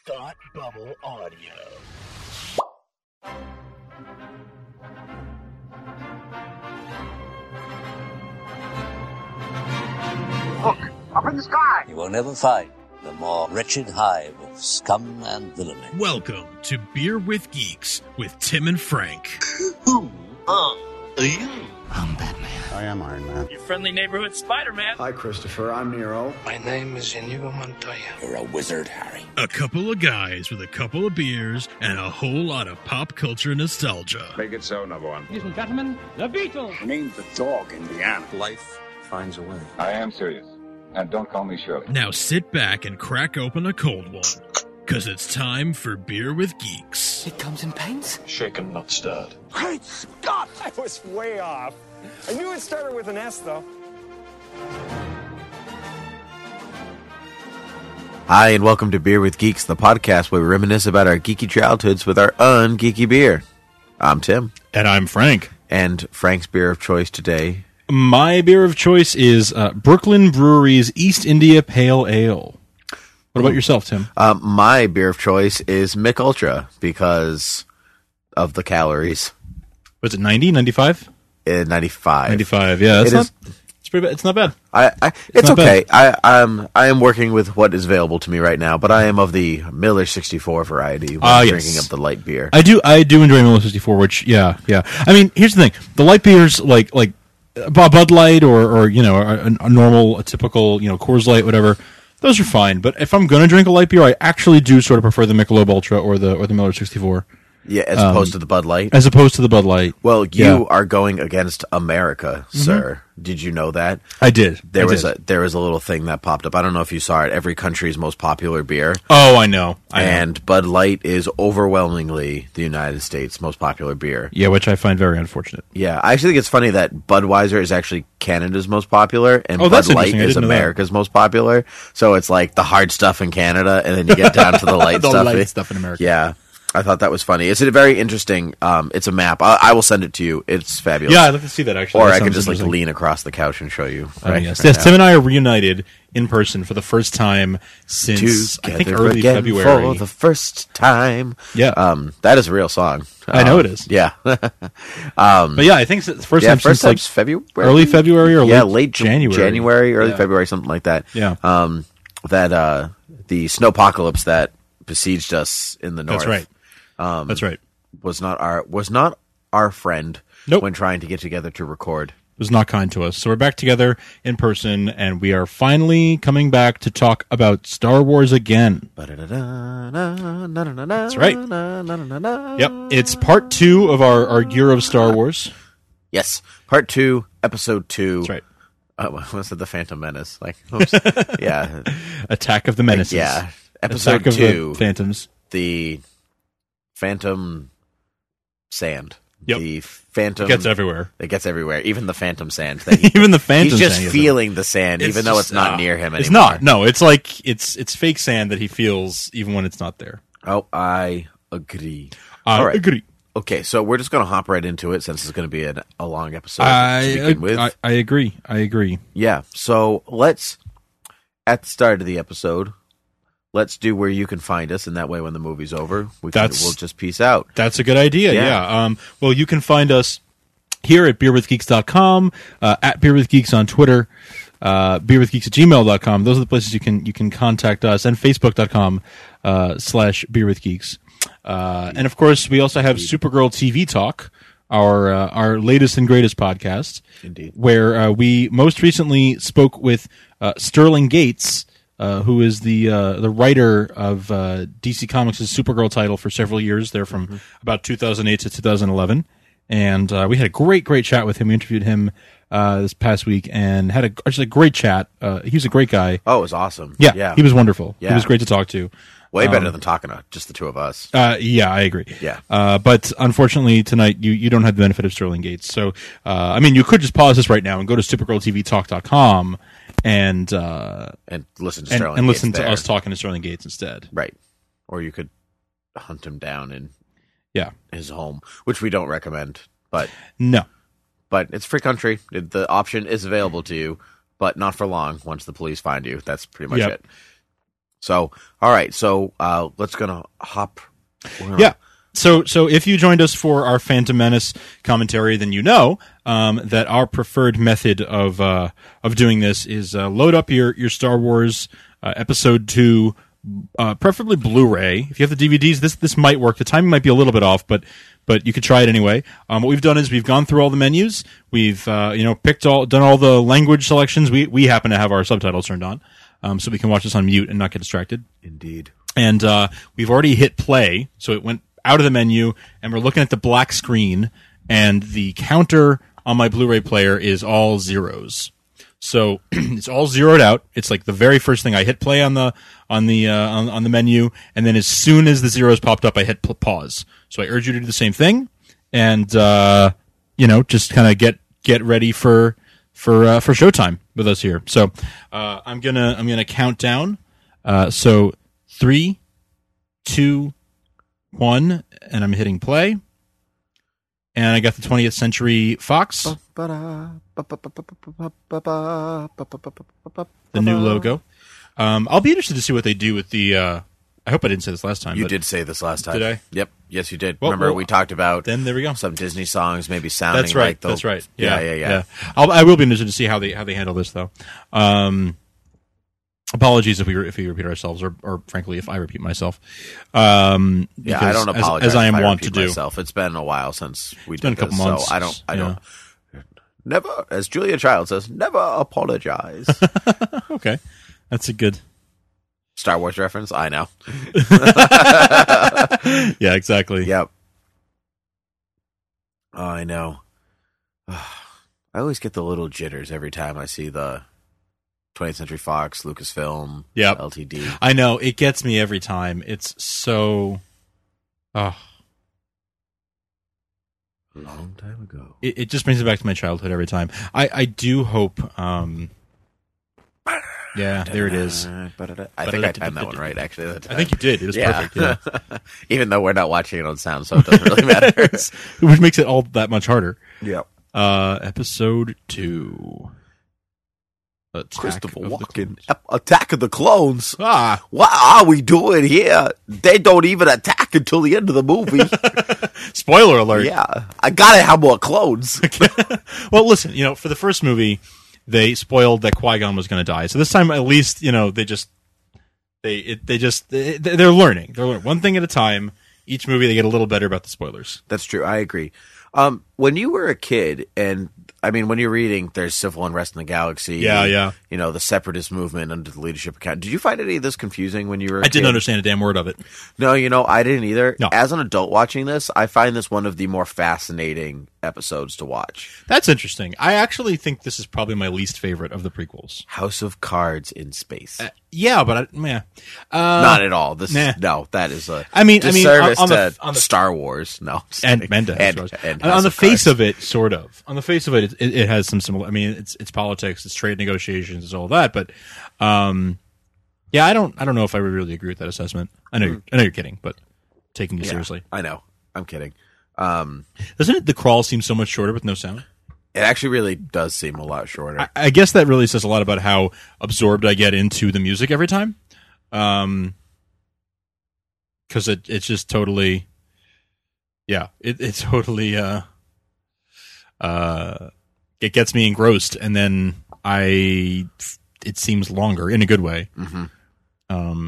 Thought Bubble Audio. Look, up in the sky! You will never find the more wretched hive of scum and villainy. Welcome to Beer with Geeks with Tim and Frank. Who are you? I'm Batman. I am Iron Man. Your friendly neighborhood Spider-Man. Hi, Christopher. I'm Nero. My name is Inigo Montoya. You're a wizard, Harry. A couple of guys with a couple of beers and a whole lot of pop culture nostalgia. Make it so, number one. Ladies and gentlemen, the Beatles. Name the dog, Indiana. Life finds a way. I am serious. And don't call me Shirley. Now sit back and crack open a cold one, because it's time for Beer with Geeks. It comes in paints? Shaken, not stirred. Great Scott! I was way off. I knew it started with an S, though. Hi, and welcome to Beer with Geeks, the podcast where we reminisce about our geeky childhoods with our ungeeky beer. I'm Tim. And I'm Frank. And Frank's beer of choice today. My beer of choice is Brooklyn Brewery's East India Pale Ale. What about yourself, Tim? My beer of choice is Mick Ultra because of the calories. Was it 90, 95? 95. 95, yeah. It's pretty bad. It's not bad. It's not okay. I am working with what is available to me right now, but I am of the Miller 64 variety when drinking up the light beer. I do enjoy Miller 64, which, yeah. I mean, here's the thing. The light beers, like Bud Light or you know, a normal, a typical, you know, Coors Light, whatever, those are fine. But if I'm going to drink a light beer, I actually do sort of prefer the Michelob Ultra or the Miller 64. Yeah, as opposed to the Bud Light? As opposed to the Bud Light. Well, you are going against America, sir. Did you know that? I did. There was a little thing that popped up. I don't know if you saw it. Every country's most popular beer. Oh, I know. And Bud Light is overwhelmingly the United States' most popular beer. Yeah, which I find very unfortunate. Yeah, I actually think it's funny that Budweiser is actually Canada's most popular, and that's Bud Light interesting. I is didn't know that. America's most popular. So it's like the hard stuff in Canada, and then you get down to the light The stuff. light stuff in America. Yeah. I thought that was funny. It's a very interesting. It's a map. I will send it to you. It's fabulous. Yeah, I'd like to see that actually. Or That I could sounds just interesting. lean across the couch and show you. Yes, Tim and I are reunited in person for the first time since I think Together early again February. for the first time. Yeah. That is a real song. I know it is. Yeah. But yeah, I think it's the first time since like February, early February or late January, early February, something like that. Yeah. That the snowpocalypse that besieged us in the north. That's right. That's right. Was not our friend. Nope. When trying to get together to record. It was not kind to us. So we're back together in person, and we are finally coming back to talk about Star Wars again. That's right. Yep. It's part 2 of our year of Star Wars. Yes. Part 2, episode 2. That's right. Was it the Phantom Menace? Like, oops. Yeah. Attack of the Menaces. Yeah. Episode Attack of 2. the Phantoms. The Phantom Sand. Yep. The Phantom. It gets everywhere. It gets everywhere. Even the Phantom Sand. Even the Phantom He's just sand, feeling the sand, it's even though just, it's not near him anymore. It's not. No, it's like, it's fake sand that he feels even when it's not there. Oh, I agree. I All right. agree. Okay, so we're just going to hop right into it since it's going to be a long episode to begin with. I agree. Yeah, so let's, at the start of the episode, let's do where you can find us, and that way when the movie's over, we'll just peace out. That's a good idea, yeah. Well, you can find us here at beerwithgeeks.com, at beerwithgeeks on Twitter, beerwithgeeks@gmail.com. Those are the places you can contact us, and facebook.com /beerwithgeeks. And of course, we also have Supergirl TV Talk, our latest and greatest podcast. Indeed. Where we most recently spoke with Sterling Gates, who is the writer of DC Comics' Supergirl title for several years, there from about 2008 to 2011. And we had a great chat with him. We interviewed him this past week and had just a great chat. He was a great guy. Oh, it was awesome. Yeah. He was wonderful. Yeah. He was great to talk to. Way better than talking to just the two of us. Yeah, I agree. Yeah. But unfortunately, tonight, you don't have the benefit of Sterling Gates. So, I mean, you could just pause this right now and go to supergirltvtalk.com and listen to Sterling and Gates listen to there. us talking to Sterling Gates instead. Right. Or you could hunt him down in Yeah. his home, which we don't recommend. But No. But it's a free country. The option is available to you, but not for long once the police find you. That's pretty much Yep. it. So, all right. So, let's gonna hop. Yeah. So if you joined us for our Phantom Menace commentary, then you know that our preferred method of doing this is load up your Star Wars Episode 2, preferably Blu-ray. If you have the DVDs, this might work. The timing might be a little bit off, but you could try it anyway. What we've done is we've gone through all the menus. We've done all the language selections. We happen to have our subtitles turned on, so we can watch this on mute and not get distracted. Indeed. And we've already hit play, so it went out of the menu, and we're looking at the black screen, and the counter on my Blu-ray player is all zeros. So it's all zeroed out. It's like the very first thing I hit play on the menu, and then as soon as the zeros popped up, I hit pause. So I urge you to do the same thing, and just kind of get ready for showtime with us here. So I'm gonna count down. So 3, 2, 1, and I'm hitting play. And I got the 20th Century Fox. The new logo. I'll be interested to see what they do with the... I hope I didn't say this last time. You did say this last time. Did I? Yep. Yes, you did. Well, Remember, we talked about then there we go. Some Disney songs maybe sounding that's right, like those. That's right. Yeah. I will be interested to see how they handle this, though. Apologies if we repeat ourselves, or frankly, if I repeat myself. I don't apologize as I am if wont to do. Myself. It's been a while since we did been a couple this, months. So I don't. Never, as Julia Child says, never apologize. Okay, that's a good Star Wars reference. I know. Yeah, exactly. Yep. Oh, I know. I always get the little jitters every time I see the 20th Century Fox, Lucasfilm, LTD. I know. It gets me every time. It's so... Oh. A long time ago. It just brings me back to my childhood every time. I do hope... yeah, there it is. I think I timed that one right, actually. I think you did. It was perfect. Yeah. Even though we're not watching it on sound, so it doesn't really matter. Which makes it all that much harder. Yep. Episode 2. Christopher Walken. Attack of the Clones. What are we doing here? They don't even attack until the end of the movie. Spoiler alert. Yeah. I gotta have more clones. Well, listen, for the first movie, they spoiled that Qui-Gon was going to die. So this time, at least, they're learning. They're learning one thing at a time. Each movie, they get a little better about the spoilers. That's true. I agree. When you were a kid, and when you're reading, there's civil unrest in the galaxy. Yeah. The separatist movement under the leadership of Count. Did you find any of this confusing when you were a kid? I didn't understand a damn word of it. No, I didn't either. No. As an adult watching this, I find this one of the more fascinating episodes to watch. That's interesting. I actually think this is probably my least favorite of the prequels. House of Cards in space. Yeah, but not at all. No, that is a disservice on the Star Wars. No, and on the face of it, sort of. On the face of it, it has some similar. It's politics, it's trade negotiations, it's all that. But I don't know if I would really agree with that assessment. I know you're kidding, but taking you seriously. I know. I'm kidding. Doesn't the crawl seem so much shorter with no sound? It actually really does seem a lot shorter. I guess that really says a lot about how absorbed I get into the music every time. Because it's just totally, it's totally, it gets me engrossed, and then it seems longer in a good way. Mm-hmm.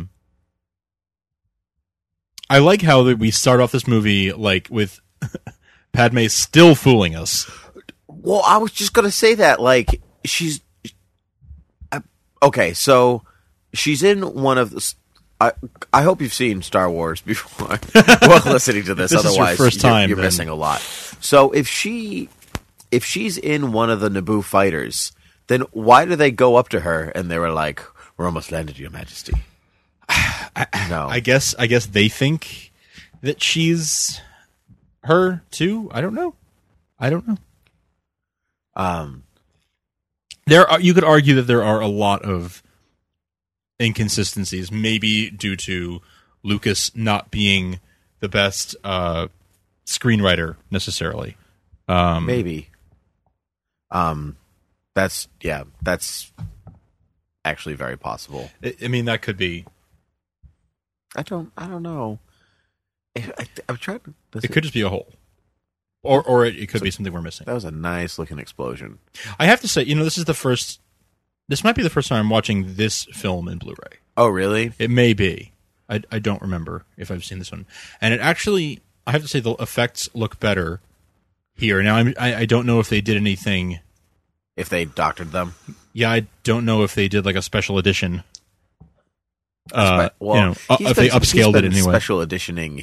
I like how we start off this movie with Padme still fooling us. Well, I was just gonna say that, she's okay. So she's in one of the. I hope you've seen Star Wars before while listening to this. Otherwise, is your first time, you're missing a lot. So if she's in one of the Naboo fighters, then why do they go up to her and they were like, "We're almost landed, Your Majesty"? No, I guess they think that she's her too. I don't know. You could argue that there are a lot of inconsistencies, maybe due to Lucas not being the best screenwriter necessarily. Maybe. That's actually very possible. That could be. I don't know. I'm trying. It could just be a hole, or it could be something we're missing. That was a nice looking explosion. I have to say, this is the first. This might be the first time I'm watching this film in Blu-ray. Oh, really? It may be. I don't remember if I've seen this one, and it actually, I have to say, the effects look better here. Now, I don't know if they did anything. If they doctored them. Yeah, I don't know if they did like a special edition. Well, if they upscaled it anyway. Special editioning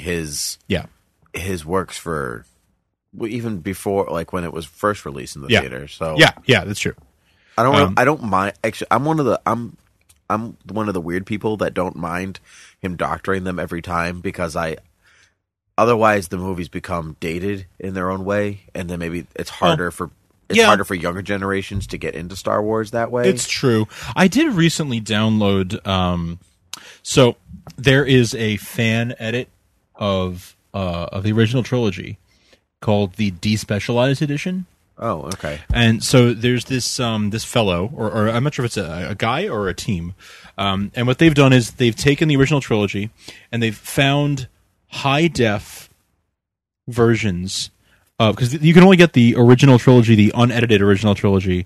his works for even before, like when it was first released in the theater. So yeah, that's true. I don't mind. Actually, I'm one of the weird people that don't mind him doctoring them every time, because otherwise the movies become dated in their own way, and then maybe it's harder for younger generations to get into Star Wars that way. It's true. I did recently download. So there is a fan edit of the original trilogy called the Despecialized Edition. Oh, okay. And so there's this this fellow, or I'm not sure if it's a guy or a team. And what they've done is they've taken the original trilogy and they've found high def versions of, because you can only get the original trilogy, the unedited original trilogy.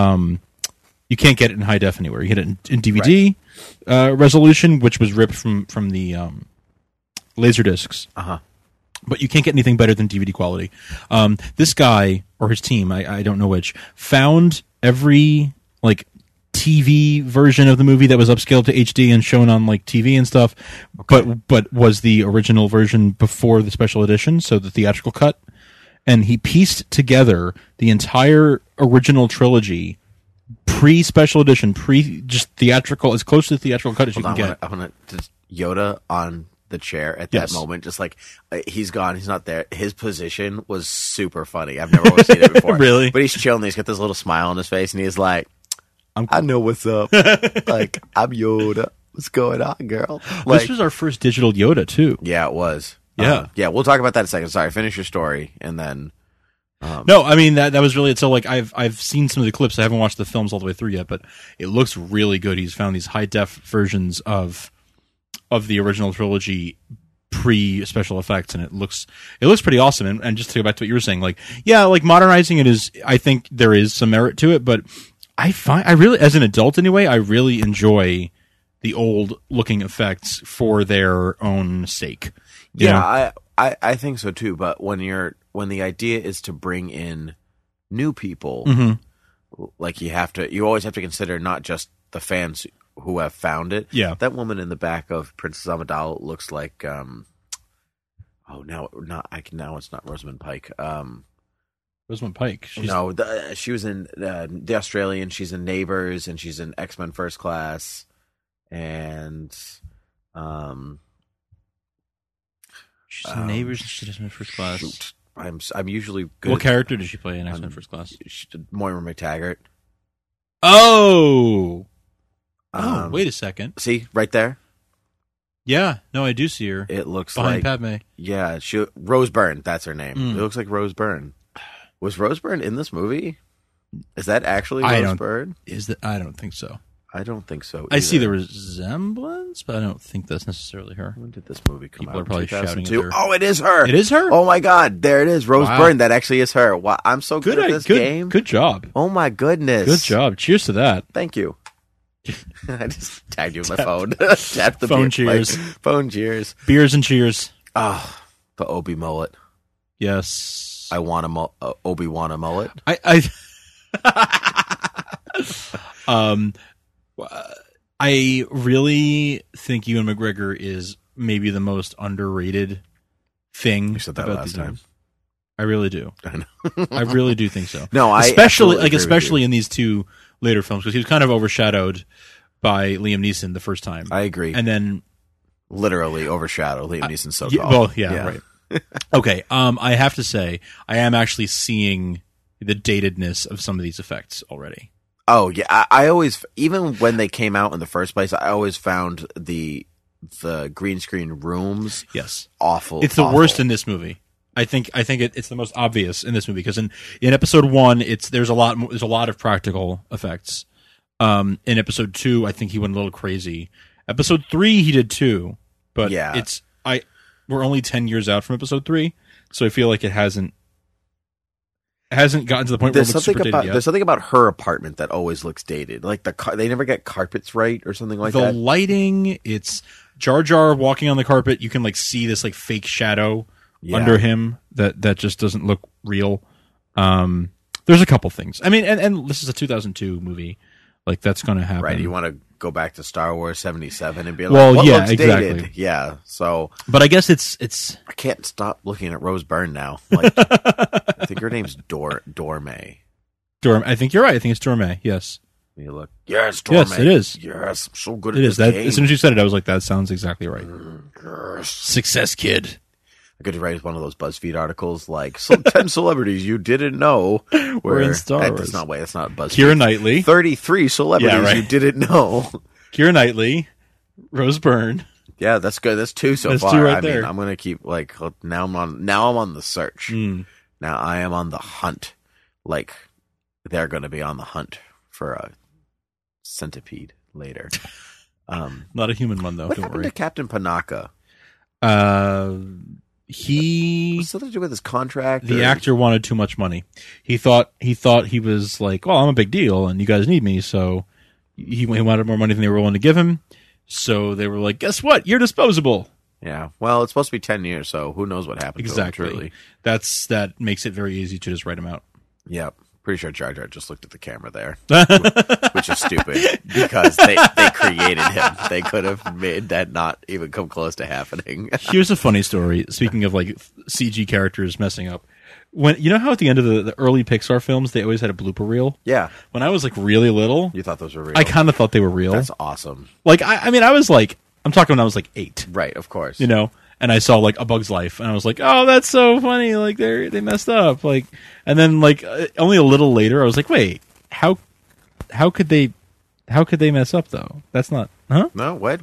You can't get it in high def anywhere. You get it in DVD resolution, which was ripped from the laser discs. But you can't get anything better than DVD quality. This guy or his team, I don't know which, found every like TV version of the movie that was upscaled to HD and shown on like TV and stuff, but was the original version before the special edition, so the theatrical cut. And he pieced together the entire original trilogy, pre-special edition, just theatrical, as close to the theatrical cut as you can get. I want to just Yoda on the chair at that moment, just like he's gone, he's not there. His position was super funny. I've never seen it before. Really? But he's chilling. He's got this little smile on his face, and he's like, I know what's up. Like, I'm Yoda. What's going on, girl? Like, this was our first digital Yoda, too. Yeah, it was. Yeah. Yeah, we'll talk about that in a second. Sorry, finish your story, and then... no, I mean, that was really it. So, like, I've seen some of the clips. I haven't watched the films all the way through yet, but it looks really good. He's found these high-def versions of the original trilogy pre-special effects, and it looks pretty awesome. And just to go back to what you were saying, like, yeah, like, modernizing it is... I think there is some merit to it, but I really, as an adult anyway, I really enjoy the old-looking effects for their own sake. Yeah, I think so too. But when the idea is to bring in new people, like you always have to consider not just the fans who have found it. Yeah, that woman in the back of Princess Amidala looks like now it's not Rosamund Pike. Rosamund Pike. She was in The Australian. She's in Neighbors, and she's in X-Men First Class, and she's in Neighbors. She's in First Class. Shoot. I'm usually good. What character did she play in X-Men First Class? Moira McTaggart. Oh, wait a second. See right there. Yeah, no, I do see her. It looks behind like Padme. Yeah, Rose Byrne. That's her name. It looks like Rose Byrne. Was Rose Byrne in this movie? Is that actually Rose Byrne? I don't think so. I don't think so either. I see the resemblance, but I don't think that's necessarily her. When did this movie come out? People are probably shouting at her. Oh, it is her. It is her? Oh my God, there it is. Rose Byrne. That actually is her. Wow, I'm so good at this game. Good job. Oh my goodness. Good job. Cheers to that. Thank you. I just tagged you with my phone. Tapped the phone cheers. Phone cheers. Beers and cheers. Oh, the Obi mullet. Yes. I want a Obi-Wan a mullet. I really think Ewan McGregor is maybe the most underrated thing. You said that about last time. I really do. I know. I really do think so. No, especially in these two later films, because he was kind of overshadowed by Liam Neeson the first time. I agree. And then literally overshadowed Liam Neeson so called. Well, yeah, right. Okay, I have to say, I am actually seeing the datedness of some of these effects already. Oh, yeah. I always, even when they came out in the first place, I always found the green screen rooms awful. It's the worst in this movie. I think it's the most obvious in this movie, because in episode 1, there's a lot of practical effects. In episode 2, I think he went a little crazy. Episode 3, he did too. but Yeah. we're only 10 years out from episode 3, so I feel like it hasn't gotten to the point where it looks super dated yet. There's something about her apartment that always looks dated. Like they never get carpets right or something like the that. lighting, it's Jar Jar walking on the carpet. You can like see this like fake shadow under him that just doesn't look real. There's a couple things. I mean, and this is a 2002 movie. Like that's going to happen. Right. You want to go back to Star Wars 77 and be like, well, what yeah, looks exactly. dated? Yeah. So, but I guess it's. I can't stop looking at Rose Byrne now. Like, I think her name's Dorme. I think you're right. I think it's Dorme. Yes. You look. Yes, Dorme. Yes, it is. Yes, I'm so good it at is. this That game. as soon as you said it, I was like, that sounds exactly right. Yes. Success, kid. I could write one of those BuzzFeed articles like 10 celebrities you didn't know were in Star Wars. That's not BuzzFeed. Keira Knightley. 33 celebrities you didn't know. Keira Knightley, Rose Byrne. Yeah, that's good. That's 2 so far. 2 right I there. mean, I'm gonna keep like now I'm on the search. Now I am on the hunt. Like they're gonna be on the hunt for a centipede later. Not a human one though. What don't happened worry. to Captain Panaka? He something to do with his contract. The actor wanted too much money. He thought he was like, well, I'm a big deal, and you guys need me, so he wanted more money than they were willing to give him. So they were like, guess what? You're disposable. Yeah. Well, it's supposed to be 10 years, so who knows what happened exactly. to him, truly. That makes it very easy to just write him out. Yep. Pretty sure Jar Jar just looked at the camera there, which is stupid because they created him. They could have made that not even come close to happening. Here's a funny story. Speaking of like CG characters messing up, when you know how at the end of the early Pixar films they always had a blooper reel. Yeah. When I was like really little, you thought those were real. I kind of thought they were real. That's awesome. Like I mean, I was like, I'm talking when I was like 8. Right. Of course. You know. And I saw like A Bug's Life, and I was like, "Oh, that's so funny!" Like they messed up. Like, and then like only a little later, I was like, "Wait, how could they mess up though? That's not, huh?" No, what?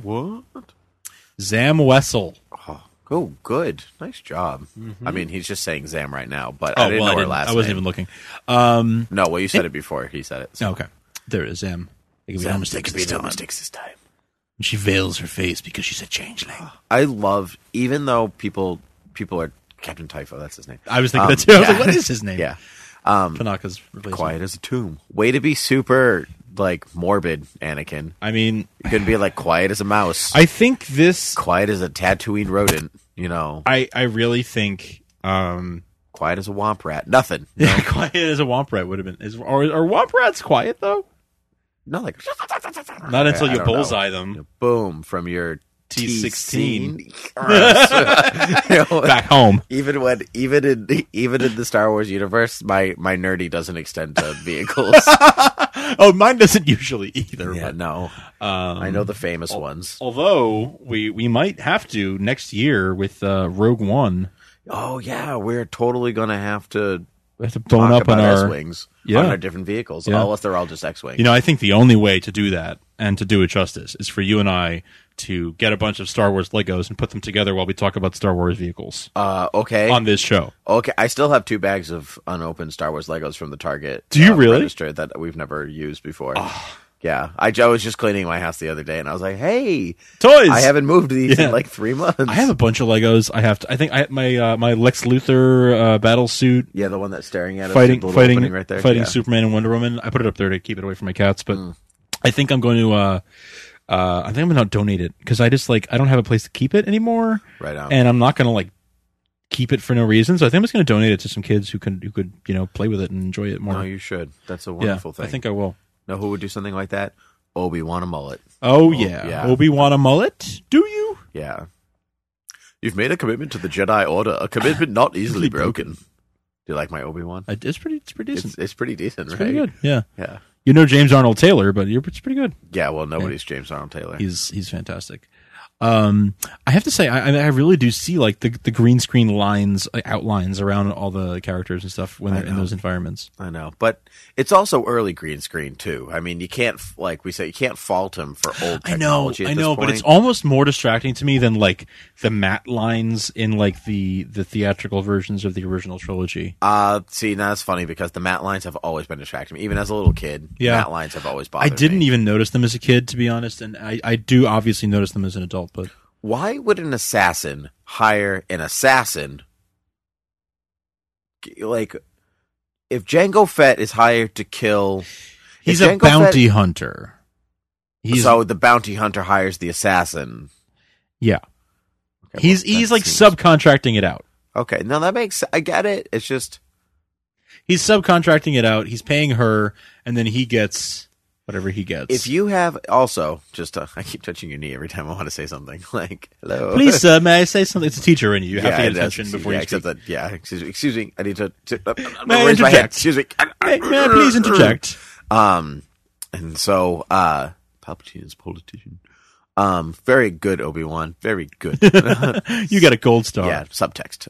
Zam Wessel. Oh, good, nice job. I mean, he's just saying Zam right now, but I didn't know her last name. I wasn't even looking. No, well, you said it before. He said it. So. Okay, there it is, Zam. Zam, there could be no mistakes this time. She veils her face because she's a changeling. I love, even though people are Captain Typho. That's his name. I was thinking that too. I was like, what is his name? Yeah, Panaka's replacement. Quiet as a tomb. Way to be super like morbid, Anakin. I mean, you couldn't be like quiet as a mouse. I think this quiet as a Tatooine rodent. You know, I really think quiet as a womp rat. Nothing. Yeah, quiet as a womp rat would have been. Are womp rats quiet though? No, like not until you bullseye them. Boom from your T-16 T16. Back home. Even in the Star Wars universe, my nerdy doesn't extend to vehicles. Oh, mine doesn't usually either. Yeah, but, no. I know the famous ones. Although we might have to next year with Rogue One. Oh yeah, we're totally gonna have to. We have to bone up on our S-wings on our different vehicles, unless they're all just X-wings. You know, I think the only way to do that and to do it justice is for you and I to get a bunch of Star Wars Legos and put them together while we talk about Star Wars vehicles. Okay. On this show. Okay, I still have 2 bags of unopened Star Wars Legos from the Target. Do you really? Register that we've never used before. Yeah, I was just cleaning my house the other day, and I was like, "Hey, toys! I haven't moved these in like 3 months." I have a bunch of Legos. I think I have my Lex Luthor battle suit. Yeah, the one that's staring at us. Fighting right there. Fighting Superman and Wonder Woman. I put it up there to keep it away from my cats, but I think I'm going to. I think I'm going to donate it because I just I don't have a place to keep it anymore. Right on. And I'm not going to keep it for no reason. So I think I'm just going to donate it to some kids who could play with it and enjoy it more. No, you should. That's a wonderful thing. I think I will. Know who would do something like that? Obi-Wan a mullet. Oh, yeah. Obi-Wan a mullet? Do you? Yeah. You've made a commitment to the Jedi Order, a commitment not easily broken. Do you like my Obi-Wan? It's pretty decent. It's pretty decent, right? Pretty good, yeah. Yeah. You know James Arnold Taylor, but it's pretty good. Yeah, well, nobody's James Arnold Taylor. He's fantastic. I have to say, I really do see the green screen lines, outlines around all the characters and stuff when they're in those environments. I know, but it's also early green screen too. I mean, you can't, like we say, you can't fault him for old technology. I know, but it's almost more distracting to me than the matte lines in the theatrical versions of the original trilogy. See, now that's funny because the matte lines have always been distracting me, even as a little kid. Yeah, matte lines have always bothered me. I didn't even notice them as a kid, to be honest, and I do obviously notice them as an adult. But why would an assassin hire an assassin? Like, if Jango Fett is hired to kill... He's a bounty hunter. So the bounty hunter hires the assassin. Yeah. Okay, he's like subcontracting it out. Okay, no, that makes... I get it. It's just... He's subcontracting it out. He's paying her, and then he gets whatever he gets. If you have... Also, just... I keep touching your knee every time I want to say something. Like, hello. Please, sir, may I say something? It's a teacher in you. You have to get attention before you speak. Excuse me. I need to... May I raise my hand. interject? Excuse me. May I please interject? And so, Palpatine's politician. Very good, Obi-Wan. Very good. You got a gold star. Yeah, subtext.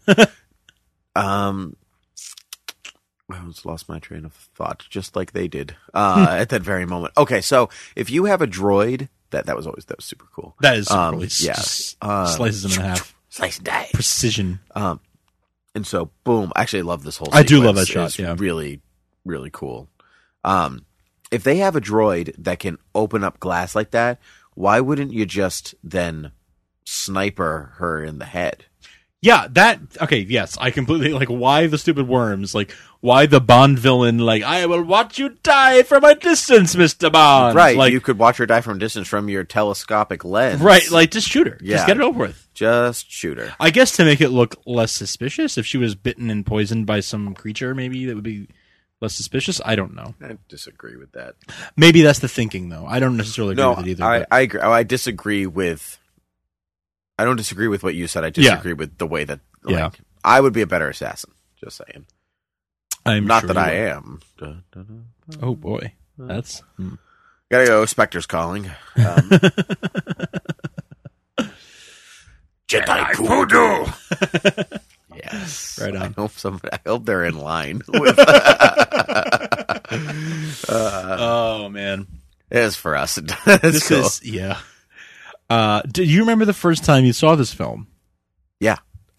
I almost lost my train of thought, just like they did at that very moment. Okay, so if you have a droid, that was super cool. That is super cool. Slices them in half. Slice and dice. Precision. And so, boom. Actually, I love this whole I sequence. do love that shot, It's yeah. really, really cool. If they have a droid that can open up glass like that, why wouldn't you just then sniper her in the head? Yeah, okay, yes, I completely, like, why the stupid worms? Like, why the Bond villain, like, I will watch you die from a distance, Mr. Bond. Right, like, you could watch her die from a distance from your telescopic lens. Right, like, just shoot her. Yeah. Just get it over with. Just shoot her. I guess to make it look less suspicious, if she was bitten and poisoned by some creature, maybe that would be less suspicious. I don't know. I disagree with that. Maybe that's the thinking, though. I don't necessarily agree with it either. I agree. I disagree with... I don't disagree with what you said. I disagree with the way that... Like, I would be a better assassin. Just saying. I'm Not sure that I you am. Oh, boy. That's... Gotta go. Spectre's calling. Jedi Voodoo! Yes. Right on. I hope they're in line. With oh, man. It is for us. This is... Yeah. Do you remember the first time you saw this film? Yeah.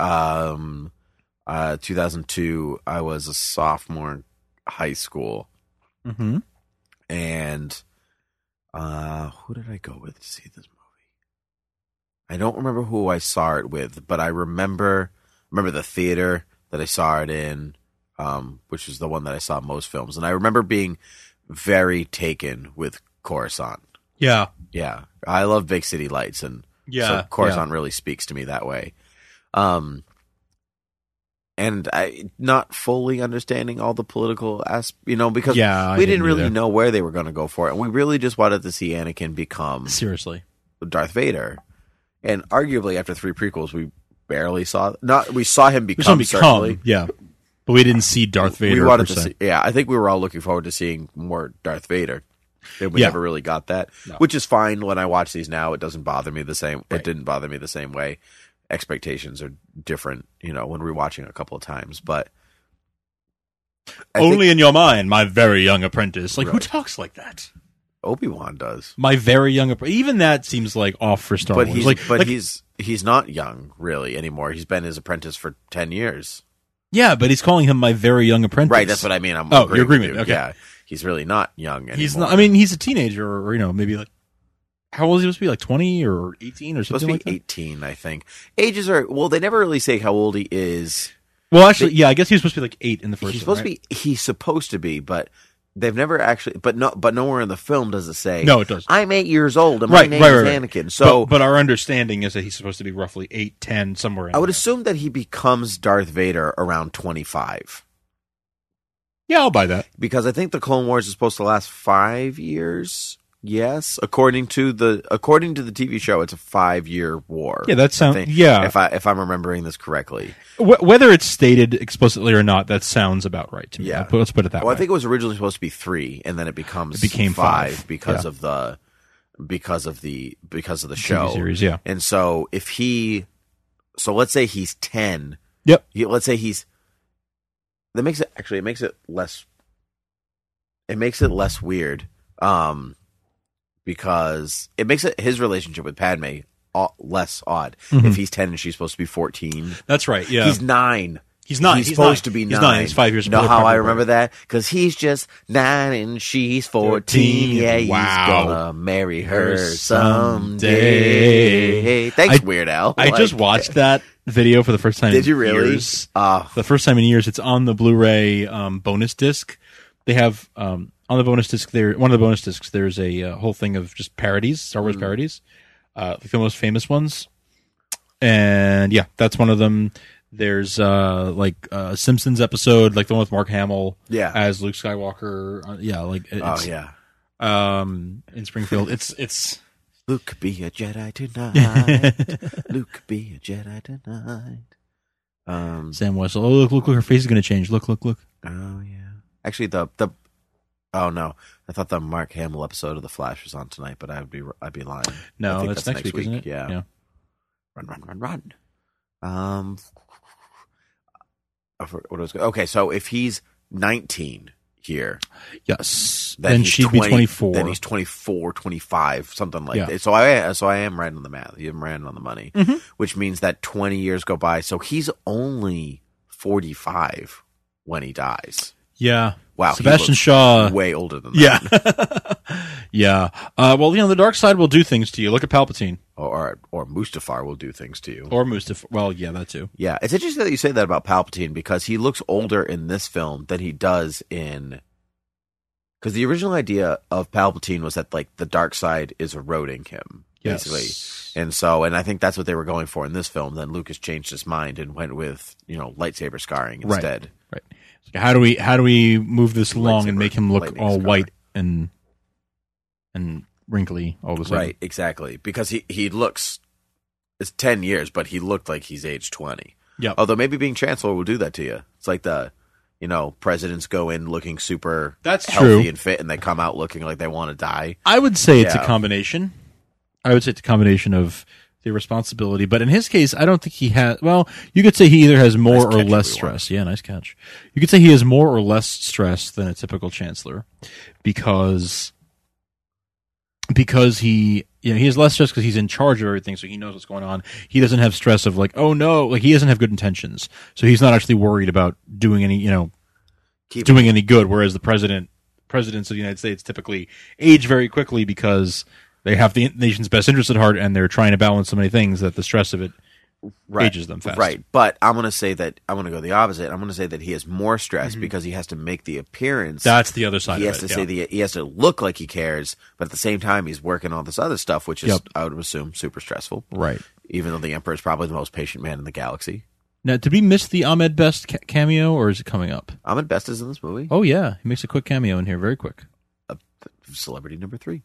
2002, I was a sophomore in high school. Mm-hmm. And who did I go with to see this movie? I don't remember who I saw it with, but I remember the theater that I saw it in, which is the one that I saw most films. And I remember being very taken with Coruscant. Yeah. Yeah. I love Big City Lights, and so Coruscant really speaks to me that way. And I not fully understanding all the political because we didn't really know where they were going to go for it. And we really just wanted to see Anakin become seriously Darth Vader. And arguably after 3 prequels, we barely saw him become, certainly. Yeah. But we didn't see Darth Vader. We wanted to see, I think we were all looking forward to seeing more Darth Vader. And we never really got that, which is fine. When I watch these now, it doesn't bother me the same. Right. It didn't bother me the same way. Expectations are different, when rewatching a couple of times. But in your mind, my very young apprentice. Like, who talks like that? Obi-Wan does. My very young apprentice. Even that seems like off for Star Wars. He's not young really anymore. He's been his apprentice for 10 years. Yeah, but he's calling him my very young apprentice. Right, that's what I mean. You're agreeing with me. Okay. Yeah, he's really not young anymore. He's not. I mean, he's a teenager, or maybe like. How old is he supposed to be? Like 20 or 18 or something like that? Supposed to be 18, I think. Ages are... Well, they never really say how old he is. Well, actually, I guess he was supposed to be like 8 in the first one, right? He's supposed to be, but they've never actually... But nowhere in the film does it say... No, it does. I'm 8 years old, and my name is Anakin. So, but our understanding is that he's supposed to be roughly 8, 10, somewhere in there. I would assume that he becomes Darth Vader around 25. Yeah, I'll buy that. Because I think the Clone Wars is supposed to last 5 years... Yes, according to the TV show, it's a 5-year war. Yeah, that sounds. Yeah, if I'm remembering this correctly, whether it's stated explicitly or not, that sounds about right to me. Yeah, let's put it that way. I think it was originally supposed to be 3, and then it became 5 because of the show TV series. Yeah, and so let's say he's 10. Yep. Let's say that makes it actually. It makes it less weird. Because it makes his relationship with Padme less odd. Mm-hmm. If he's 10 and she's supposed to be 14. That's right, yeah. He's 9. He's 9. He's supposed to be 9. He's 9. He's 5 years. You know how I remember that? Because he's just 9 and she's 14. Yeah, he's gonna marry her someday. Thanks, Weird Al. I just watched that video for the first time. Did you really? Years. The first time in years. It's on the Blu-ray bonus disc. They have on the bonus disc there. One of the bonus discs. There's a whole thing of just parodies, Star Wars parodies, like the most famous ones. And yeah, that's one of them. There's like a Simpsons episode, like the one with Mark Hamill, as Luke Skywalker. In Springfield, it's Luke be a Jedi tonight. Luke be a Jedi tonight. Sam Wessel. Oh, look! Her face is going to change. Look! Oh yeah. Actually, the oh no, I thought the Mark Hamill episode of The Flash was on tonight, but I'd be lying. No, that's next week, isn't it? Yeah. Run. Okay, so if he's 19 here, yes, then she'd be 24. Then he's 24, 25, something like that. So I am right on the math. You am right on the money, which means that 20 years go by. So he's only 45 when he dies. Yeah. Wow. Sebastian Shaw, way older than that. Yeah. Well, the dark side will do things to you. Look at Palpatine. Or Mustafar will do things to you. Or Mustafar. Well, yeah, that too. Yeah, it's interesting that you say that about Palpatine because he looks older in this film than he does in. Because the original idea of Palpatine was that like the dark side is eroding him, basically, and I think that's what they were going for in this film. Then Lucas changed his mind and went with lightsaber scarring instead. Right. How do we move this along and make him look all white and wrinkly all of a sudden? Right, exactly. Because he looks, it's 10 years, but he looked like he's age 20. Yeah. Although maybe being Chancellor will do that to you. It's like presidents go in looking super healthy and fit, and they come out looking like they want to die. I would say it's a combination. Of the responsibility, but in his case, I don't think he has. Well, you could say he either has more or less stress. Yeah, nice catch. You could say he has more or less stress than a typical Chancellor, because he has less stress because he's in charge of everything, so he knows what's going on. He doesn't have stress of like, oh no, like he doesn't have good intentions, so he's not actually worried about doing any, doing any good. Whereas the presidents of the United States typically age very quickly because they have the nation's best interest at heart, and they're trying to balance so many things that the stress of it ages them fast. Right, but I'm going to go the opposite. I'm going to say that he has more stress because he has to make the appearance. That's the other side of it. He has to look like he cares, but at the same time, he's working on this other stuff, which is, I would assume, super stressful. Right. Even though the Emperor is probably the most patient man in the galaxy. Now, did we miss the Ahmed Best cameo, or is it coming up? Ahmed Best is in this movie. Oh, yeah. He makes a quick cameo in here, very quick. Celebrity number 3.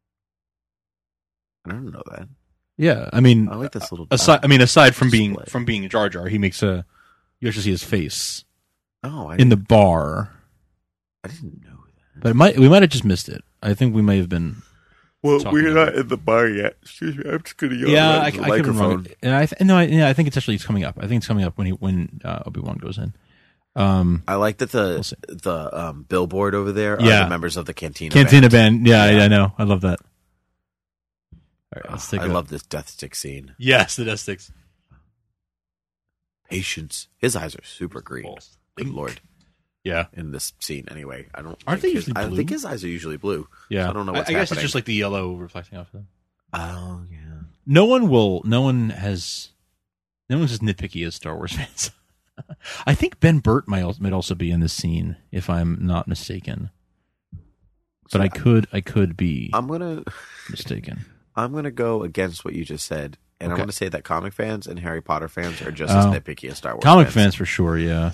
I don't know that. Yeah, I mean, I like this little. Aside from being Jar Jar, he makes you actually see his face. Oh, in the bar. I didn't know that. But we might have just missed it. I think we may have been. Well, we're not in the bar yet. Excuse me, I'm just going to yell. Yeah, I could be wrong. And I think it's coming up. I think it's coming up when Obi-Wan goes in. I like that the billboard over there are the members of the Cantina Band. Yeah, I know. I love that. All right, let's take I love this death stick scene. Yes, the death sticks. Patience. His eyes are super green. Good Lord. Yeah. In this scene, anyway. Aren't they usually blue? I think his eyes are usually blue. Yeah. I don't know what's happening. I guess it's just like the yellow reflecting off of them. Oh, yeah. No one is as nitpicky as Star Wars fans. I think Ben Burt might also be in this scene, if I'm not mistaken. But I could be mistaken. I'm going to go against what you just said, and I'm going to say that comic fans and Harry Potter fans are just as nitpicky as Star Wars comic fans for sure, yeah.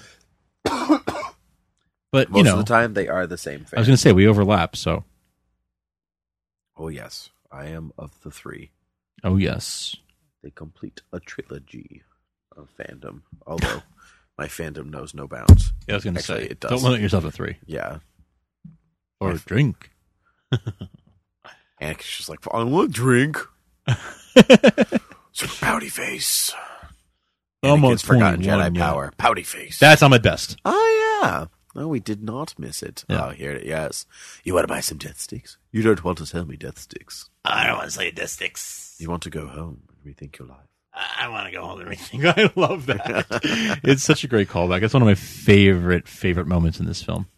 But, most of the time, they are the same fans. I was going to say, we overlap, so. Oh, yes. I am of the 3. Oh, yes. They complete a trilogy of fandom, although my fandom knows no bounds. Yeah, I was going to say, it does. Don't limit yourself to 3. Yeah. Or drink. And it's just like, I want to drink. So pouty face. Almost forgotten Jedi power. Pouty face. That's Ahmed Best. Oh, yeah. No, we did not miss it. Yeah. Oh, here it is. Yes. You want to buy some death sticks? You don't want to sell me death sticks. I don't want to sell you death sticks. You want to go home and rethink your life? I want to go home and everything. I love that. It's such a great callback. It's one of my favorite moments in this film.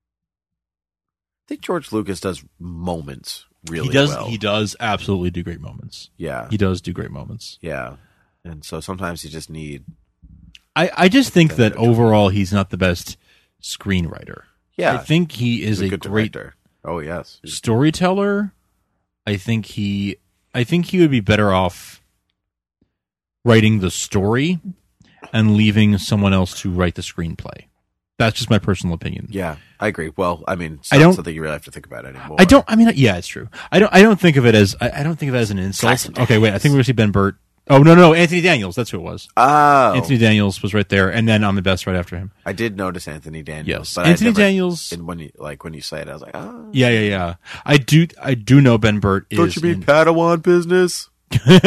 I think George Lucas does moments really well. He does absolutely do great moments. Yeah. He does do great moments. Yeah. And so sometimes you just need... I just think that overall he's not the best screenwriter. Yeah. I think he is a good great director. Oh, yes. storyteller. I think he would be better off writing the story and leaving someone else to write the screenplay. That's just my personal opinion. Yeah, I agree. Well, I mean, it's I not don't- something you really have to think about anymore. Yeah, it's true. I don't think of it as an insult. Tyson Okay, wait. I Daniels. think we're going to see Ben Burt. Oh, no. Anthony Daniels. That's who it was. Oh. Anthony Daniels was right there, and then on the best right after him. I did notice Anthony Daniels. Yes. But Anthony I never, Daniels. And when you say it, I was like, oh. Yeah. I do know Ben Burt is. Don't you mean Padawan business? Not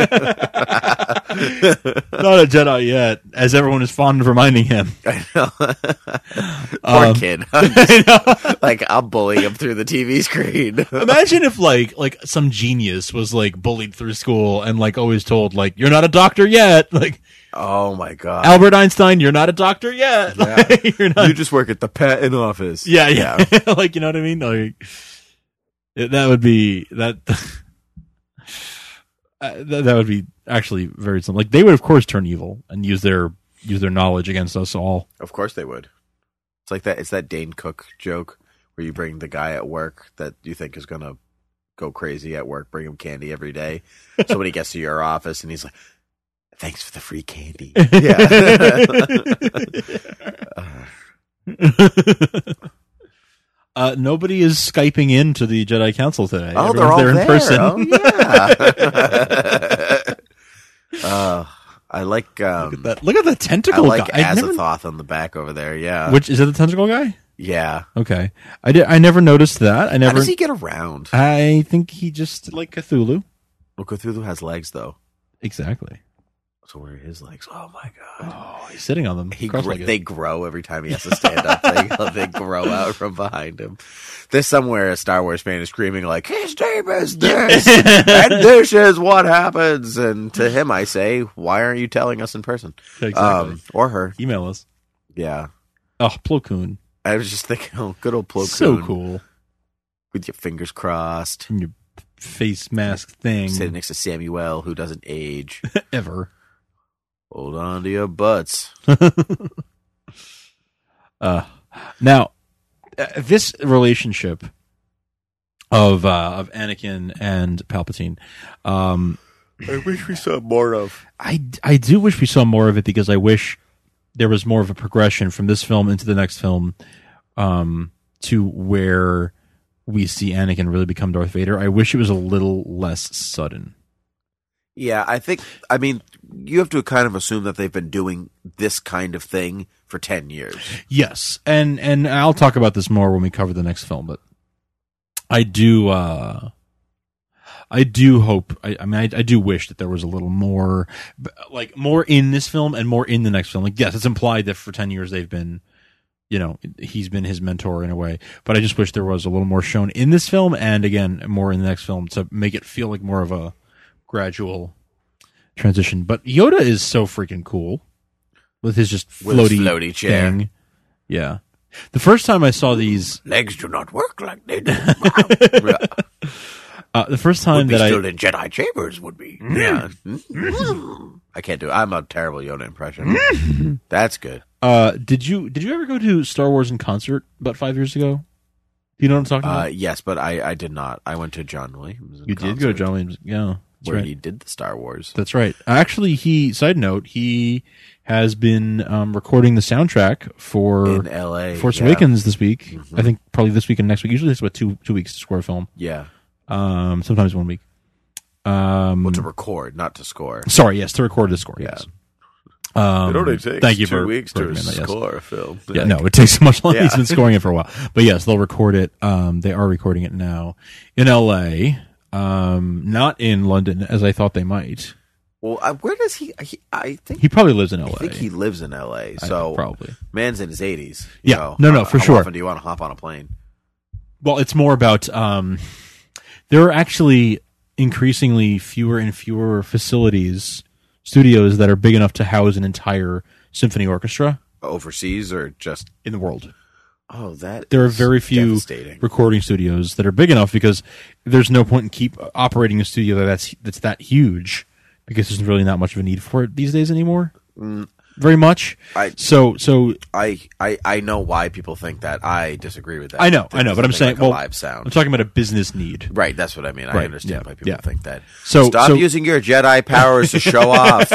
a Jedi yet, as everyone is fond of reminding him. I know. Poor kid. I'm bullying him through the TV screen. Imagine if like some genius was like bullied through school and like always told like you're not a doctor yet. Like, oh my god, Albert Einstein, you're not a doctor yet. Yeah. Like, you're not. You just work at the patent office. Yeah. Like, you know what I mean? Like, that would be that. That would be actually very simple. Like, they would of course turn evil and use their knowledge against us all. Of course they would. It's like that. It's that Dane Cook joke where you bring the guy at work that you think is gonna go crazy at work, bring him candy every day. So when he gets to your office and he's like, "Thanks for the free candy." Yeah. Nobody is Skyping into the Jedi Council today. Oh, Everyone's they're all there in person. Oh, yeah. I like. Look at the tentacle I like guy. Azathoth on the back over there. Yeah. Which is that the tentacle guy? Yeah. Okay. I never noticed that. How does he get around? I think he just like Cthulhu. Well, Cthulhu has legs though. Exactly. So where are his legs? Oh my god! Oh, he's sitting on them. They grow every time he has to stand up. They grow out from behind him. There's somewhere a Star Wars fan is screaming like, "His name is this, and this is what happens." And to him, I say, "Why aren't you telling us in person?" Exactly. Or her. Email us. Yeah. Oh, Plo Koon. I was just thinking, oh, good old Plo Koon. So cool. With your fingers crossed. And your face mask thing. Sitting next to Samuel, who doesn't age. Ever. Hold on to your butts. Now, this relationship of Anakin and Palpatine, I wish we saw more of. I do wish we saw more of it because I wish there was more of a progression from this film into the next film, to where we see Anakin really become Darth Vader. I wish it was a little less sudden. Yeah, I mean, you have to kind of assume that they've been doing this kind of thing for 10 years. Yes, and I'll talk about this more when we cover the next film, but I do hope, I do wish that there was a little more, like, more in this film and more in the next film. Like, yes, it's implied that for 10 years they've been, he's been his mentor in a way, but I just wish there was a little more shown in this film and, again, more in the next film to make it feel like more of a gradual transition. But Yoda is so freaking cool with his just floaty chair. thing. Yeah. The first time I saw these legs do not work like they do. The first time that still in Jedi chambers would be. Yeah. I can't do it. I'm a terrible Yoda impression. That's good. Did you ever go to Star Wars in concert about 5 years ago? Do you know what I'm talking about? Yes, but I did not. I went to John Williams. You did go to John Williams, yeah. Where right. he did the Star Wars. That's right. Actually, side note, he has been recording the soundtrack for in LA, Force Awakens this week. Mm-hmm. I think probably this week and next week. Usually it's about 2 weeks to score a film. Yeah. Sometimes 1 week. Well, to record, not to score. Sorry, yes, to record the score. Yeah. Yes. It only takes thank you 2 weeks to yes. score a film. Yeah, no, it takes much longer. Yeah. He's been scoring it for a while. But yes, they'll record it. They are recording it now in LA. Not in London, as I thought they might. Well, where does he? I think he probably lives in LA. I think he lives in LA. So probably man's in his 80s. Yeah, no, for sure. How often do you want to hop on a plane? Well, it's more about there are actually increasingly fewer and fewer facilities studios that are big enough to house an entire symphony orchestra Overseas or just in the world. Oh, that There are is very few devastating. recording studios that are big enough because there's no point in keep operating a studio that's that huge because there's really not much of a need for it these days anymore. Very much. So I know why people think that. I disagree with that. I know, but I'm saying, like a live sound. I'm talking about a business need. Right, that's what I mean. I Right, understand yeah, why people yeah. think that. So using your Jedi powers to show off.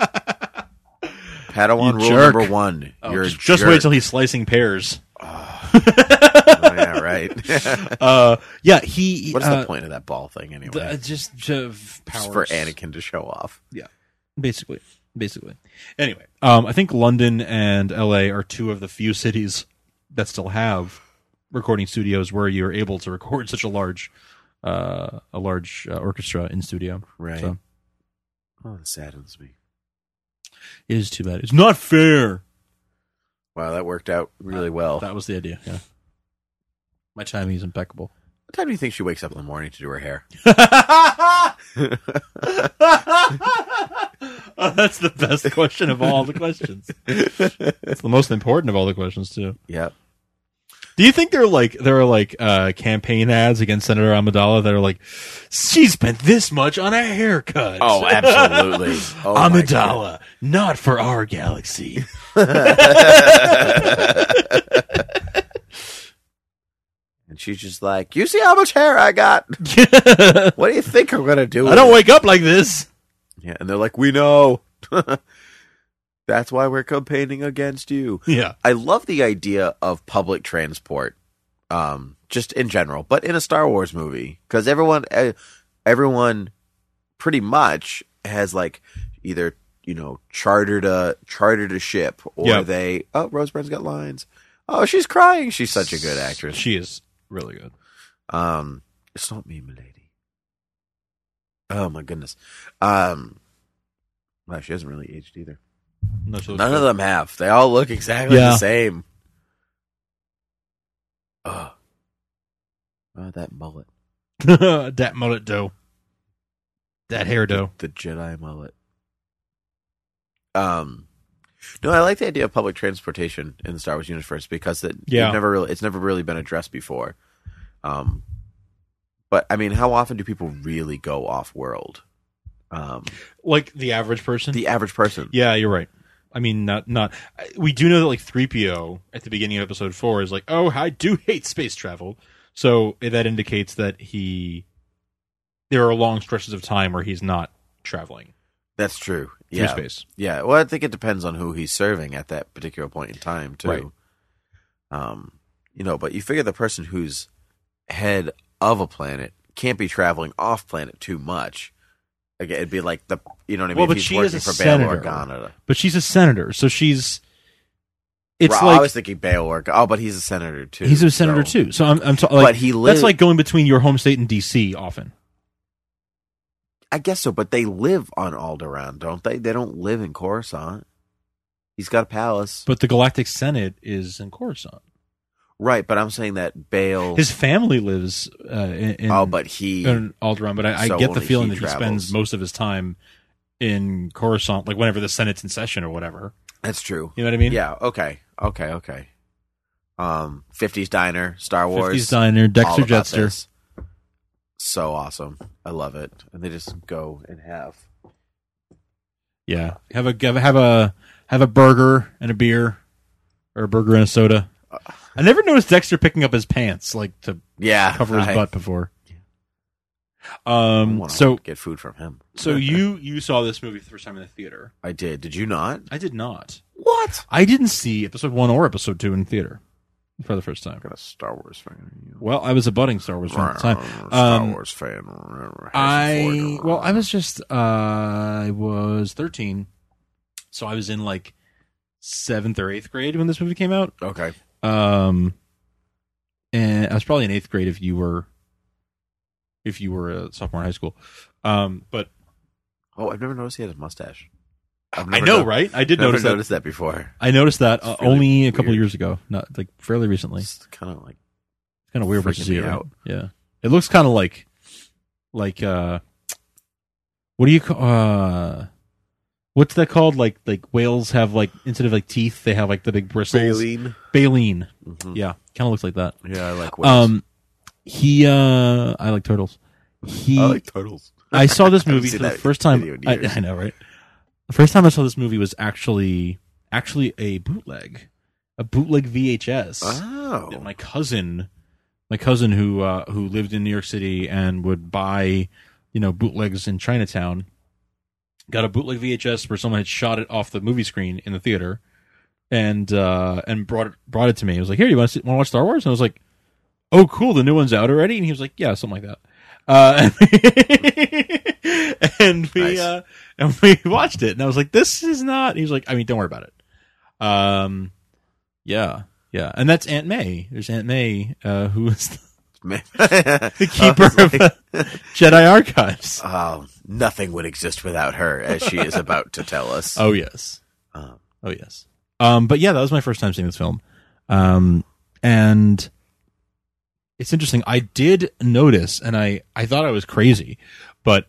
Padawan rule jerk. number 1. Oh, You're a just jerk. wait till he's slicing pears. Oh, yeah, right. Yeah, he. What's the point of that ball thing anyway? Just Just powers for Anakin to show off. Yeah, basically. Anyway, I think London and LA are two of the few cities that still have recording studios where you're able to record such a large orchestra in studio. Right. So, Oh, that saddens me. it is too bad. It's not fair. Wow, that worked out really well. That was the idea. Yeah. My timing is impeccable. What time do you think she wakes up in the morning to do her hair? Oh, that's the best question of all the questions. It's the most important of all the questions too. Yep. Do you think there are like campaign ads against Senator Amidala that are like, she spent this much on a haircut? Oh, absolutely. Oh, my Amidala, not for our galaxy. And she's just like, you see how much hair I got? What do you think I'm going to do with I don't it? wake up like this. Yeah, and they're like, we know. That's why we're campaigning against you. Yeah. I love the idea of public transport, just in general, but in a Star Wars movie, because everyone pretty much has like either chartered a ship, or Yep. they Rose Byrne's got lines. Oh, she's crying. She's such a good actress. She is really good. It's not me, milady. Oh my goodness. Well, she hasn't really aged either. None of them have. They all look exactly the same. Oh, that mullet. That mullet dough. That hair dough. The Jedi mullet. No, I like the idea of public transportation in the Star Wars universe because it's never really been addressed before. But I mean, how often do people really go off world? Like the average person? The average person. Yeah, you're right. I mean, not. We do know that like 3PO at the beginning of episode 4 is like, oh, I do hate space travel. So that indicates that there are long stretches of time where he's not traveling. That's true. Through space. Yeah. Well, I think it depends on who he's serving at that particular point in time, too. Right. But you figure the person who's head of a planet can't be traveling off planet too much. Again, it'd be like you know what I mean? Well, but if he's she working is a for Bail senator. Organa. But she's a senator, so she's. It's Right, like I was thinking Bail Organa. Oh, but he's a senator too. he's a senator too. So I'm like, but he that's like going between your home state and DC often. I guess so, but they live on Alderaan, don't they? They don't live in Coruscant. He's got a palace. But the Galactic Senate is in Coruscant. Right, but I'm saying that Bail... His family lives in Alderaan, but I get the feeling that he spends most of his time in Coruscant, like whenever the Senate's in session or whatever. That's true. You know what I mean? Yeah, okay. 50s Diner, Star Wars. 50s Diner, Dexter Jetster. This. So awesome. I love it. And they just go and have... Yeah. Have a burger and a beer, or a burger and a soda. I never noticed Dexter picking up his pants to cover his butt before. So get food from him. So you saw this movie the first time in the theater. I did. Did you not? I did not. What? I didn't see episode 1 or episode 2 in theater for the first time. Got a Star Wars fan. Well, I was a budding Star Wars fan at the time. Star Wars fan. I was 13, so I was in like 7th or 8th grade when this movie came out. Okay. And I was probably in 8th grade if you were a sophomore in high school. But I've never noticed he had a mustache. I know, right? I did notice that before. I noticed that only a couple years ago, not like fairly recently. It's kind of weird to see it out. Yeah, it looks kind of like what do you call What's that called? Like whales have like instead of like teeth, they have like the big bristles. Baleen. Mm-hmm. Yeah, kind of looks like that. Yeah, I like whales. I like turtles. I like turtles. I saw this movie seen for the that first time. video in years. I know, right? The first time I saw this movie was actually a bootleg VHS. Oh, My cousin who lived in New York City and would buy, bootlegs in Chinatown, got a bootleg VHS where someone had shot it off the movie screen in the theater, and brought it to me. He was like, "Here, you want to watch Star Wars?" And I was like, "Oh, cool, the new one's out already." And he was like, "Yeah, something like that." And we watched it, and I was like, "This is not." He was like, "I mean, don't worry about it." Yeah, and that's Aunt May. There's Aunt May, who is the keeper of Jedi archives. Oh, nothing would exist without her, as she is about to tell us. Oh yes. Yes. But yeah, that was my first time seeing this film, and it's interesting. I did notice, and I thought I was crazy, but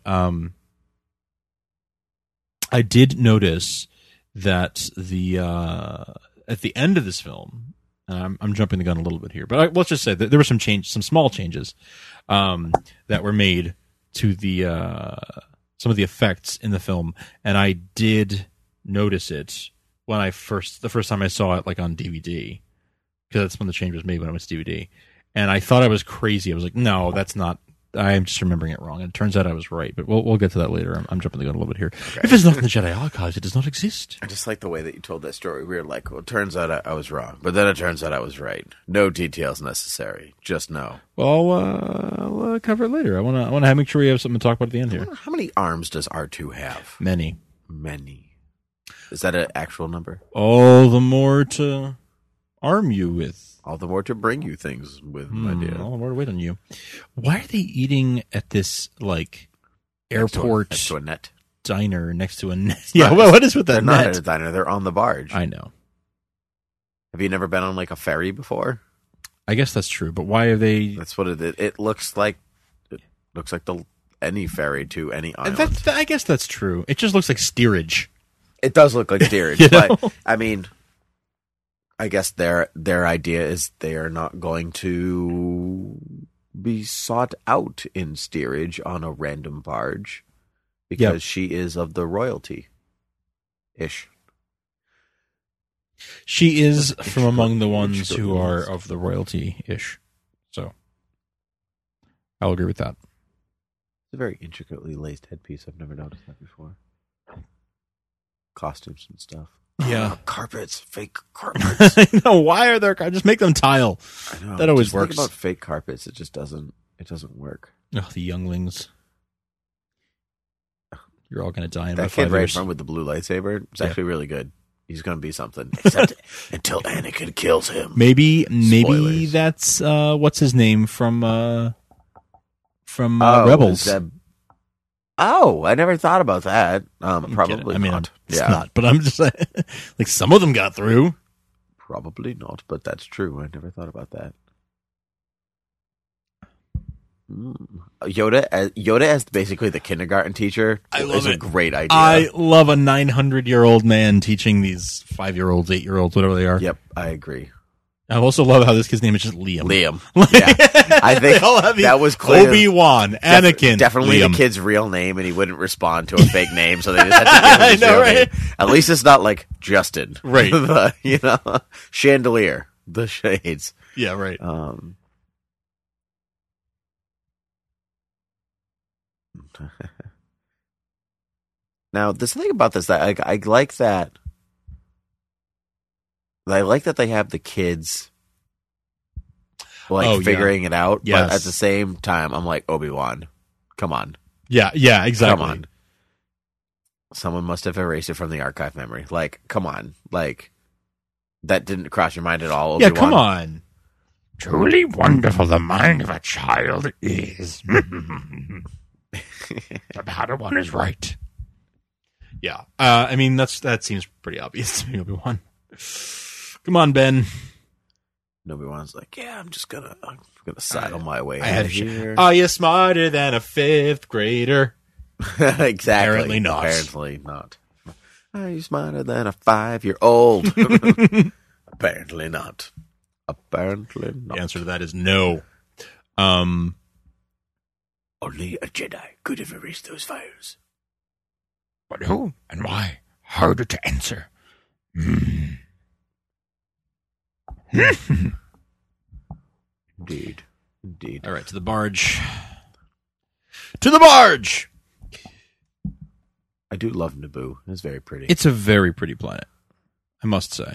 I did notice that at the end of this film, and I'm jumping the gun a little bit here, but let's just say that there were some small changes that were made to some of the effects in the film, and I did notice it when the first time I saw it, like on DVD, because that's when the change was made, when it was DVD. And I thought I was crazy. I was like, no, that's not. I'm just remembering it wrong. And it turns out I was right. But we'll get to that later. I'm jumping the gun a little bit here. Okay. If it's not in the Jedi archives, it does not exist. I just like the way that you told that story. We were like, well, it turns out I was wrong. But then it turns out I was right. No details necessary. Just know. Well, we'll cover it later. I want to make sure we have something to talk about at the end here. How many arms does R2 have? Many. Is that an actual number? All the more to arm you with. All the more to bring you things with, my dear. All the more to wait on you. Why are they eating at this, like, airport next to a net diner next to a net? Yeah, what is with that net? They're not at a diner. They're on the barge. I know. Have you never been on, like, a ferry before? I guess that's true, but why are they... That's what it looks like. It looks like any ferry to any island. I guess that's true. It just looks like steerage. It does look like steerage, but, I mean... I guess their idea is they are not going to be sought out in steerage on a random barge because she is of the royalty-ish. She is from among the ones who are of the royalty-ish. So, I'll agree with that. It's a very intricately laced headpiece. I've never noticed that before. Costumes and stuff. Yeah. Carpets. Fake carpets. I know. Why are there carpets? Just make them tile. I know. That always just works. Think about fake carpets. It just doesn't work. Oh, the younglings. You're all going to die in that about kid 5 right years. in front with the blue lightsaber is actually really good. He's going to be something. Except until Anakin kills him. Maybe Spoilers. that's what's his name from Rebels. Oh, I never thought about that. Probably not. It's not, but I'm just saying, like, some of them got through. Probably not, but that's true. I never thought about that. Yoda as basically the kindergarten teacher is a great idea. I love a 900-year-old man teaching these 5-year-olds, 8-year-olds, whatever they are. Yep, I agree. I also love how this kid's name is just Liam. Yeah. I think that was clear. Obi-Wan, Anakin, definitely Liam. The kid's real name, and he wouldn't respond to a fake name, so they just had to give him his real name. At least it's not like Justin. Right. Chandelier. The shades. Yeah, right. Now, there's something about this that I like that. I like that they have the kids figuring it out, yes. But at the same time, I'm like, Obi-Wan, come on. Yeah, exactly. Come on. Someone must have erased it from the archive memory. Like, come on. Like, that didn't cross your mind at all, Obi-Wan? Yeah, come on. Truly wonderful the mind of a child is. The Padawan is right. Yeah. I mean, that seems pretty obvious to me, Obi-Wan. Come on, Ben. Obi-Wan's like, yeah, I'm gonna sidle my way out here. Are you smarter than a 5th grader? Exactly. Apparently not. Apparently not. Are you smarter than a 5-year-old? Apparently not. Apparently not. The answer to that is no. Only a Jedi could have erased those fires. But who and why? Harder to answer. Indeed. All right, to the barge. To the barge! I do love Naboo. It's very pretty. It's a very pretty planet, I must say.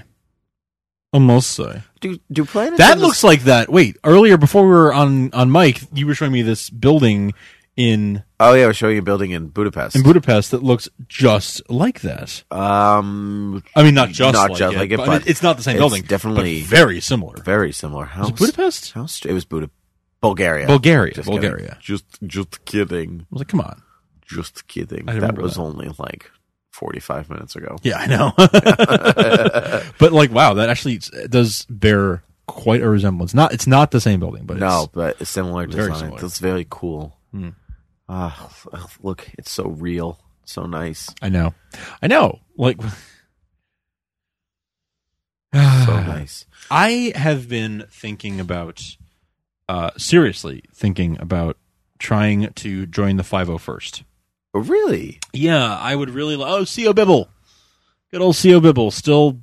Do planets... That looks like that. Wait, earlier, before we were on mic, you were showing me this building in... Oh, yeah, I was showing you a building in Budapest. That looks just like that. I mean, not just like it, but it's not the same building. Definitely but very similar. Very similar. Was it Budapest? It was Bulgaria. Bulgaria. Just kidding. I was like, come on. Just kidding. That was only like 45 minutes ago. Yeah, I know. But like, wow, that actually does bear quite a resemblance. It's not the same building, but but it's similar design. Very similar. That's very cool. Look, it's so real, so nice. I know. Like, so nice. I have been thinking about, seriously thinking about trying to join the 501st. Oh, really? Yeah, I would really. C.O. Bibble, good old C.O. Bibble, still,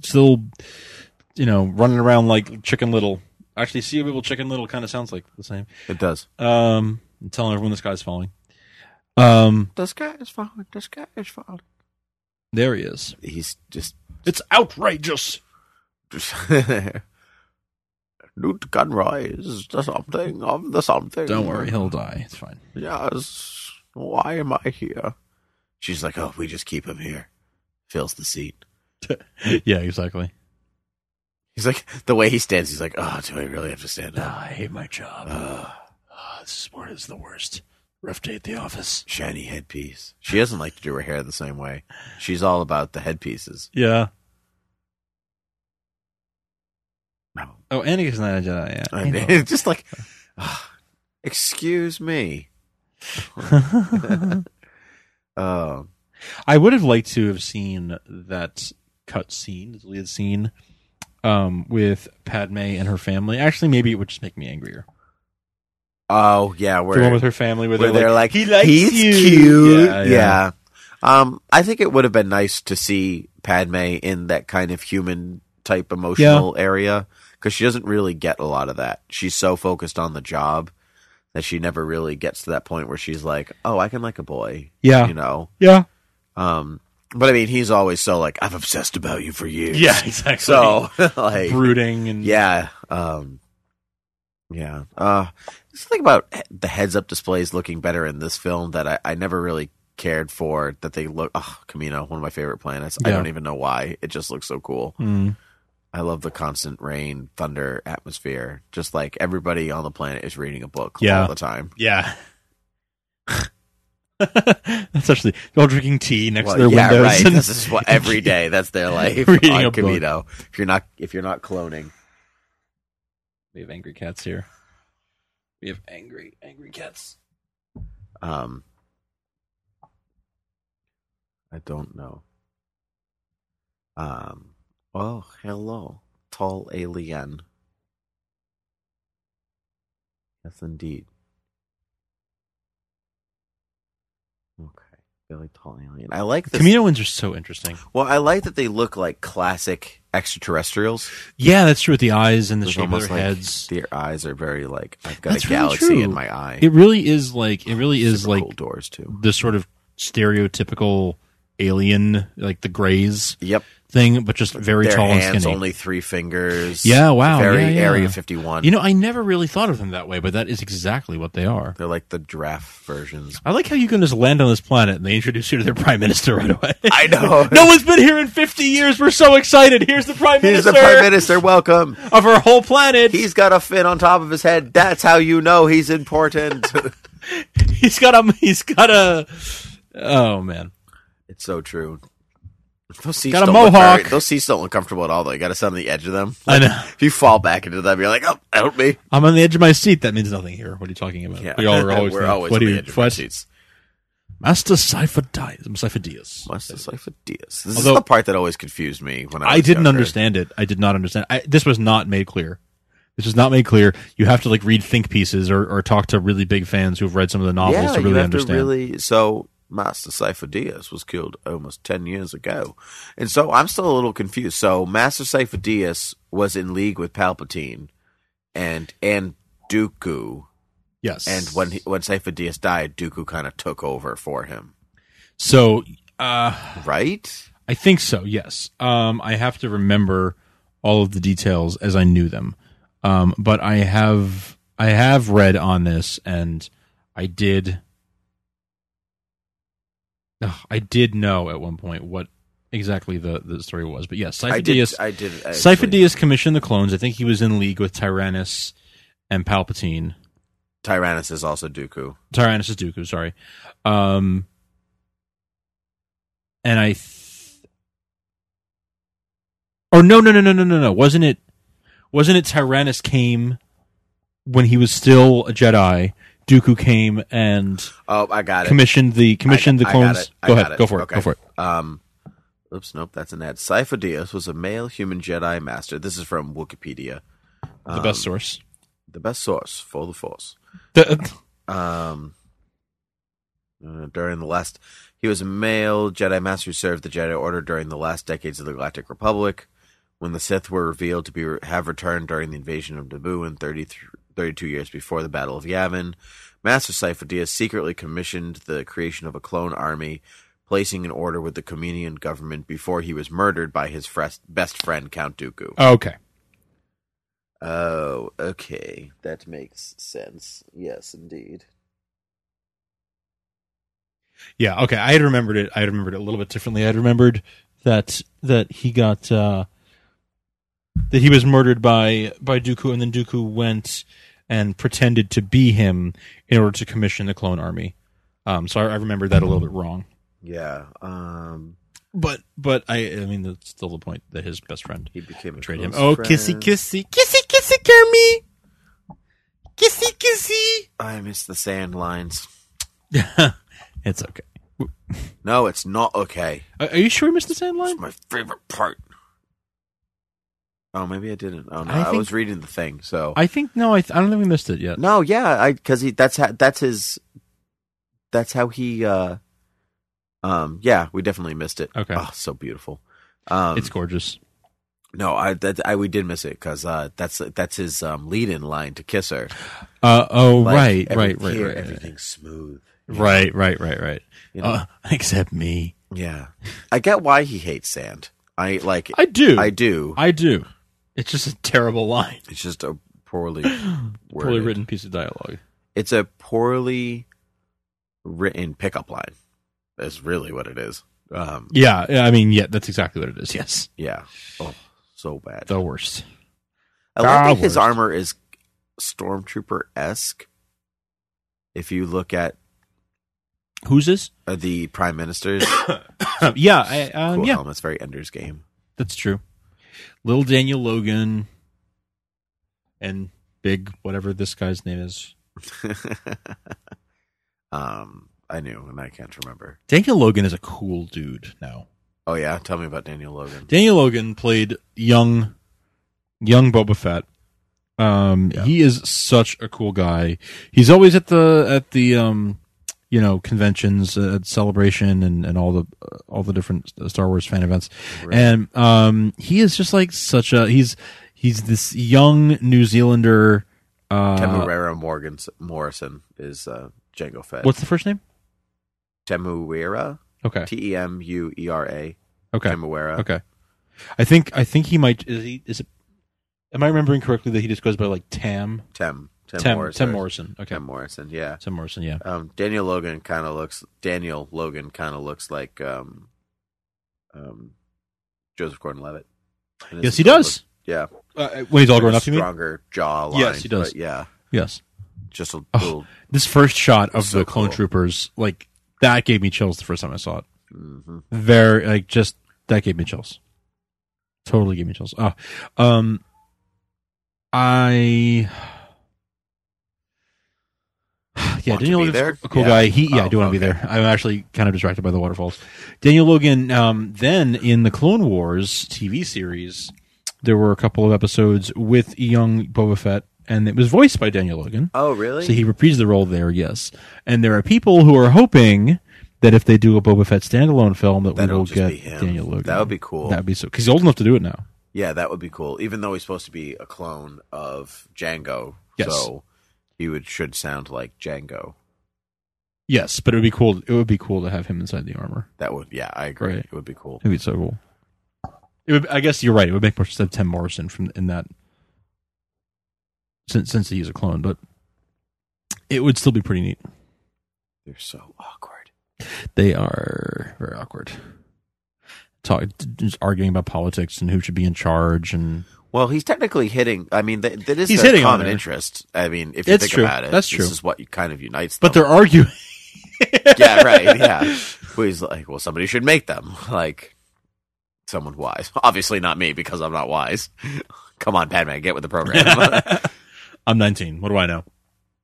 running around like Chicken Little. Actually, C.O. Bibble, Chicken Little kind of sounds like the same. It does. I'm telling everyone the sky's falling. The sky is falling. The sky is falling. There he is. He's just. It's outrageous. Newt Gunroy is the something of the something. Don't worry, he'll die. It's fine. Yes. Why am I here? She's like, oh, we just keep him here. Fills the seat. Yeah, exactly. He's like, the way he stands, he's like, oh, do I really have to stand up? I hate my job. This is the worst. Rough day at the office. Shiny headpiece. She doesn't like to do her hair the same way. She's all about the headpieces. Yeah. No. Oh, Anakin's not a Jedi, yeah. I mean, it's just like, excuse me. I would have liked to have seen that cut scene, the deleted scene, with Padme and her family. Actually, maybe it would just make me angrier. Oh, yeah. The one with her family where they're like, he likes he's you. cute. Yeah. I think it would have been nice to see Padme in that kind of human type emotional area, because she doesn't really get a lot of that. She's so focused on the job that she never really gets to that point where she's like, oh, I can like a boy. Yeah. Yeah. But I mean, he's always so like, I've obsessed about you for years. Yeah, exactly. So, like, brooding and yeah. Just think about the heads-up displays looking better in this film that I never really cared for. That they look, Camino, one of my favorite planets. I don't even know why. It just looks so cool. I love the constant rain, thunder atmosphere. Just like everybody on the planet is reading a book all the time. Yeah. That's actually, they're all drinking tea next to their windows. Right. This is what every day. That's their life on Camino. If you're not cloning. We have angry cats here. We have angry cats. I don't know. Oh, hello, tall alien. Yes, indeed. Okay, really tall alien. I like this. Caminoans are so interesting. Well, I like that they look like classic extraterrestrials. Yeah, that's true with the eyes and the shape of their like heads. Their eyes are very like, I've got that's a galaxy really in my eye. It really is like cool doors too. The sort of stereotypical alien, like the Greys. Yep. Thing, but just very their tall and hands, skinny. only 3 fingers. Yeah, wow. Very Area 51. You know, I never really thought of them that way, but that is exactly what they are. They're like the giraffe versions. I like how you can just land on this planet and they introduce you to their prime minister right away. I know. No one's been here in 50 years. We're so excited. Here's the prime minister. Here's the prime minister. Welcome. Of our whole planet. He's got a fin on top of his head. That's how you know he's important. He's got a, oh man. It's so true. Those seats got a don't mohawk. Those seats don't look comfortable at all, though. You got to sit on the edge of them. I know. If you fall back into them, you're like, oh, help me. I'm on the edge of my seat. That means nothing here. What are you talking about? Yeah. We're always on the edge of our seats. Master Cypher Diaz. Master Cypher Diaz. This Although- is the part that always confused me when I was didn't younger. understand it. I did not understand. This was not made clear. This was not made clear. You have to like read think pieces or talk to really big fans who've read some of the novels Yeah, to you really have understand. to really. So Master Cypher Diaz was killed almost 10 years ago, and so I'm still a little confused. So Master Cypher Diaz was in league with Palpatine and Dooku. Yes. And when Cypher Diaz died, Dooku kind of took over for him. So, right? I think so. Yes. I have to remember all of the details as I knew them. But I have read on this, and I did know at one point what exactly the story was. But yes, Cypher Diaz. I did. Cypher Diaz commissioned the clones. I think he was in league with Tyrannus and Palpatine. Tyrannus is also Dooku. Tyrannus is Dooku. Sorry. And I. No. Wasn't it Tyrannus came when he was still a Jedi? Dooku came and I got it. Commissioned the clones. Go ahead. Go for it. Okay. Go for it. Oops, nope, that's an ad. Cypher Diaz was a male human Jedi master. This is from Wikipedia. The best source. The best source for the Force. He was a male Jedi master who served the Jedi Order during the last decades of the Galactic Republic, when the Sith were revealed to have returned during the invasion of Naboo and 32 years before the Battle of Yavin. Master Cypher Diaz secretly commissioned the creation of a clone army, placing an order with the Communion government before he was murdered by his best friend, Count Dooku. Okay. Oh, okay. That makes sense. Yes, indeed. Yeah, okay. I had remembered it. I had remembered it a little bit differently. I had remembered that he got that he was murdered by Dooku, and then Dooku went and pretended to be him in order to commission the clone army. So I remembered that a little bit wrong. Yeah. But I mean that's still the point that his best friend betrayed him. Oh, kissy, Kermie. Kissy. I miss the sand lines. It's okay. No, it's not okay. Are you sure you missed the sand line? It's my favorite part. Oh, maybe I didn't. Oh no, I I think- was reading the thing. So I think no. I don't think we missed it yet. no, yeah, because that's how he. Yeah, we definitely missed it. Okay. Oh, so beautiful. It's gorgeous. No, we did miss it because that's his lead-in line to kiss her. Right. Everything's smooth. Right. You know? Except me. Yeah, I get why he hates sand. I do. I do. It's just a terrible line. It's just a poorly Poorly written piece of dialogue. It's a poorly written pickup line. That's really what it is. Yeah. I mean, yeah. That's exactly what it is. Yes. Yeah. Oh, so bad. The worst. I like that his armor is Stormtrooper-esque. If you look at who's this? The Prime Minister's yeah, cool yeah, helmet's very Ender's Game. that's true. Little Daniel Logan and Big whatever this guy's name is. I knew, and I can't remember. Daniel Logan is a cool dude now. Oh yeah, tell me about Daniel Logan. Daniel Logan played young Boba Fett. He is such a cool guy. He's always at the conventions, at Celebration, and all the different Star Wars fan events. Right. And he is just like he's this young New Zealander. Temuera Morrison is Jango Fett. What's the first name? Temuera. Okay. Temuera. Okay. Temuera. Okay. I think he might. Is it? Am I remembering correctly that he just goes by like Tam Morrison? Tim Morrison. Okay. Tim Morrison. Yeah. Tim Morrison. Yeah. Daniel Logan kind of looks like Joseph Gordon-Levitt. Yes, he does. Yeah. When he's all grown up, you mean? Stronger jawline. Yes, he does. But yeah. Yes. Just a little. This first shot of so the clone cool. troopers, like that, gave me chills the first time I saw it. Mm-hmm. Very that gave me chills. Totally gave me chills. Yeah, Want to Daniel be Logan's there? a cool Yeah. guy. I Oh, do want to be okay. there. I'm actually kind of distracted by the waterfalls. Daniel Logan, then in the Clone Wars TV series, there were a couple of episodes with young Boba Fett, and it was voiced by Daniel Logan. Oh, really? So he reprised the role there, yes. And there are people who are hoping that if they do a Boba Fett standalone film, that That'll we will just get be him. Daniel Logan. That would be cool. That would be so, because he's old enough to do it now. Yeah, that would be cool. Even though he's supposed to be a clone of Django, Yes. so he should sound like Django. Yes, but it would be cool. It would be cool to have him inside the armor. That would, yeah, I agree. Right. It would be cool. It'd be so cool. It would. I guess you're right. It would make more sense to have Tim Morrison in that, since he's a clone, but it would still be pretty neat. They're so awkward. They are very awkward. Just arguing about politics and who should be in charge, and Well, he's technically hitting. I mean, that is He's their hitting on common there. interest. I mean, if you It's think true. about it, That's true. This is what kind of unites them. but they're arguing. Yeah, right. Yeah. Well, he's like, well, somebody should make them. Like, someone wise. Obviously not me, because I'm not wise. Come on, Padme, get with the program. I'm 19. What do I know?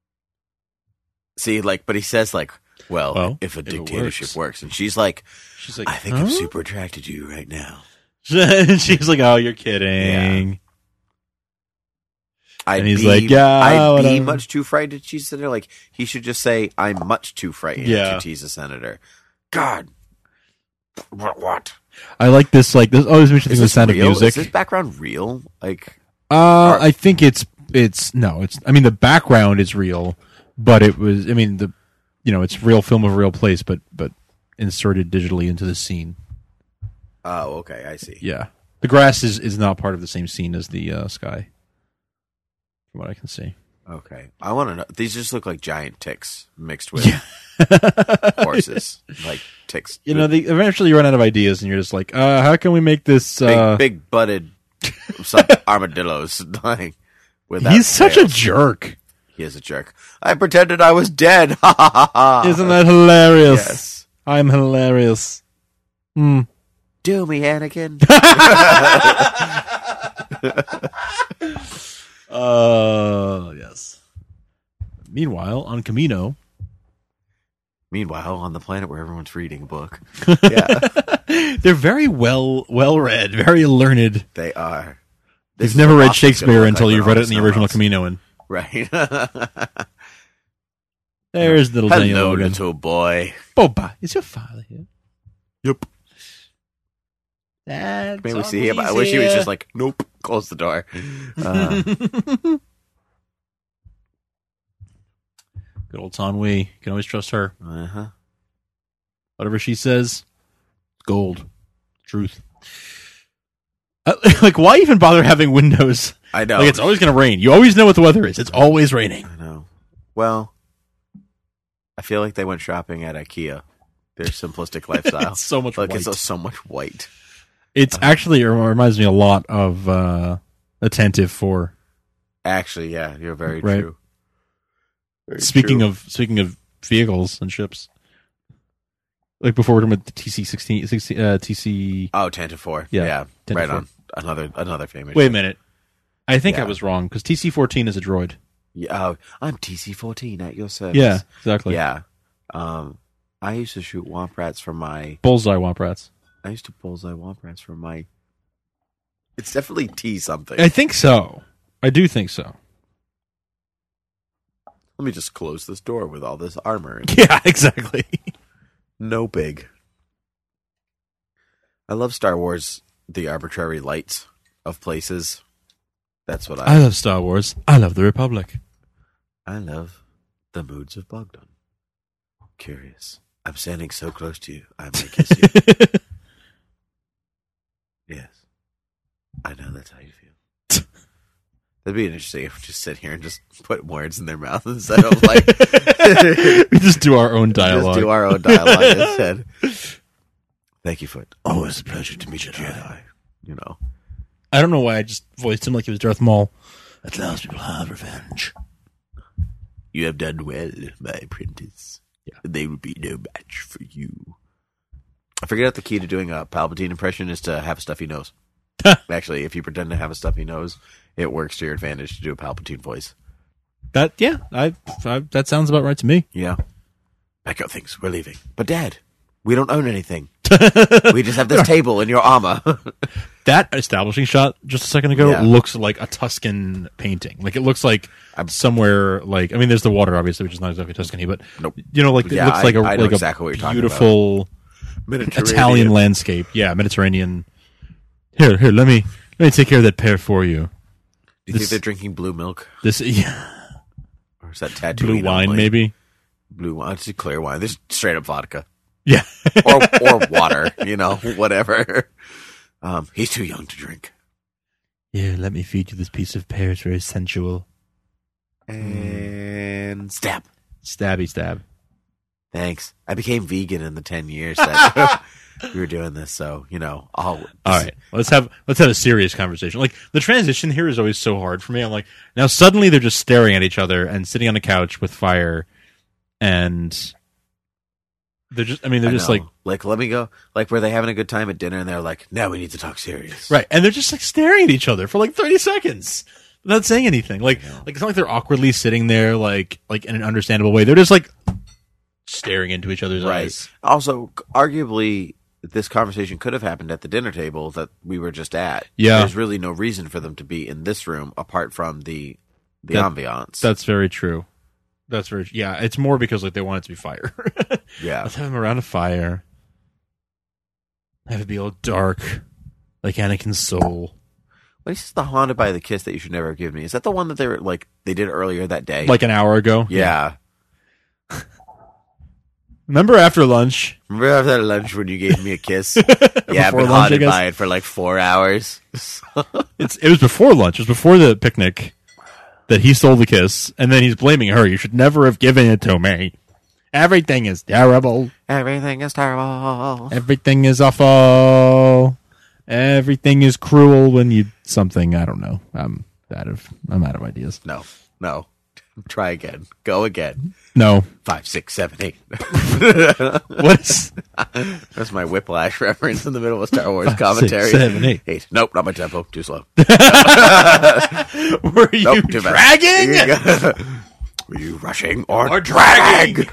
See, like, but he says, like, well, if a it dictatorship works. And she's like, like, I think I'm super attracted to you right now. She's like, oh, you're kidding. I'd And he's be, like, yeah, I'd be whatever. much too frightened to tease a senator. Like, he should just say, I'm much too frightened to tease a senator. God. What? I like this. Like this always makes me think of the this sound of real? music. Is this background real? Like, I think it's no. It's. I mean, the background is real, but it was. I mean, it's real film of a real place, but inserted digitally into the scene. oh, okay, I see. Yeah, the grass is not part of the same scene as the sky, from what I can see. Okay, I want to know. These just look like giant ticks mixed with horses, like ticks. Eventually you run out of ideas, and you're just like, how can we make this big butted armadillos? Like, without He's such a tails. jerk. He is a jerk. I pretended I was dead. Ha ha ha ha. Isn't that hilarious? Yes. I'm hilarious. Do me, Anakin. Yes. Meanwhile, on Camino. Meanwhile, on the planet where everyone's reading a book. Yeah. They're very well read, very learned. They are. You've never read Shakespeare until you've read it in the original Caminoan. Right. There's little Daniel Hello, Logan. little boy. Boba, is your father here? Yep. Dad's Maybe we see him. I wish he was just like, nope, close the door. Good old Tanwi. You can always trust her. Uh-huh. Whatever she says, gold. Truth. Like, why even bother having windows? I know. Like, it's always going to rain. You always know what the weather is. It's always raining. I know. Well, I feel like they went shopping at IKEA. Their simplistic lifestyle. It's so much like white. It's so much white. It's actually, it reminds me a lot of Attentive 4. Actually, yeah, you're very Right. true. Very Speaking true. of vehicles and ships, like before we're talking about the TC-16, TC. Oh, Tantive 4. Yeah, Yeah, Tantive right 4. on. Another famous. Wait a ship. minute, I think Yeah. I was wrong because TC-14 is a droid. Yeah, I'm TC-14 at your service. Yeah, exactly. Yeah. I used to shoot womp rats from my. Bullseye Womp Rats. I used to bullseye womp rats from my. It's definitely T something. I think so. I do think so. Let me just close this door with all this armor. Yeah, exactly. No big. I love Star Wars, the arbitrary lights of places. That's what I love Star Wars. I love the Republic. I love the moods of Bogdan. Curious. I'm standing so close to you, I may kiss you. Yes. I know that's how you feel. That'd be interesting if we just sit here and just put words in their mouth instead of like... We just do our own dialogue. Just do our own dialogue instead. Thank you for it. Always a pleasure to meet you, Jedi. You know. I don't know why I just voiced him like he was Darth Maul. At last we will have revenge. You have done well, my apprentice. Yeah. They would be no match for you. I figured out the key to doing a Palpatine impression is to have a stuffy nose. Actually, if you pretend to have a stuffy nose, it works to your advantage to do a Palpatine voice. That sounds about right to me. Yeah. Pack up things. We're leaving. But Dad, we don't own anything. We just have this table in your armor. That establishing shot just a second ago looks like a Tuscan painting. Like it looks like somewhere like, I mean, there's the water obviously, which is not exactly Tuscany, but nope. You know, like it looks like I know like exactly what you're beautiful Italian landscape. Yeah, Mediterranean. Here, let me take care of that pear for you. Do you think they're drinking blue milk? Or is that tattoo? Blue wine, maybe. Blue wine. It's clear wine. There's straight up vodka. Yeah. or water, whatever. He's too young to drink. Here, let me feed you this piece of pear. It's very sensual. And stab. Stab. Thanks. I became vegan in the 10 years that we were doing this, so, all right. Let's have a serious conversation. Like, the transition here is always so hard for me. I'm like, now suddenly they're just staring at each other and sitting on a couch with fire, and they're just like, let me go. Like, were they having a good time at dinner and they're like, now we need to talk serious. Right. And they're just like staring at each other for like 30 seconds without saying anything. Like it's not like they're awkwardly sitting there like in an understandable way. They're just like staring into each other's eyes. Also, arguably, this conversation could have happened at the dinner table that we were just at. Yeah. There's really no reason for them to be in this room apart from the ambiance. That's very true. Yeah, it's more because like they want it to be fire. Yeah. Let's have them around a fire. Have it be all dark, like Anakin's soul. What is the haunted by the kiss that you should never have given me? Is that the one that they did earlier that day? Like an hour ago? Yeah. Remember after lunch? Remember after lunch when you gave me a kiss? Yeah, I've been haunted by it for like 4 hours. It was before lunch. It was before the picnic that he stole the kiss, and then he's blaming her. You should never have given it to me. Everything is terrible. Everything is terrible. Everything is awful. Everything is cruel when you something. I don't know. I'm out of ideas. No. Try again. Go again. No. 5, 6, 7, 8. What's that's my Whiplash reference in the middle of Star Wars commentary. 6, 7, 8. Nope, not my tempo. Too slow. Were you dragging? Were you rushing or dragging?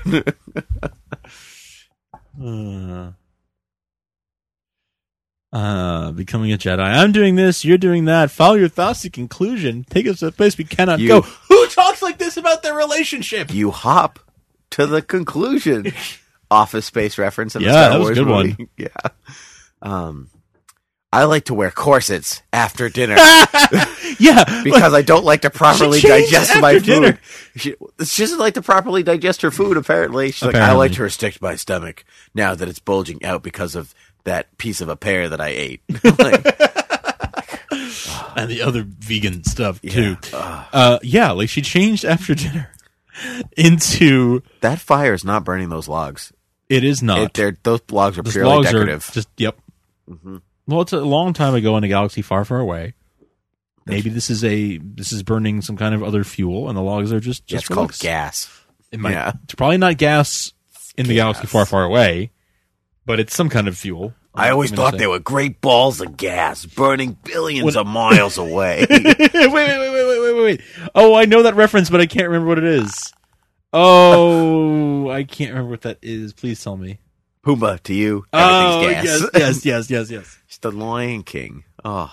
Becoming a Jedi. I'm doing this. You're doing that. Follow your thoughts to conclusion. Take us to a place we cannot go. Who talks like this about their relationship? You hop to the conclusion. Office Space reference in the Star Star Wars movie. One. Yeah. I like to wear corsets after dinner. Yeah. Because I don't like to properly digest my food. Dinner. She doesn't like to properly digest her food, apparently. She's like, I like to restrict my stomach now that it's bulging out because of that piece of a pear that I ate. And the other vegan stuff, too. Like she changed after dinner into... That fire is not burning those logs. It is not. Those logs are purely decorative. Yep. Mm-hmm. Well, it's a long time ago in a galaxy far, far away. Maybe this is burning some kind of other fuel, and the logs are just it's called gas. It's probably not gas in the galaxy far, far away, but it's some kind of fuel. I always thought they were great balls of gas burning billions of miles away. Wait. Oh, I know that reference, but I can't remember what it is. Oh, I can't remember what that is. Please tell me. Pumbaa, to you, everything's gas. Yes. It's the Lion King. Oh.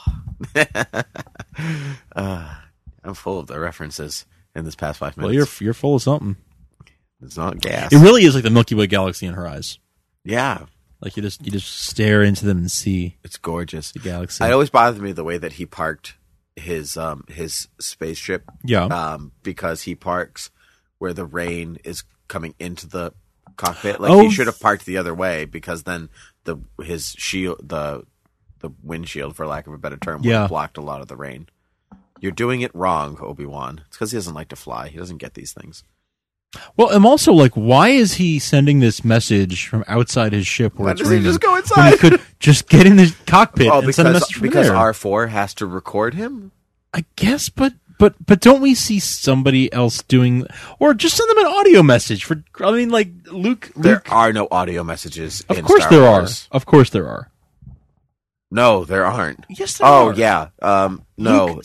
I'm full of the references in this past 5 minutes. Well, you're full of something. It's not gas. It really is like the Milky Way galaxy in her eyes. Yeah. Like you just stare into them and see. It's gorgeous. The galaxy. It always bothered me the way that he parked his spaceship. Yeah. Because he parks where the rain is coming into the cockpit. Like he should have parked the other way, because then his shield, the windshield, for lack of a better term, would have blocked a lot of the rain. You're doing it wrong, Obi-Wan. It's because he doesn't like to fly. He doesn't get these things. Well, I'm also like, why is he sending this message from outside his ship where why it's does raining? He just go inside? When he could just get in the cockpit and send a message from because there. R4 has to record him? I guess, but don't we see somebody else doing, or just send them an audio message for? I mean, like Luke. There are no audio messages. Of course there are. Of course there are. No, there aren't. Yes, there Oh are. yeah. No, Luke says they're that not. he'll rendezvous with them on Tatooine.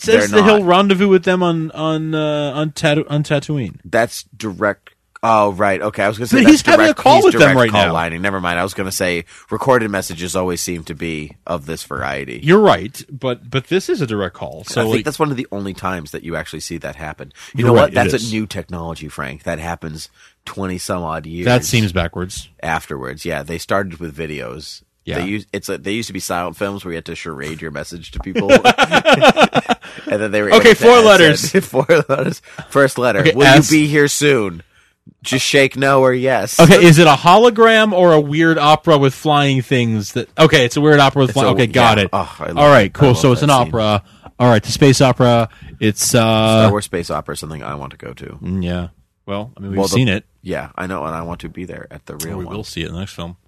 That's direct. On Tatooine. That's direct. Oh right, okay. I was going to say But he's that's having direct, a call he's with them direct right call now. lining. Never mind. I was going to say recorded messages always seem to be of this variety. You're right, but this is a direct call. So I think like, that's one of the only times that you actually see that happen. You You're know right, what? it That's is. a new technology, Frank. That happens 20 some odd years. that seems backwards. afterwards. Yeah, they started with videos. Yeah. They used to be silent films where you had to charade your message to people, and then they were Okay, able to 4 add letters. 4 letters. First letter. Okay, Will S. you be here soon? Just shake no or yes. Okay, is it a hologram or a weird opera with flying things? Okay, it's a weird opera with flying. Okay, got it. Oh, I love All right, I cool. love So it's that an scene. opera. All right, the space opera. It's Star Wars space opera is something I want to go to. Yeah. Well, I mean, we've seen it. Yeah, I know, and I want to be there at the real We one. will see it in the next film.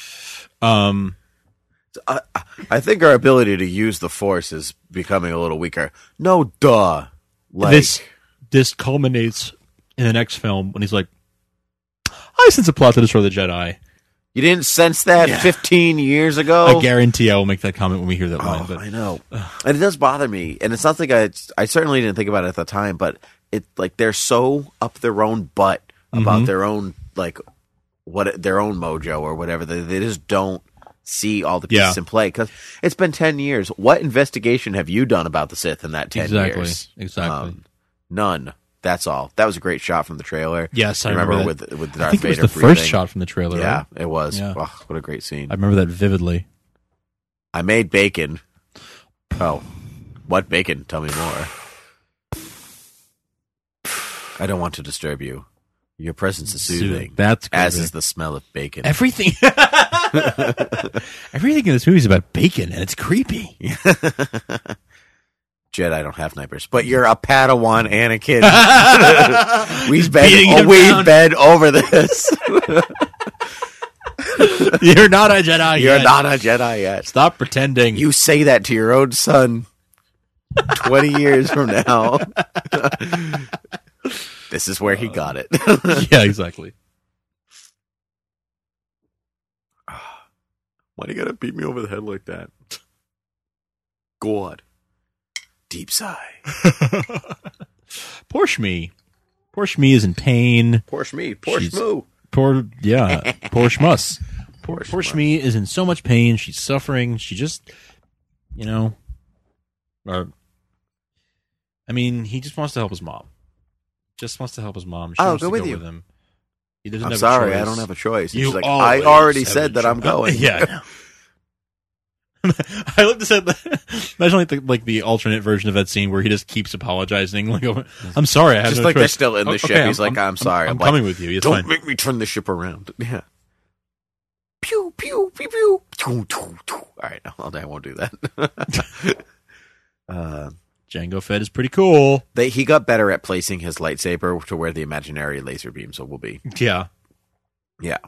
I think our ability to use the Force is becoming a little weaker. No, duh. Like, This culminates in the next film when he's like, I sense a plot to destroy the Jedi. you didn't sense that 15 years ago? I guarantee I will make that comment when we hear that line. Oh, But I know. And it does bother me. And it's something I certainly didn't think about it at the time, but it like they're so up their own butt about their own like their own mojo or whatever. They just don't see all the pieces in play because it's been 10 years. What investigation have you done about the Sith in that 10 years? Exactly. None. That's all. That was a great shot from the trailer. Yes, I remember that. with I Darth think it was Vader the breathing. first shot from the trailer. Yeah, right? it was. Yeah. Oh, what a great scene. I remember that vividly. I made bacon. Oh, what bacon? Tell me more. I don't want to disturb you. Your presence is soothing. That's as good. is the smell of bacon. Everything. Everything in this movie is about bacon, and it's creepy. Jedi don't have snipers, but you're a Padawan, Anakin. we've Beating him down. been over this. You're not a Jedi You're yet. not a Jedi yet. Stop pretending. You say that to your own son 20 years from now. This is where he got it. Yeah, exactly. Why do you gotta beat me over the head like that? God. Deep sigh. Poor Shmi. Poor Shmi is in pain. Poor Shmi. Poor She's- Shmoo. Poor Shmus. Poor Poor Shmi is in so much pain. She's suffering. She just, he just wants to help his mom. Just wants to help his mom. She I'll wants go to with go you. with him. He doesn't I'm have sorry, a choice. I don't have a choice. You She's like, always I already have said a that I'm choice. going. Yeah. I know. I love to say imagine the alternate version of that scene where he just keeps apologizing. Like, I'm sorry, I have Just no like choice. they're still in the Okay, ship. He's like, I'm sorry. I'm like, coming with you. It's don't fine. make me turn the ship around. Yeah. Pew, pew, pew, pew. Choo, choo, choo. All right, I won't do that. Jango Fett is pretty cool. He got better at placing his lightsaber to where the imaginary laser beams will be. Yeah. Yeah.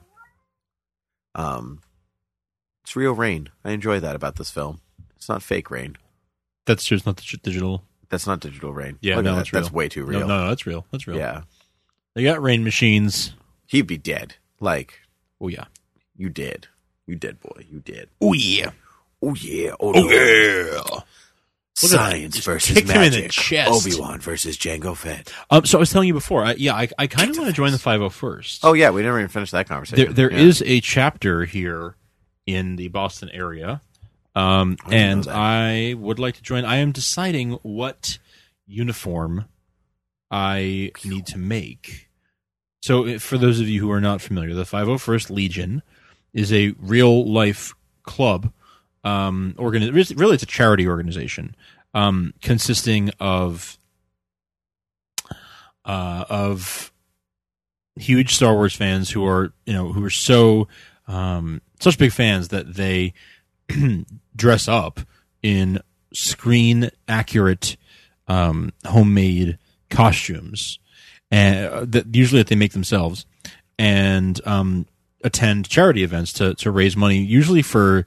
It's real rain. I enjoy that about this film. It's not fake rain. That's true. It's not digital. That's not digital rain. Yeah, Look at no, that. that's real. That's way too real. No, that's real. That's real. Yeah. They got rain machines. He'd be dead. Like, Oh, yeah. you did. You did, boy. You did. Oh, yeah. Oh, yeah. Oh, Oh, no. yeah. Science Just versus kicked him in magic. the chest. Obi-Wan versus Jango Fett. So I was telling you before, I kind of want to join the 501st. Oh, yeah. We never even finished that conversation. There Yeah. is a chapter here in the Boston area, and know that. I would like to join. I am deciding what uniform I need to make. So, for those of you who are not familiar, the 501st Legion is a real-life club. Really, it's a charity organization consisting of huge Star Wars fans who are so such big fans that they dress up in screen accurate homemade costumes, and that usually they make themselves, and attend charity events to raise money, usually for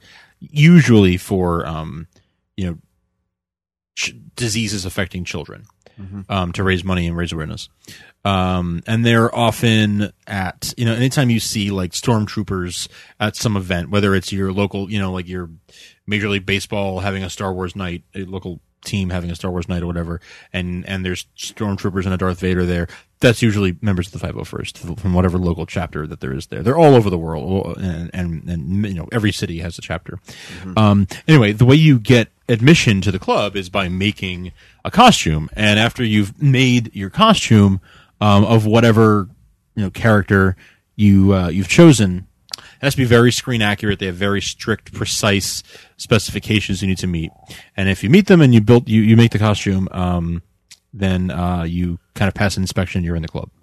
diseases affecting children, to raise money and raise awareness. And they're often at, anytime you see like stormtroopers at some event, whether it's your local, like your Major League Baseball having a Star Wars night, a local team having a Star Wars night or whatever, and there's stormtroopers and a Darth Vader there, that's usually members of the 501st from whatever local chapter that there is there. They're all over the world, and every city has a chapter. Anyway, the way you get admission to the club is by making a costume, and after you've made your costume of whatever character you've chosen, it has to be very screen accurate. They have very strict, precise specifications you need to meet. And if you meet them and you make the costume, then you kind of pass an inspection. You're in the club.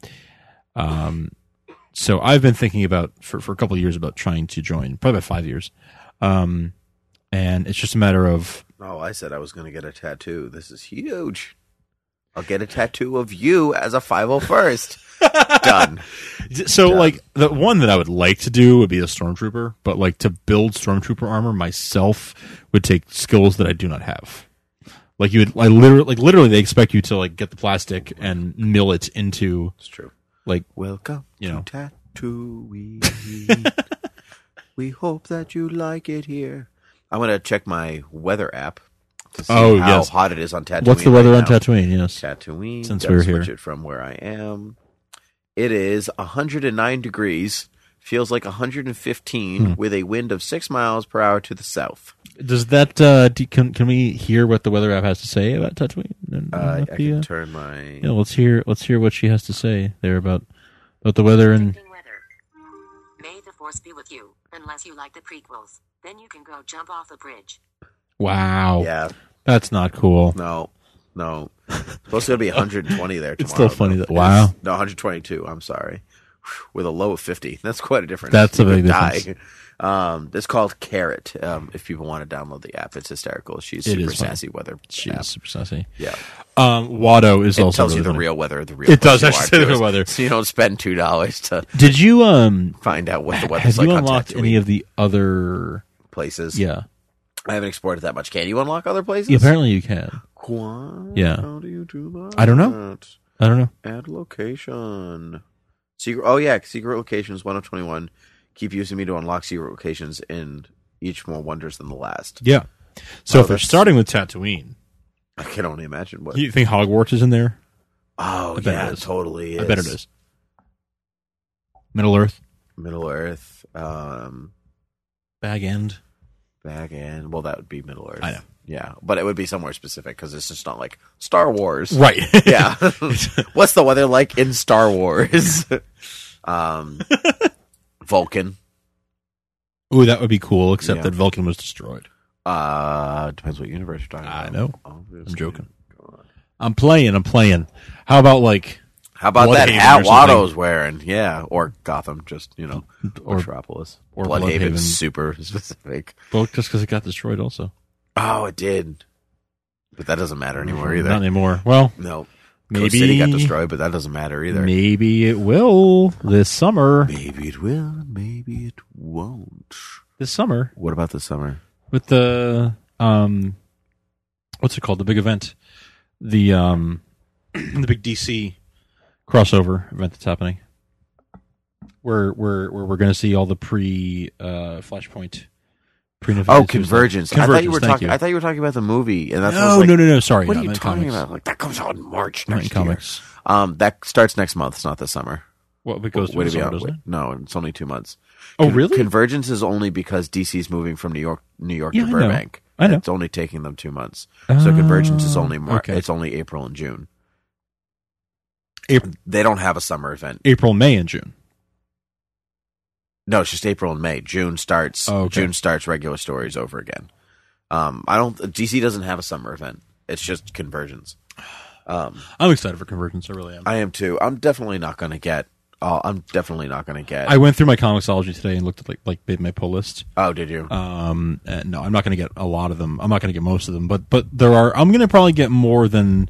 So I've been thinking about for a couple of years about trying to join, probably about 5 years. And it's just a matter of. Oh, I said I was going to get a tattoo. This is huge. I'll get a tattoo of you as a 501st. Done. So, Done. like, the one that I would like to do would be a Stormtrooper, but, like, to build Stormtrooper armor myself would take skills that I do not have. Like, literally, they expect you to, like, get the plastic and mill it into. It's true. Like, welcome to Tatooine. We hope that you like it here. I'm going to check my weather app to see how hot it is on Tatooine. What's the weather on Tatooine? Yes. Tatooine. Since we're here. Switch it from where I am. It is 109 degrees. Feels like 115 with a wind of 6 miles per hour to the south. Does that can we hear what the weather app has to say about Tatooine? I can turn my. Yeah, let's hear what she has to say there about the weather and. May the force be with you. Unless you like the prequels, then you can go jump off a bridge. Wow. Yeah. That's not cool. No. It's supposed to be 120 there tomorrow. It's still funny that. Wow. No, 122. I'm sorry. With a low of 50. That's quite a difference. That's a big difference. It's called Carrot. If people want to download the app, it's hysterical. She's super sassy weather. She is super sassy. Yeah. Watto is also. It tells you the funny. real weather. It does actually say the real weather. So you don't spend $2 to. Did you find out what the weather's like? Have you unlocked on Tatooine? Any of the other places? Yeah. I haven't explored it that much. Can you unlock other places? Yeah, apparently you can. What? Yeah. How do you do that? I don't know. Add location. Secret locations 1 of 21. Keep using me to unlock secret locations in each more wondrous than the last. Yeah. So if they're starting with Tatooine, I can only imagine what. You think Hogwarts is in there? Oh, yeah, it totally is. I bet it is. Middle Earth. Bag End. Well, that would be Middle Earth. I know. Yeah, but it would be somewhere specific because it's just not like Star Wars. Right. Yeah. What's the weather like in Star Wars? Vulcan. Ooh, that would be cool, except that Vulcan was destroyed. Depends what universe you're talking about. I know. Obviously. I'm joking. I'm playing. How about that hat Watto's wearing? Yeah, or Gotham, just or Metropolis, or Bloodhaven, super specific. Well, just because it got destroyed, also. Oh, it did, but that doesn't matter anymore either. Not anymore. Well, no. Maybe Coast City got destroyed, but that doesn't matter either. Maybe it will this summer. Maybe it will. Maybe it won't. This summer. What about this summer? With the what's it called? The big event. The the big DC crossover event that's happening. Where we're going to see all the Flashpoint. Convergence. I thought you were talking about the movie, and that's no. Sorry, what are you talking about? Like that comes out in March next year. Comics. That starts next month. It's not this summer. What it goes to the summer, doesn't it? No, it's only 2 months. Oh, really? Convergence is only because DC's moving from New York to Burbank. I know. It's only taking them 2 months. So Convergence is only It's only April and June. They don't have a summer event. April, May, and June. No, it's just April and May. June starts. Oh, okay. June starts regular stories over again. DC doesn't have a summer event. It's just Convergence. I'm excited for Convergence. I really am. I am too. I'm definitely not going to get. I went through my Comixology today and looked at like my pull list. Oh, did you? No, I'm not going to get a lot of them. I'm not going to get most of them, but there are. I'm going to probably get more than.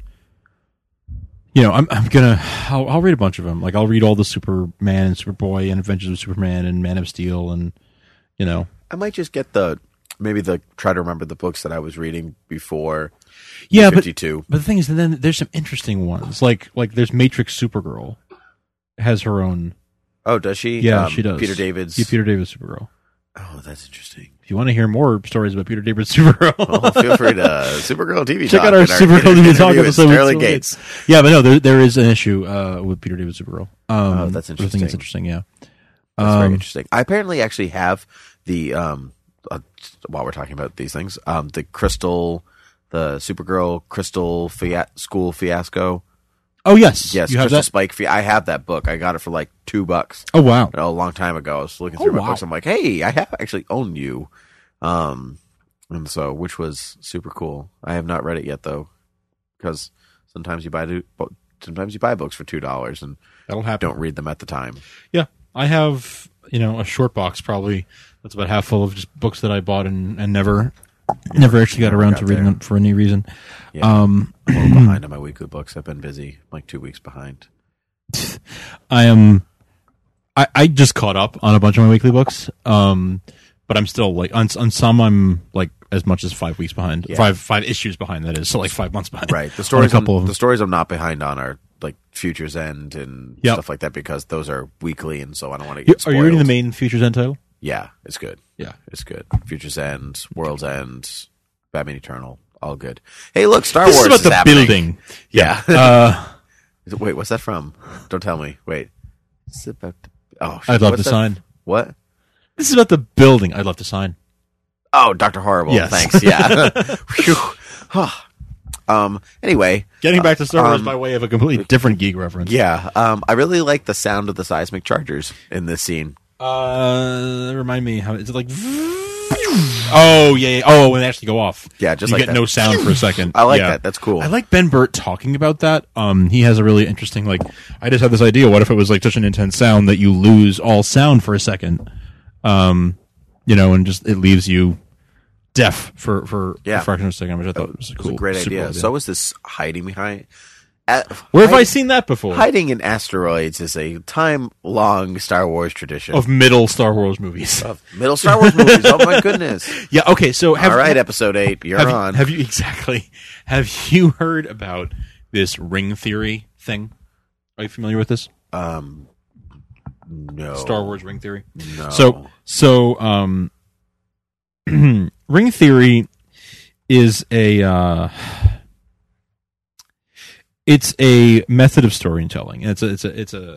I'll read a bunch of them. Like I'll read all the Superman and Superboy and Adventures of Superman and Man of Steel and I might just get try to remember the books that I was reading before. Yeah, 52. But the thing is, then there's some interesting ones. Like there's Matrix Supergirl. has her own. Oh, does she? Yeah, she does. Peter David's. Yeah, Peter David's Supergirl. Oh, that's interesting. If you want to hear more stories about Peter David's Supergirl, feel free to Supergirl TV check Talk. out our Supergirl TV Talk episode with Sterling Gates. Yeah, but no, there is an issue with Peter David's Supergirl. Oh, that's interesting. I think it's interesting. Yeah, that's very interesting. I apparently actually have the while we're talking about these things, the Supergirl Crystal School Fiasco. Oh yes, yes, you have Crystal that? Spike. I have that book. I got it for like $2. Oh wow! A long time ago. I was looking through my books. I'm like, hey, I have actually owned you, and so which was super cool. I have not read it yet though, because sometimes you buy books for $2 and that'll happen. Don't read them at the time. Yeah, I have a short box probably that's about half full of just books that I bought and never actually got around to reading them for any reason. Yeah. I'm a little behind on my weekly books. I've been busy, like 2 weeks behind. I just caught up on a bunch of my weekly books, but I'm still like on some I'm like as much as 5 weeks behind. Yeah. Five issues behind, that is, so like 5 months behind. Right. The stories I'm not behind on are like Future's End and stuff like that, because those are weekly, and so I don't want to get spoiled. Are you reading the main Future's End title? Yeah, it's good. Yeah, it's good. Future's End, World's End, Batman Eternal, all good. Hey, look, Star Wars is about happening. Building. Yeah. Wait, what's that from? Don't tell me. Wait. It's about I'd love to sign. What? This is about the building. I'd love to sign. Oh, Dr. Horrible. Yes. Thanks. Yeah. Anyway, getting back to Star Wars by way of a completely different geek reference. Yeah. I really like the sound of the seismic chargers in this scene. Remind me how is it like? Oh yeah. Oh, when they actually go off. Yeah, just you like get that. No sound for a second. I like that. That's cool. I like Ben Burt talking about that. He has a really interesting I just had this idea. What if it was like such an intense sound that you lose all sound for a second? And just it leaves you deaf for a fraction of a second, which I thought was a cool. It was a great idea. So is this hiding behind? Where have I seen that before? Hiding in asteroids is a time-long Star Wars tradition. Of middle Star Wars movies. Middle Star Wars movies. Oh my goodness. Yeah. Okay. So all right, Episode 8. You're on. Have you heard about this ring theory thing? Are you familiar with this? No. Star Wars ring theory. No. So ring theory is it's a method of storytelling. It's a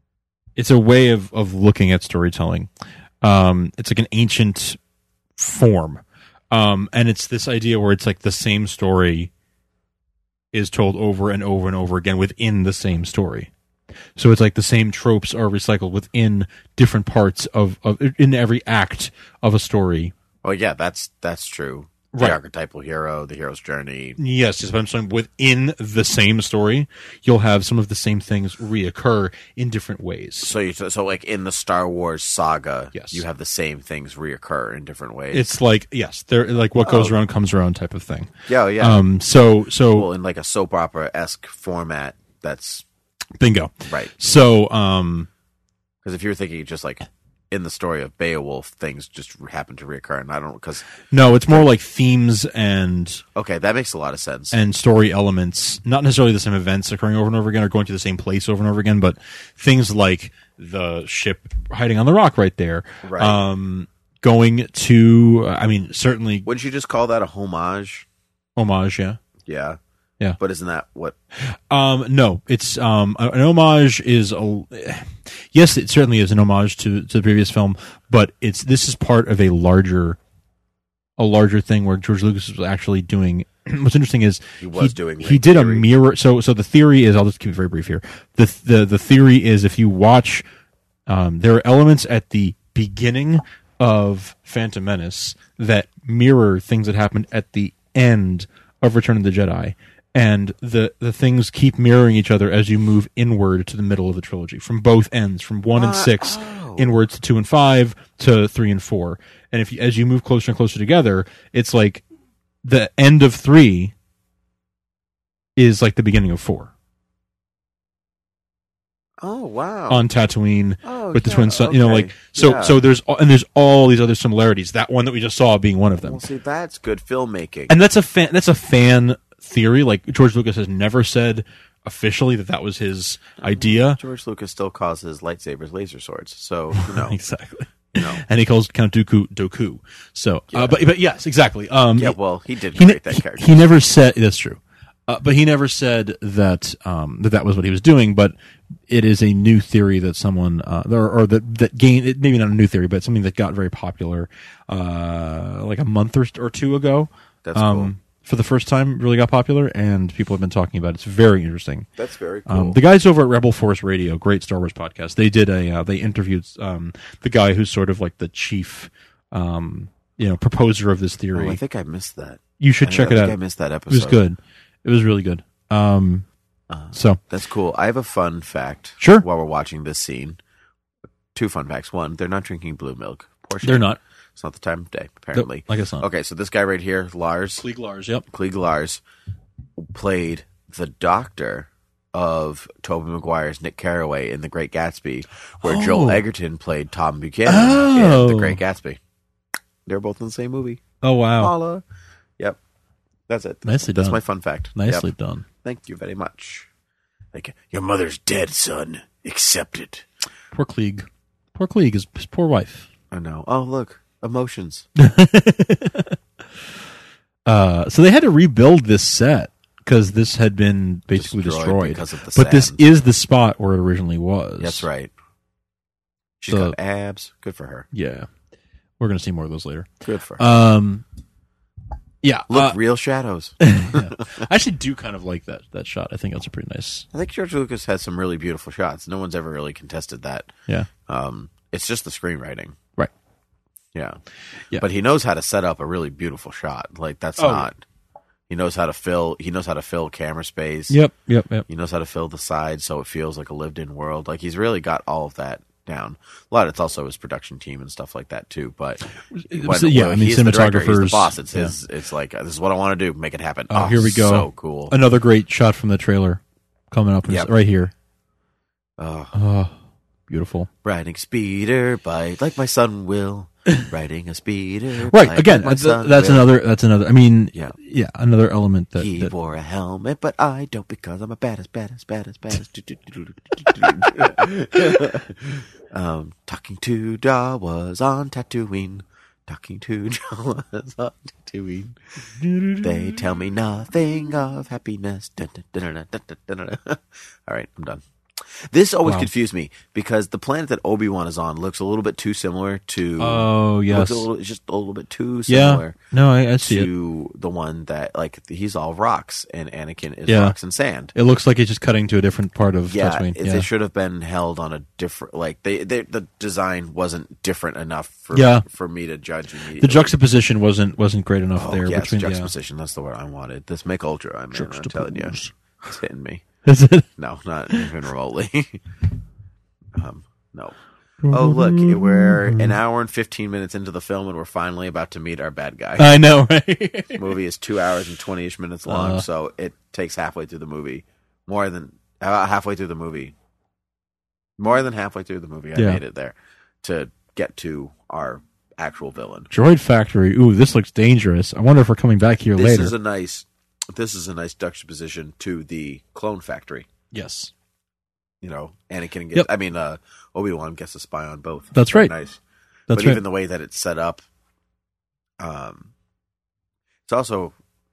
way of looking at storytelling. It's like an ancient form, and it's this idea where it's like the same story is told over and over and over again within the same story. So it's like the same tropes are recycled within different parts of in every act of a story. Oh yeah, that's true. Right. The archetypal hero, the hero's journey. Yes, but I'm saying within the same story, you'll have some of the same things reoccur in different ways. So like in the Star Wars saga, yes, you have the same things reoccur in different ways. It's like they're like what goes around comes around type of thing. Yeah, yeah. So well, in like a soap opera-esque format, that's bingo. Right. So because if you're thinking just like in the story of Beowulf, things just happen to reoccur, and I don't because no, it's more like themes and okay, that makes a lot of sense, and story elements, not necessarily the same events occurring over and over again or going to the same place over and over again, but things like the ship hiding on the rock right there, right? Going to, I mean, certainly. Wouldn't you just call that a homage? Homage, yeah, yeah. Yeah, but isn't that what? No, it's an homage is yes, it certainly is an homage to the previous film, but this is part of a larger thing where George Lucas was actually doing. What's interesting is he did a mirror. So the theory is, I'll just keep it very brief here. The theory is if you watch, there are elements at the beginning of Phantom Menace that mirror things that happened at the end of Return of the Jedi. And the things keep mirroring each other as you move inward to the middle of the trilogy, from both ends, from 1 and 6 inwards to 2 and 5 to 3 and 4. And as you move closer and closer together, it's like the end of 3 is like the beginning of 4. Oh wow! On Tatooine with the twin sun, like so. There's all these other similarities. That one that we just saw being one of them. Well, see, that's good filmmaking, and that's a fan theory. Like George Lucas has never said officially that was his idea. George Lucas still calls his lightsabers laser swords, so Exactly. No. And he calls Count Dooku. So, but yes, exactly. Well, he did create that character. He never said that's true, but he never said that that was what he was doing. But it is a new theory that someone or that gained, maybe not a new theory, but something that got very popular like a month or two ago. That's cool. For the first time, really got popular, and people have been talking about it. It's very interesting. That's very cool. The guys over at Rebel Force Radio, great Star Wars podcast, they did they interviewed the guy who's sort of like the chief, proposer of this theory. Oh, I think I missed that. You should check it out. I missed that episode. It was good. It was really good. So that's cool. I have a fun fact. Sure. While we're watching this scene, 2 fun facts. 1, they're not drinking blue milk. Portion. They're not. It's not the time of day, apparently. Nope, I guess not. Okay, so this guy right here, Lars. Klieg Lars, yep. Klieg Lars played the doctor of Tobey Maguire's Nick Carraway in The Great Gatsby, where Joel Egerton played Tom Buchanan in The Great Gatsby. They're both in the same movie. Oh, wow. Holla. Yep. That's it. Nicely done. That's my fun fact. Nicely done. Thank you very much. Like, your mother's dead, son. Accept it. Poor Klieg. Poor Klieg, his poor wife. I know. Oh, look. Emotions. So they had to rebuild this set because this had been basically destroyed. Because of the but this sand. is the spot where it originally was. That's right. She's got abs. Good for her. Yeah. We're going to see more of those later. Good for her. Yeah. Look, real shadows. Yeah. I actually do kind of like that shot. I think that's a pretty nice. I think George Lucas has some really beautiful shots. No one's ever really contested that. Yeah. It's just the screenwriting. Right. Yeah. Yeah. But he knows how to set up a really beautiful shot. Like that's not. He knows how to fill. He knows how to fill camera space. Yep. He knows how to fill the sides so it feels like a lived-in world. Like he's really got all of that down. A lot of it's also his production team and stuff like that too. But he's the director, he's the boss. It's his. It's like this is what I want to do. Make it happen. Oh, here we go. So cool. Another great shot from the trailer coming up right here. Oh, beautiful. Riding speeder bike like my son will. Riding a speeder. Right. Again, that's another. I mean, yeah. Another element that he wore a helmet, but I don't because I'm a baddest. Talking to Jawas on Tatooine. They tell me nothing of happiness. All right, I'm done. This always confused me because the planet that Obi-Wan is on looks a little bit too similar to. Oh yes, it's just a little bit too similar. Yeah, no, I see to the one that he's all rocks and Anakin is rocks and sand. It looks like he's just cutting to a different part of Tatooine. They should have been held on a different. The design wasn't different enough for me to judge immediately. The juxtapiposition wasn't great enough there. Yes, between juxtaposition. That's the word I wanted. This Make Ultra. I'm telling you, it's hitting me. Is it? No, not even remotely. No. Oh, look, we're an hour and 15 minutes into the film, and we're finally about to meet our bad guy. I know, right? The movie is 2 hours and 20-ish minutes long, so it takes halfway through the movie. About halfway through the movie. More than halfway through the movie, I made it there to get to our actual villain. Droid Factory. Ooh, this looks dangerous. I wonder if we're coming back here later. This is a nice juxtaposition to the Clone Factory. Yes. Anakin gets, Obi-Wan gets to spy on both. That's right. Nice. But even the way that it's set up, it's also,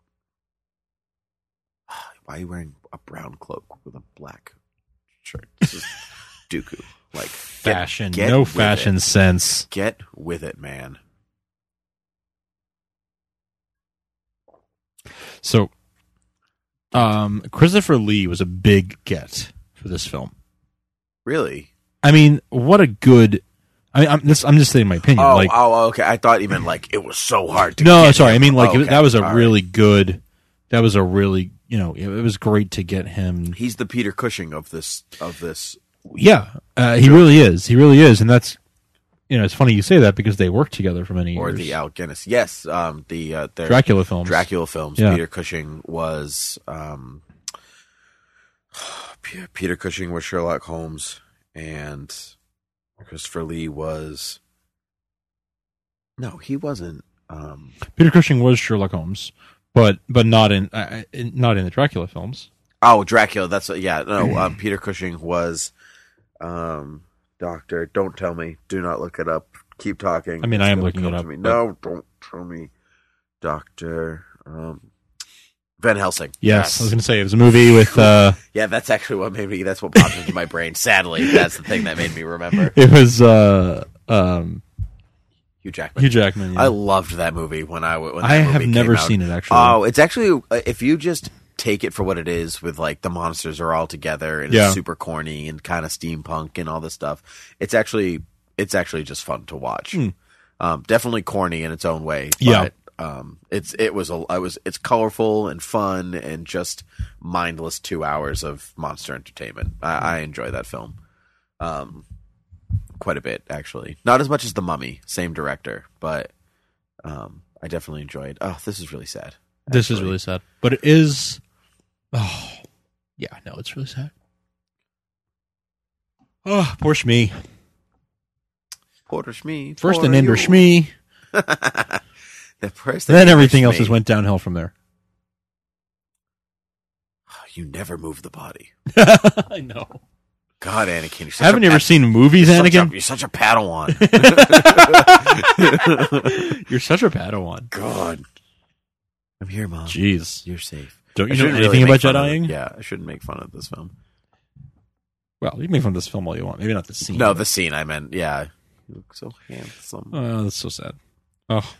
why are you wearing a brown cloak with a black shirt? This is Dooku. Fashion. No fashion sense. Get with it, man. So, Christopher Lee was a big get for this film. Really? I mean, what a good. I'm just saying my opinion. Okay. I thought you meant it was so hard to. No, sorry. I mean, that was a really good. That was a really, it was great to get him. He's the Peter Cushing of this. Yeah, he really is. He really is, and that's. It's funny you say that because they worked together for many years. Or the Al Guinness. Yes, the Dracula films. Yeah. Peter Cushing was Peter Cushing was Sherlock Holmes, and Christopher Lee was. No, he wasn't. Peter Cushing was Sherlock Holmes, but not in the Dracula films. Oh, Dracula. That's no. Peter Cushing was Doctor. Don't tell me. Do not look it up. Keep talking. I mean, I am looking it up. No, don't tell me. Doctor Van Helsing. Yes, I was going to say it was a movie with. Yeah, that's actually what made me. That's what popped into my brain. Sadly, that's the thing that made me remember. It was Hugh Jackman. Hugh Jackman. Yeah. I loved that movie when I have never seen it actually. Oh, it's actually if you just take it for what it is, with like the monsters are all together and it's super corny and kind of steampunk and all this stuff. It's actually just fun to watch. Definitely corny in its own way. But, it's colorful and fun and just mindless 2 hours of monster entertainment. I enjoy that film. Quite a bit, actually. Not as much as The Mummy, same director, but I definitely enjoyed. Oh, this is really sad. This is really sad, but it is. Oh, yeah, no, it's really sad. Oh, poor Shmee. Poor Shmee. First an Ender Shmee. Then everything else just went downhill from there. You never move the body. I know. God, Anakin. Haven't you ever seen movies, Anakin? You're such a Padawan. You're such a Padawan. God. I'm here, Mom. Jeez. You're safe. Don't you know anything about Jediing? Yeah, I shouldn't make fun of this film. Well, you can make fun of this film all you want. Maybe not the scene. No, the scene, I meant. Yeah. You look so handsome. Oh, that's so sad. Oh.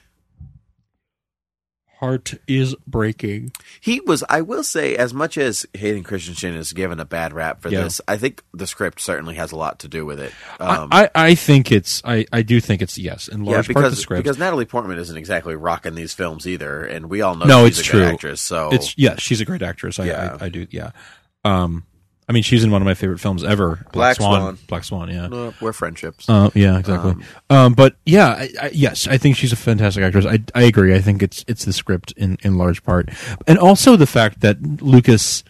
Heart is breaking. He was, I will say, as much as Hayden Christensen is given a bad rap for this, I think the script certainly has a lot to do with it. I think it's, I do think it's, yes, in large part the script. Because Natalie Portman isn't exactly rocking these films either, and we all know she's a good actress. So she's a great actress. I do, yeah. I mean, she's in one of my favorite films ever, Black Swan. Black Swan, yeah. No, we're friendships. Yeah, exactly. But yeah, yes, I think she's a fantastic actress. I agree. I think it's the script in large part, and also the fact that Lucas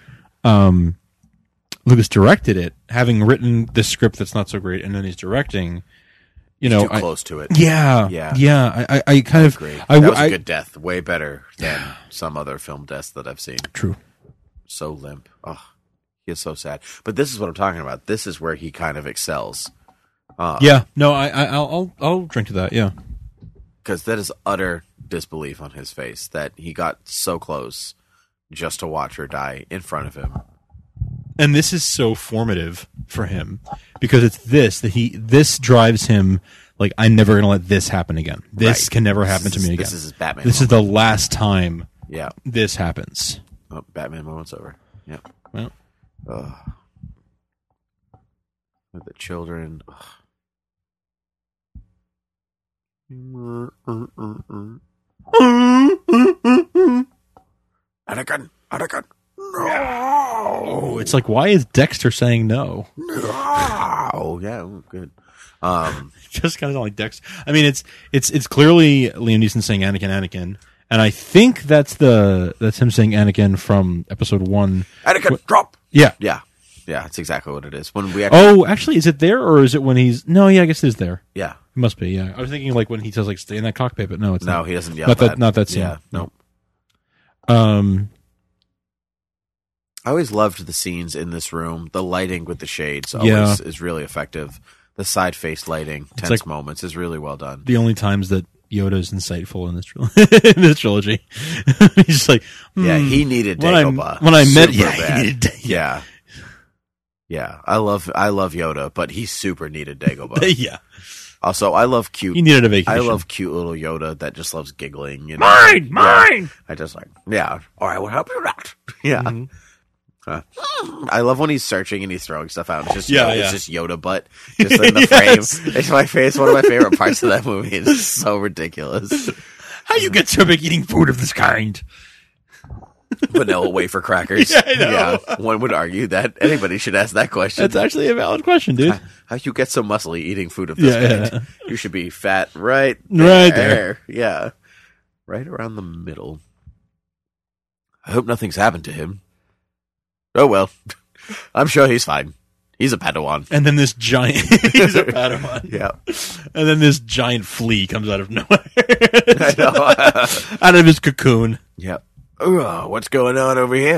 directed it, having written this script that's not so great, and then he's directing. You know, too close to it. Yeah. I kind of agree. That was a good death, way better than some other film deaths that I've seen. True. So limp. Oh. He is so sad, but this is what I'm talking about. This is where he kind of excels. Yeah, no, I'll drink to that. Yeah, because that is utter disbelief on his face that he got so close just to watch her die in front of him. And this is so formative for him because it's this drives him. Like, I'm never going to let this happen again. This can never happen to me again. This is his Batman. This is the last time. Yeah, this happens. Oh, Batman moment's over. Yeah. Well. With the children. Anakin. No. It's like, why is Dexter saying no? No. Yeah, good. Just kind of like Dexter. I mean, it's clearly Liam Neeson saying Anakin. And I think that's him saying Anakin from episode 1. Anakin, drop. Yeah. That's exactly what it is. When we actually, is it there or is it when he's? No, yeah, I guess it is there. Yeah, it must be. Yeah, I was thinking like when he says like stay in that cockpit, but no, it's no, not. He doesn't yell not that scene. Yeah, no. I always loved the scenes in this room. The lighting with the shades always is really effective. The side face lighting, tense moments, is really well done. The only times that Yoda is insightful in this trilogy. He's just like, yeah, he needed Dagobah. When I met, he needed Yeah, I love Yoda, but he super needed Dagobah. Yeah. Also, I love cute. He needed a vacation. I love cute little Yoda that just loves giggling. You know? Mine. Yeah. I just like, yeah. All right, we'll help you out. Yeah. Mm-hmm. I love when he's searching and he's throwing stuff out. It's just it's just Yoda butt just in the frame. It's one of my favorite parts of that movie. It's so ridiculous. How you get so big eating food of this kind? Vanilla wafer crackers. Yeah, I know. Yeah, one would argue that anybody should ask that question. That's actually a valid question, dude. How you get so muscly eating food of this kind? Yeah. You should be fat right there. Yeah, right around the middle. I hope nothing's happened to him. Oh well, I'm sure he's fine. He's a Padawan. And then this giant... he's a Padawan. Yeah. And then this giant flea comes out of nowhere. I know. Out of his cocoon. Yep. What's going on over here?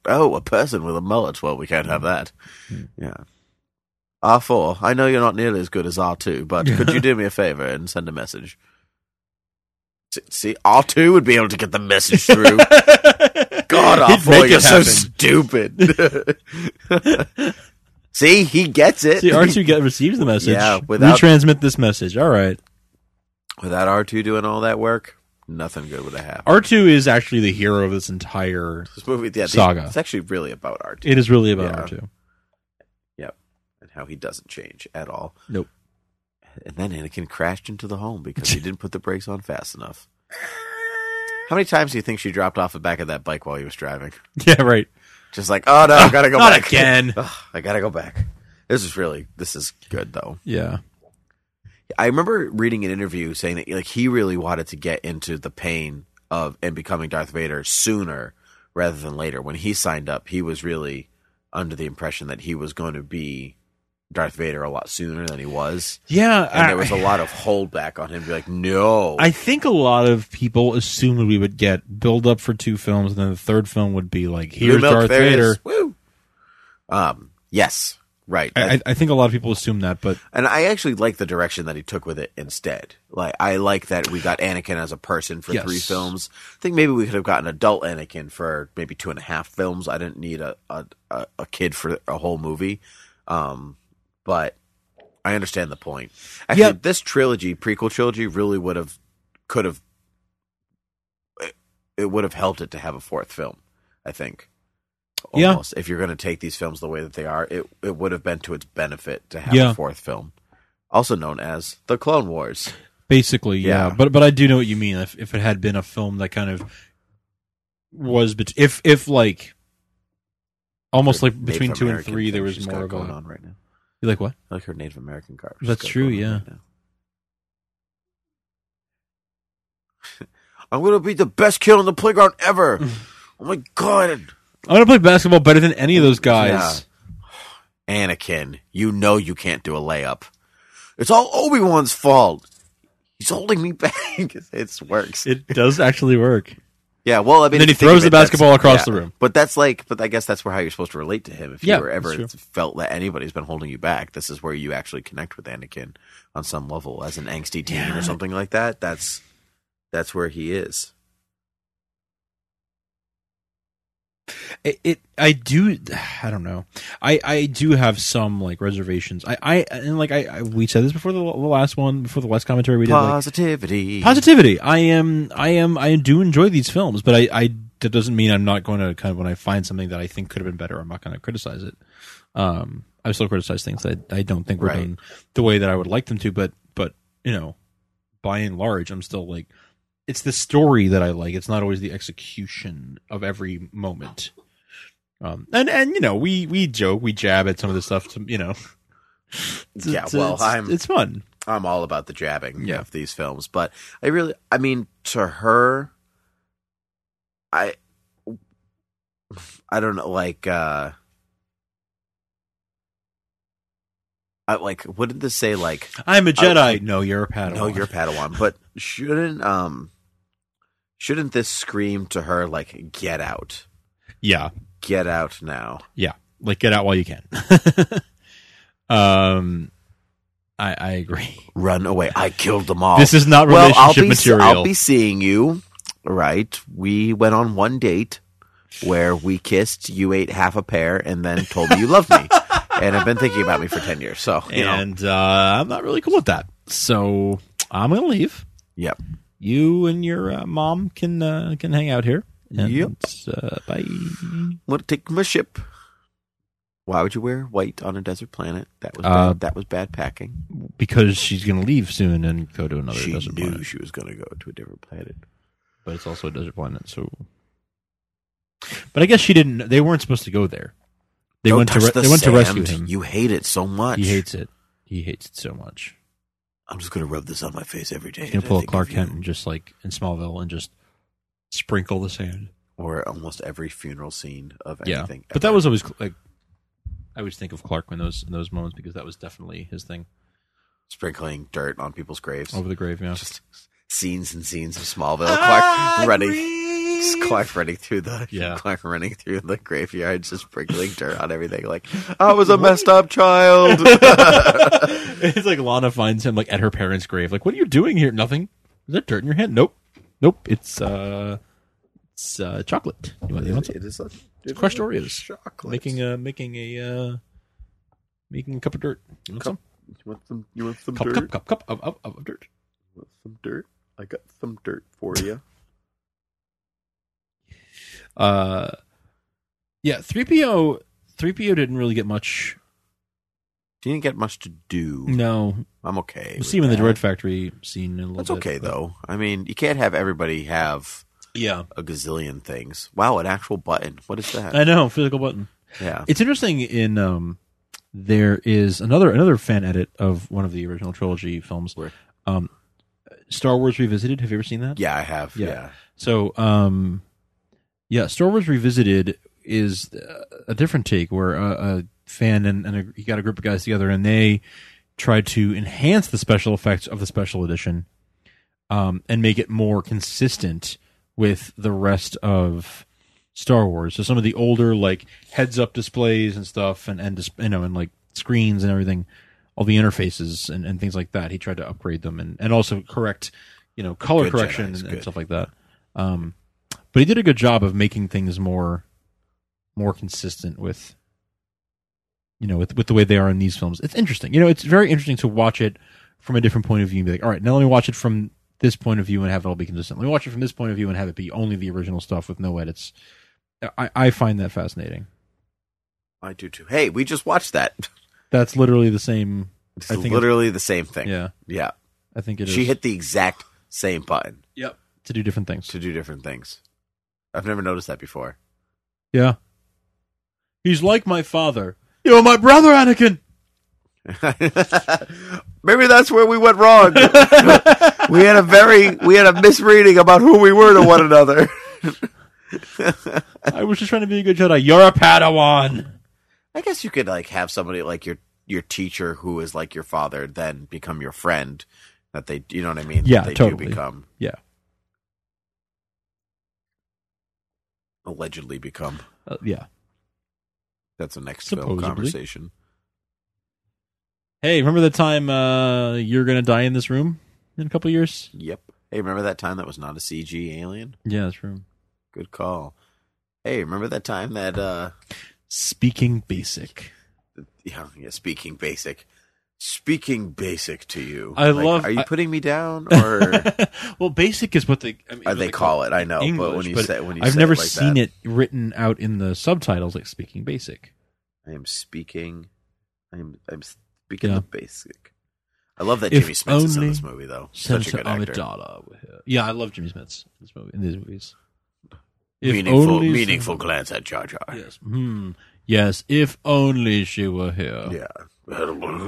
Oh, a person with a mullet. Well, we can't have that. Yeah. R4, I know you're not nearly as good as R2, but could you do me a favor and send a message? See, R2 would be able to get the message through. God, R4, you're so stupid. See, he gets it. See, R2 receives the message. Yeah, retransmit this message. All right. Without R2 doing all that work, nothing good would have happened. R2 is actually the hero of this entire saga. It's actually really about R2. It is really about R2. Yep. And how he doesn't change at all. Nope. And then Anakin crashed into the home because he didn't put the brakes on fast enough. How many times do you think she dropped off the back of that bike while he was driving? Yeah, right. Just like, oh no, I gotta go not back. Again. I gotta go back. This is good though. Yeah. I remember reading an interview saying that he really wanted to get into the pain of and becoming Darth Vader sooner rather than later. When he signed up, he was really under the impression that he was going to be Darth Vader a lot sooner than he was. Yeah. And there was a lot of holdback on him to be like, no. I think a lot of people assumed we would get build up for 2 films, and then the third film would be like, here's Darth Vader. Woo. Yes. Right. I think a lot of people assume that, but... And I actually like the direction that he took with it instead. Like, I like that we got Anakin as a person for 3 films. I think maybe we could have gotten adult Anakin for maybe 2.5 films. I didn't need a kid for a whole movie. But I understand the point. Actually, this prequel trilogy, really would have helped it to have a 4th film, I think. Almost. If you're going to take these films the way that they are, it would have been to its benefit to have a 4th film, also known as the Clone Wars. Basically, yeah. But I do know what you mean. If it had been a film that kind of was, if like almost like between 2 and 3, there was more going on right now. You like what? I like her Native American garb. That's true. Yeah. Right I'm going to be the best kid on the playground ever. Oh my god. I'm going to play basketball better than any of those guys. Yeah. Anakin, you know you can't do a layup. It's all Obi-Wan's fault. He's holding me back. It works. It does actually work. Yeah, well, I mean, and then he throws the basketball across the room. But I guess that's how you're supposed to relate to him. If you were ever felt that anybody's been holding you back, this is where you actually connect with Anakin on some level as an angsty teen or something like that. That's where he is. I don't know. I do have some like reservations. We said this before the last commentary we did. Positivity. I do enjoy these films, but that doesn't mean I'm not going to kind of, when I find something that I think could have been better, I'm not going to criticize it. I still criticize things that I don't think were done the way that I would like them to, but by and large, I'm still like, it's the story that I like. It's not always the execution of every moment. And we joke, we jab at some of the stuff. It's fun. I'm all about the jabbing of these films, but to her, I don't know, wouldn't this say like I'm a Jedi? No, you're a Padawan. No, you're a Padawan. But shouldn't this scream to her like get out? Yeah. Get out now. Yeah. Like get out while you can. I agree. Run away. I killed them all. This is not relationship material. I'll be seeing you. Right. We went on one date where we kissed, you ate half a pear, and then told me you loved me. And have been thinking about me for 10 years. So, I'm not really cool with that. So I'm going to leave. Yep. You and your mom can hang out here. And, bye. I'm going to take my ship. Why would you wear white on a desert planet? That was bad. That was bad packing. Because she's going to leave soon and go to another desert planet. She knew she was going to go to a different planet. But it's also a desert planet, so... But I guess she didn't... They weren't supposed to go there. They went to rescue him. You hate it so much. He hates it. He hates it so much. I'm just going to rub this on my face every day. He's going to pull a Clark Kent and just like in Smallville and just sprinkle the sand. Or almost every funeral scene of anything. Yeah. But that was always like... I always think of Clark in those moments because that was definitely his thing. Sprinkling dirt on people's graves. Over the grave, yeah. Just scenes and scenes of Smallville. Clark running. Just Clark running through the graveyard, just sprinkling dirt on everything. Like, I was a messed up child. It's like Lana finds him like at her parents' grave. Like, what are you doing here? Nothing. Is there dirt in your hand? Nope. It's chocolate. You want some? It's crushed Oreos. Chocolate. Making a cup of dirt. You want some? You want some Cup dirt? cup of dirt. You want some dirt? I got some dirt for you. Yeah, 3PO didn't really get much. He didn't get much to do. No. I'm okay. We'll see him in the Droid Factory scene in a little That's bit. okay, though. I mean, you can't have everybody have a gazillion things. Wow, an actual button. What is that? I know, physical button. Yeah. It's interesting in there is another fan edit of one of the original trilogy films. Where? Star Wars Revisited. Have you ever seen that? Yeah, I have. Yeah. So, Star Wars Revisited is a different take where a fan and you got a group of guys together and they tried to enhance the special effects of the special edition and make it more consistent with the rest of Star Wars. So some of the older like heads-up displays and stuff and like screens and everything, all the interfaces and things like that, he tried to upgrade them and also correct, color Good correction Jedi's and good. stuff like that. But he did a good job of making things more consistent with, with the way they are in these films. It's interesting. It's very interesting to watch it from a different point of view and be like, all right, now let me watch it from this point of view and have it all be consistent. Let me watch it from this point of view and have it be only the original stuff with no edits. I find that fascinating. I do too. Hey, we just watched that. That's literally the same. It's literally the same thing. Yeah. Yeah. I think it is. She hit the exact same button. Yep. To do different things. I've never noticed that before. Yeah. He's like my father. You're my brother, Anakin. Maybe that's where we went wrong. we had a misreading about who we were to one another. I was just trying to be a good Jedi. You're a Padawan. I guess you could like have somebody like your teacher who is like your father then become your friend. That they, you know what I mean? Yeah, they totally. do become. Yeah. Allegedly become. Yeah. That's the next Supposedly. film conversation. Hey, remember the time you're going to die in this room in a couple years? Yep. Hey, remember that time that was not a CG alien? Yeah, that's true. Good call. Hey, remember that time that... Speaking basic. Yeah, speaking basic. Speaking basic to you. Are you putting me down, or... Well, basic is what they call it. I know, English, but I've never like seen that, it written out in the subtitles like speaking basic. I'm speaking the basic. I love that Jimmy Smits is in this movie, though. Such a good actor. Yeah, I love Jimmy Smits in these movies. Meaningful glance at Jar Jar. Yes. Yes, if only she were here. Yeah.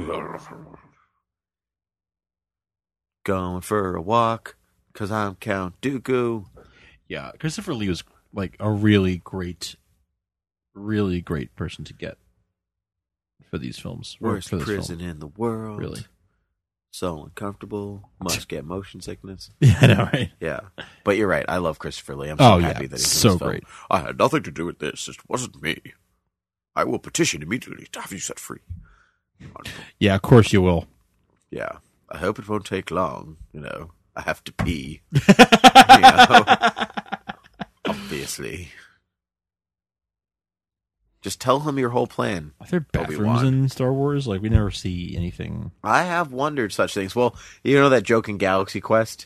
Going for a walk, because I'm Count Dooku. Yeah, Christopher Lee was like a really great person to get for these films. Worst prison in the world. Really. So uncomfortable. Must get motion sickness. Yeah, I know, right? Yeah. But you're right. I love Christopher Lee. I'm so happy that he's so in this film. great. I had nothing to do with this. It wasn't me. I will petition immediately to have you set free. Yeah, of course you will. Yeah. I hope it won't take long. I have to pee. Obviously. Just tell him your whole plan. Are there bathrooms in Star Wars? Like, we never see anything. I have wondered such things. Well, you know that joke in Galaxy Quest?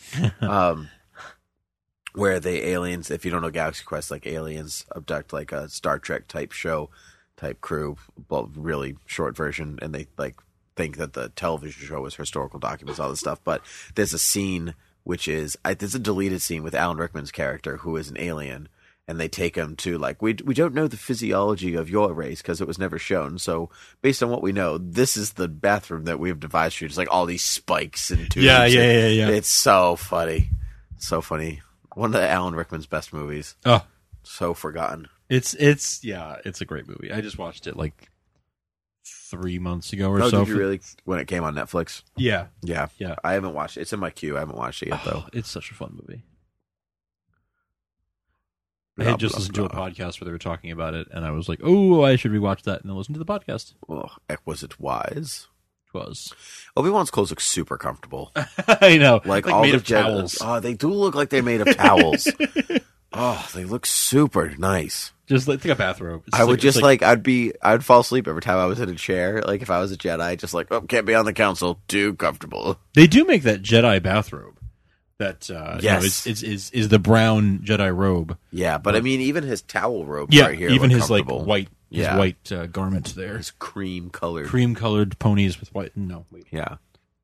Where the aliens, if you don't know Galaxy Quest, like aliens abduct like a Star Trek type show, type crew, well, really short version, and they like think that the television show is historical documents, all this stuff. But there's a scene which is, there's a deleted scene with Alan Rickman's character who is an alien. And they take him to, like, we don't know the physiology of your race because it was never shown. So, based on what we know, this is the bathroom that we have devised for you. It's like all these spikes and tubes. Yeah. It's so funny. So funny. One of Alan Rickman's best movies. Oh. So forgotten. It's a great movie. I just watched it, like, 3 months ago or so. Did you really? When it came on Netflix? Yeah. Yeah. I haven't watched it. It's in my queue. I haven't watched it yet, though. It's such a fun movie. I had just listened to a podcast where they were talking about it, and I was like, "Oh, I should rewatch that," and then listen to the podcast. Oh, was it wise? It was. Obi-Wan's clothes look super comfortable. I know, like all made the of towels. Oh, they do look like they're made of towels. Oh, they look super nice. Just like a bathrobe. I would just I'd fall asleep every time I was in a chair. Like if I was a Jedi, just like, oh, can't be on the council. Too comfortable. They do make that Jedi bathrobe. That yes, is the brown Jedi robe. Yeah, but I mean, even his towel robe right here. Even his like white, garment there. His cream colored ponies with white. No, wait. Yeah.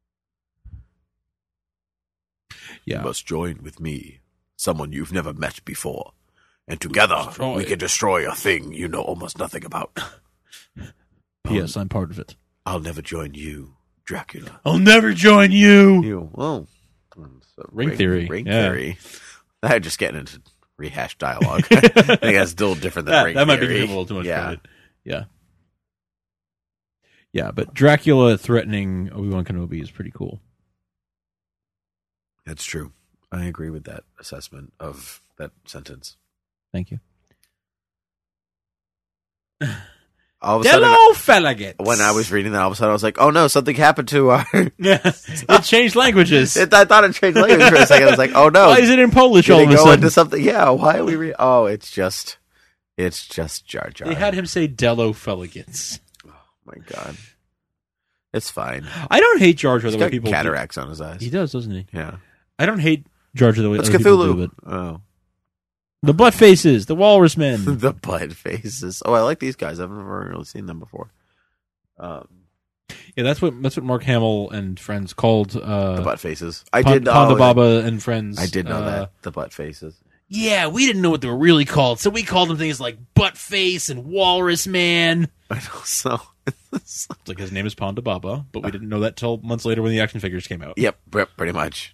Yeah. You must join with me, someone you've never met before, and together we can destroy a thing you know almost nothing about. P.S. I'm part of it. I'll never join you, Dracula. I'll never join you. Well, ring theory. Ring theory. I'm just getting into rehashed dialogue. I think that's still different than ring theory. That might be a little too much credit. Yeah. Yeah, but Dracula threatening Obi-Wan Kenobi is pretty cool. That's true. I agree with that assessment of that sentence. Thank you. All of a sudden, when I was reading that, all of a sudden I was like, "Oh no, something happened to our." It changed languages. I thought it changed language for a second. I was like, "Oh no, why is it in Polish all of a sudden?" Into something? Yeah, why are we? Oh, it's just Jar Jar. They had him say "Delophalegans." Oh my god, it's fine. I don't hate Jar Jar the way people got cataracts on his eyes. He does, doesn't he? Yeah. I don't hate Jar Jar the way That's other Cthulhu. people do. But oh. The butt faces, the walrus men. The butt faces. Oh, I like these guys. I've never really seen them before. Yeah, that's what Mark Hamill and friends called the butt faces. Ponda Baba and friends. I did know that, the butt faces. Yeah, we didn't know what they were really called, so we called them things like butt face and walrus man. I know, so it's like his name is Ponda Baba, but we didn't know that till months later when the action figures came out. Yep, pretty much.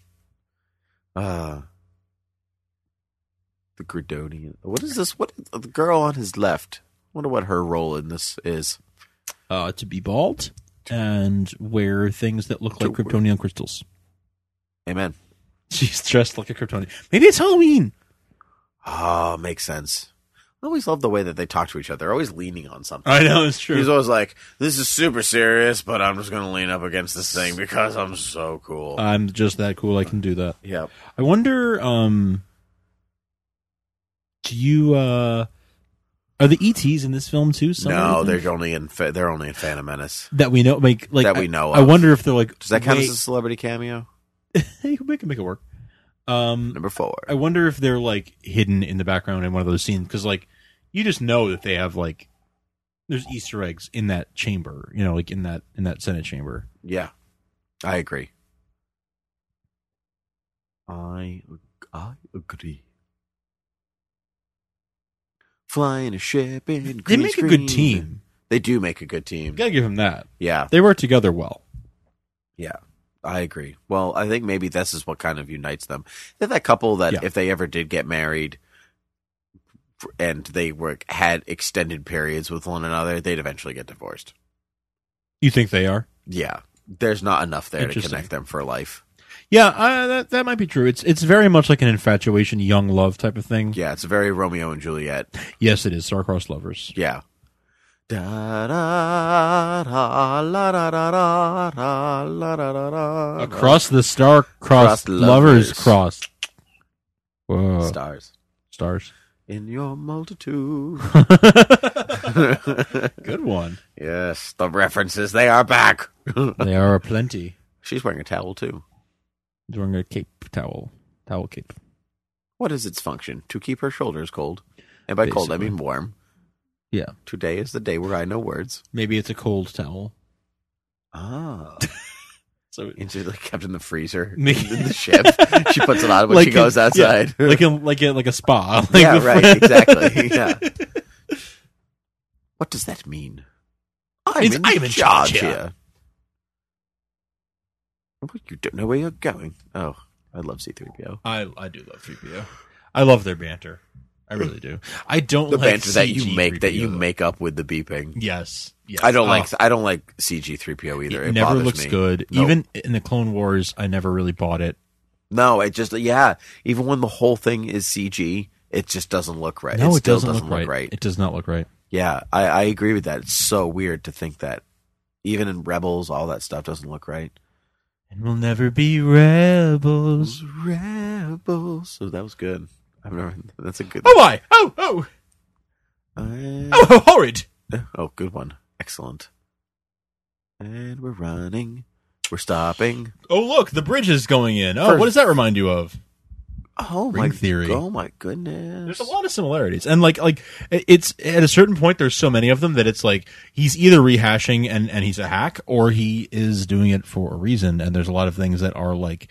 The Gridonian. What is this? What the girl on his left? I wonder what her role in this is. To be bald and wear things that look like Kryptonian crystals. Amen. She's dressed like a Kryptonian. Maybe it's Halloween. Oh, makes sense. I always love the way that they talk to each other. They're always leaning on something. I know, it's true. He's always like, this is super serious, but I'm just going to lean up against this thing because I'm so cool. I'm just that cool. I can do that. Yep. I wonder, do you, are the ETs in this film too? No, they're only in Phantom Menace. That we know, that we know of. I wonder if they're like, does that count as a celebrity cameo? You can make it work. Number 4. I wonder if they're like hidden in the background in one of those scenes because like you just know that they have like there's Easter eggs in that chamber, you know, like in that Senate chamber. Yeah, I agree. I agree. Flying a ship in green They make screen. a good team. They do make a good team. You gotta give them that. Yeah, they work together well. Yeah. I agree. Well, I think maybe this is what kind of unites them. They're that couple that if they ever did get married and they had extended periods with one another, they'd eventually get divorced. You think they are? Yeah. There's not enough there to connect them for life. Yeah, that might be true. It's very much like an infatuation, young love type of thing. Yeah, it's very Romeo and Juliet. Yes, it is. Star-crossed lovers. Yeah. Da, da, da, la, da, da, da, da, la, da, da, da, across the star-crossed lovers cross. Whoa. Stars. In your multitude. Good one. Yes, the references, they are back. They are aplenty. She's wearing a towel, too. She's wearing a towel cape. What is its function? To keep her shoulders cold. And by cold, I mean warm. Yeah. Today is the day where I know words. Maybe it's a cold towel. Ah. So it's like kept in the freezer in the ship. She puts it on when she goes outside. Yeah, like a spa. Yeah, right, exactly. Yeah. What does that mean? I'm in charge here. You don't know where you're going. Oh, I love C-3PO. I do love 3PO. I love their banter. I really do. I don't the like banter that you make up with the beeping. Yes. I don't like CG 3PO either. It never bothers looks me. good. Nope. Even in the Clone Wars, I never really bought it. No, it just even when the whole thing is CG, it just doesn't look right. No, it it still doesn't look right. It does not look right. Yeah, I agree with that. It's so weird to think that even in Rebels, all that stuff doesn't look right. And we'll never be rebels. Rebels. So that was good. That's a good. Oh my! Oh! Oh, horrid! Oh, good one. Excellent. And we're running. We're stopping. Oh, look, the bridge is going in. Oh, First- what does that remind you of? Oh Ring Theory. Oh my goodness. There's a lot of similarities, and like it's at a certain point. There's so many of them that it's like he's either rehashing and he's a hack, or he is doing it for a reason. And there's a lot of things that are like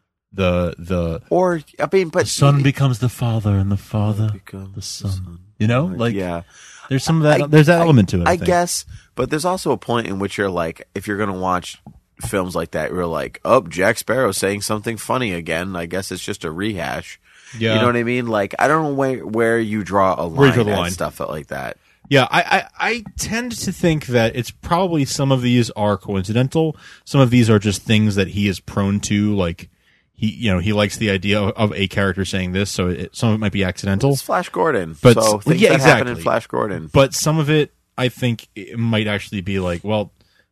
the or I mean, but the son becomes the father, and the father becomes the son. You know, like yeah. There's some of that. There's that element to it. I think. guess, but there's also a point in which you're like, if you're gonna watch films like that, you're like, oh, Jack Sparrow saying something funny again. I guess it's just a rehash. Yeah. You know what I mean? Like, I don't know where you draw a line and stuff like that. Yeah, I tend to think that it's probably some of these are coincidental. Some of these are just things that he is prone to. Like he likes the idea of a character saying this, so some of it might be accidental. It's Flash Gordon, but so things that happen in Flash Gordon. But some of it, I think, it might actually be like, well,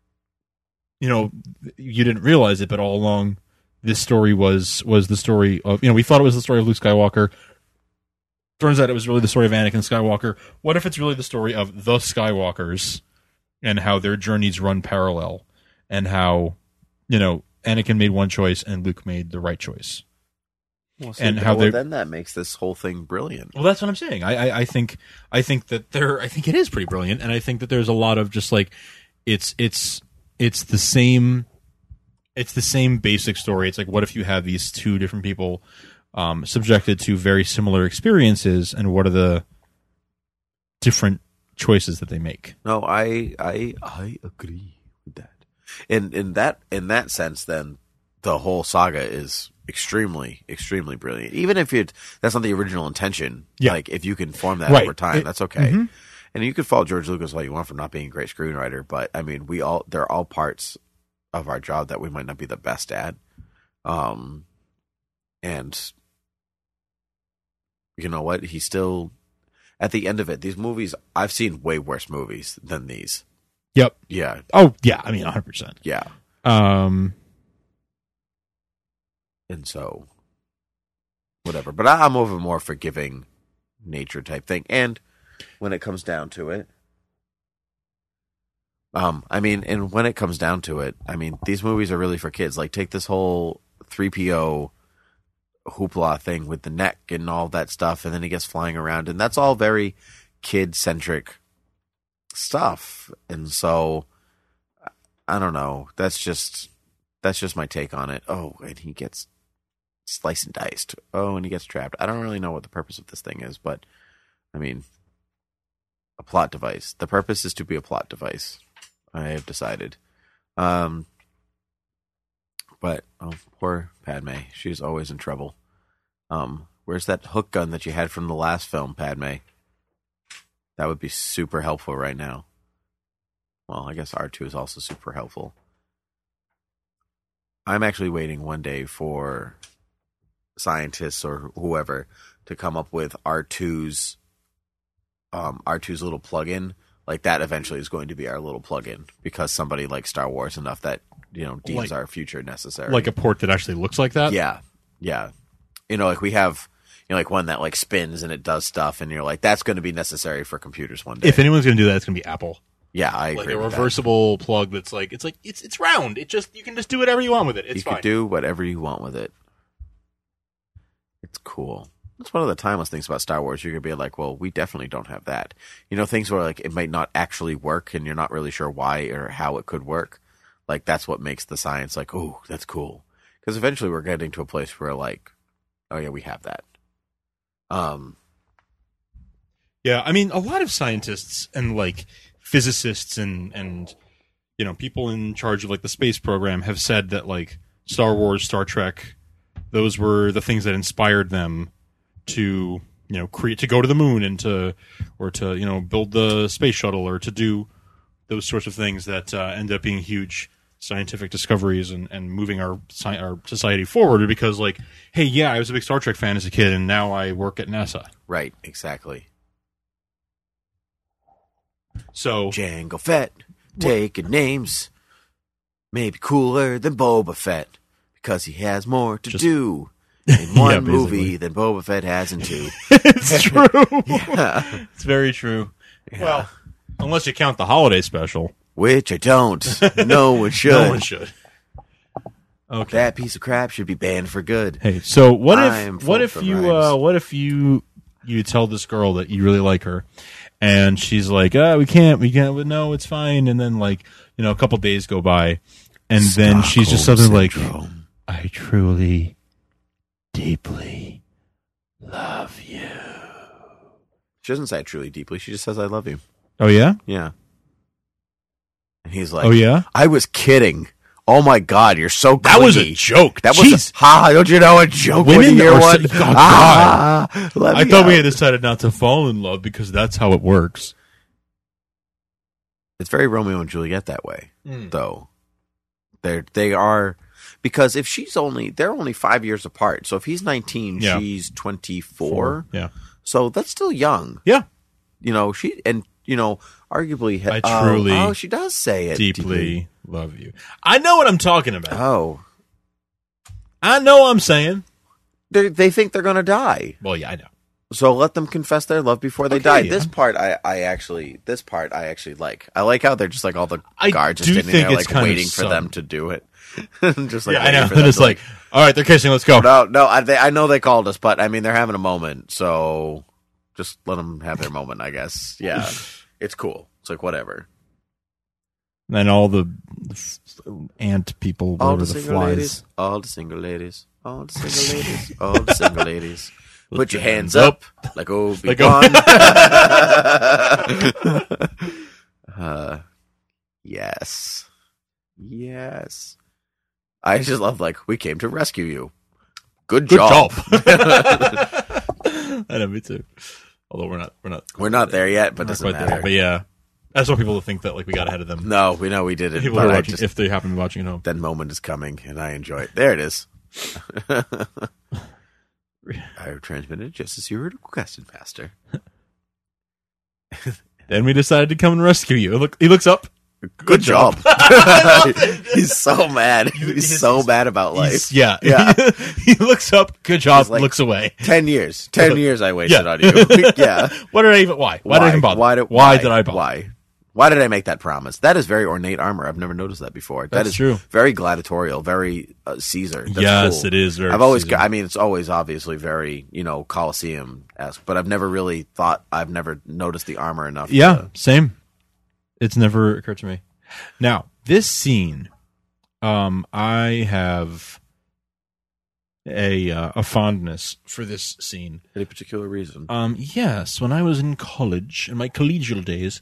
you didn't realize it, but all along, this story was the story of, we thought it was the story of Luke Skywalker. Turns out it was really the story of Anakin Skywalker. What if it's really the story of the Skywalkers and how their journeys run parallel, and how, Anakin made one choice and Luke made the right choice. Well, then that makes this whole thing brilliant. Well, that's what I'm saying. I think it is pretty brilliant, and I think that there's a lot of just like it's the same basic story. It's like, what if you have these two different people subjected to very similar experiences, and what are the different choices that they make? No, I agree with that. In that sense, then the whole saga is extremely, extremely brilliant. Even if that's not the original intention, like if you can form that over time, that's okay. Mm-hmm. And you can fault George Lucas all you want for not being a great screenwriter, but I mean, they're all parts of our job that we might not be the best at. And you know what? He's still, at the end of it, these movies, I've seen way worse movies than these. Yep. Yeah. Oh, yeah. I mean, 100%. Yeah. And so, whatever. But I'm over more forgiving nature type thing. And when it comes down to it, when it comes down to it, these movies are really for kids. Like, take this whole 3PO hoopla thing with the neck and all that stuff, and then he gets flying around, and that's all very kid-centric stuff. And so, I don't know. That's just my take on it. Oh, and he gets sliced and diced. Oh, and he gets trapped. I don't really know what the purpose of this thing is, but a plot device. The purpose is to be a plot device, I have decided. But poor Padme. She's always in trouble. Where's that hook gun that you had from the last film, Padme? That would be super helpful right now. Well, I guess R2 is also super helpful. I'm actually waiting one day for scientists or whoever to come up with R2's little plug-in. Like, that eventually is going to be our little plug-in, because somebody likes Star Wars enough that, deems our future necessary. Like a port that actually looks like that? Yeah. Yeah. Like we have, like one that like spins and it does stuff, and you're like, that's going to be necessary for computers one day. If anyone's going to do that, it's going to be Apple. Yeah, I agree. Like a reversible plug that's like it's round. You can just do whatever you want with it. It's fine. You can do whatever you want with it. It's cool. That's one of the timeless things about Star Wars. You're going to be like, well, we definitely don't have that. Things where like it might not actually work and you're not really sure why or how it could work. Like, that's what makes the science like, oh, that's cool. Because eventually we're getting to a place where like, oh yeah, we have that. Yeah, a lot of scientists and like physicists and people in charge of like the space program have said that like Star Wars, Star Trek, those were the things that inspired them to create, to go to the moon and to build the space shuttle, or to do those sorts of things that end up being huge scientific discoveries and moving our society forward, because like, hey, yeah, I was a big Star Trek fan as a kid, and now I work at NASA. Right, exactly. So Jango Fett, taking names, maybe cooler than Boba Fett, because he has more to do in one movie than Boba Fett has in two. It's true. Yeah. It's very true. Yeah. Well, unless you count the holiday special. Which I don't. No one should. No one should. Okay. That piece of crap should be banned for good. Hey, so what if you tell this girl that you really like her, and she's like, we can't, no, it's fine, and then like, a couple days go by, and then she's just something like, I truly, deeply love you. She doesn't say truly deeply. She just says, I love you. Oh, yeah? Yeah. And he's like, oh, yeah? I was kidding. Oh, my God, you're so clingy. That was a joke. That was don't you know a joke Women when you hear are one? I thought we had decided not to fall in love because that's how it works. It's very Romeo and Juliet that way, though. They are, because if they're only 5 years apart. So if he's 19, she's 24. Yeah. So that's still young. Yeah. Arguably. I truly. She does say it. Deeply love you. I know what I'm talking about. Oh. I know what I'm saying. They think they're going to die. Well, yeah, I know. So let them confess their love before they die. Yeah. This part I actually like. I like how they're just like all the guards are standing there like waiting for them to do it. Just like I know. They're just like, all right, they're kissing. Let's go. No. I know they called us, but I mean they're having a moment. So just let them have their moment, I guess. Yeah, it's cool. It's like whatever. And then all the ant people, all the single ladies, all the single ladies, all the single ladies, all the single ladies. Put your hands up like Obi-Wan. Yes. I just love we came to rescue you. Good job. I know, me too. Although we're not there yet, but doesn't matter. There, but yeah, I just want people to think that we got ahead of them. No, we know we did it. People are watching, if they happen to be watching at home. That moment is coming, and I enjoy it. There it is. I transmitted just as you were requested, Master. Then we decided to come and rescue you. He looks up. Good job. He's so mad. He's so mad about life. Yeah. He looks up. Good job. Looks away. 10 years. 10 years I wasted on you. Yeah. Why did I even bother? Why did I bother? Why did I make that promise? That is very ornate armor. I've never noticed that before. That is true. Very gladiatorial, very Caesar. That's yes, cool. It is very Caesar. It's always obviously very, Colosseum-esque, but I've never noticed the armor enough. Yeah, same. It's never occurred to me. Now, this scene, I have a fondness for this scene. Any particular reason? Yes, when I was in college, in my collegial days,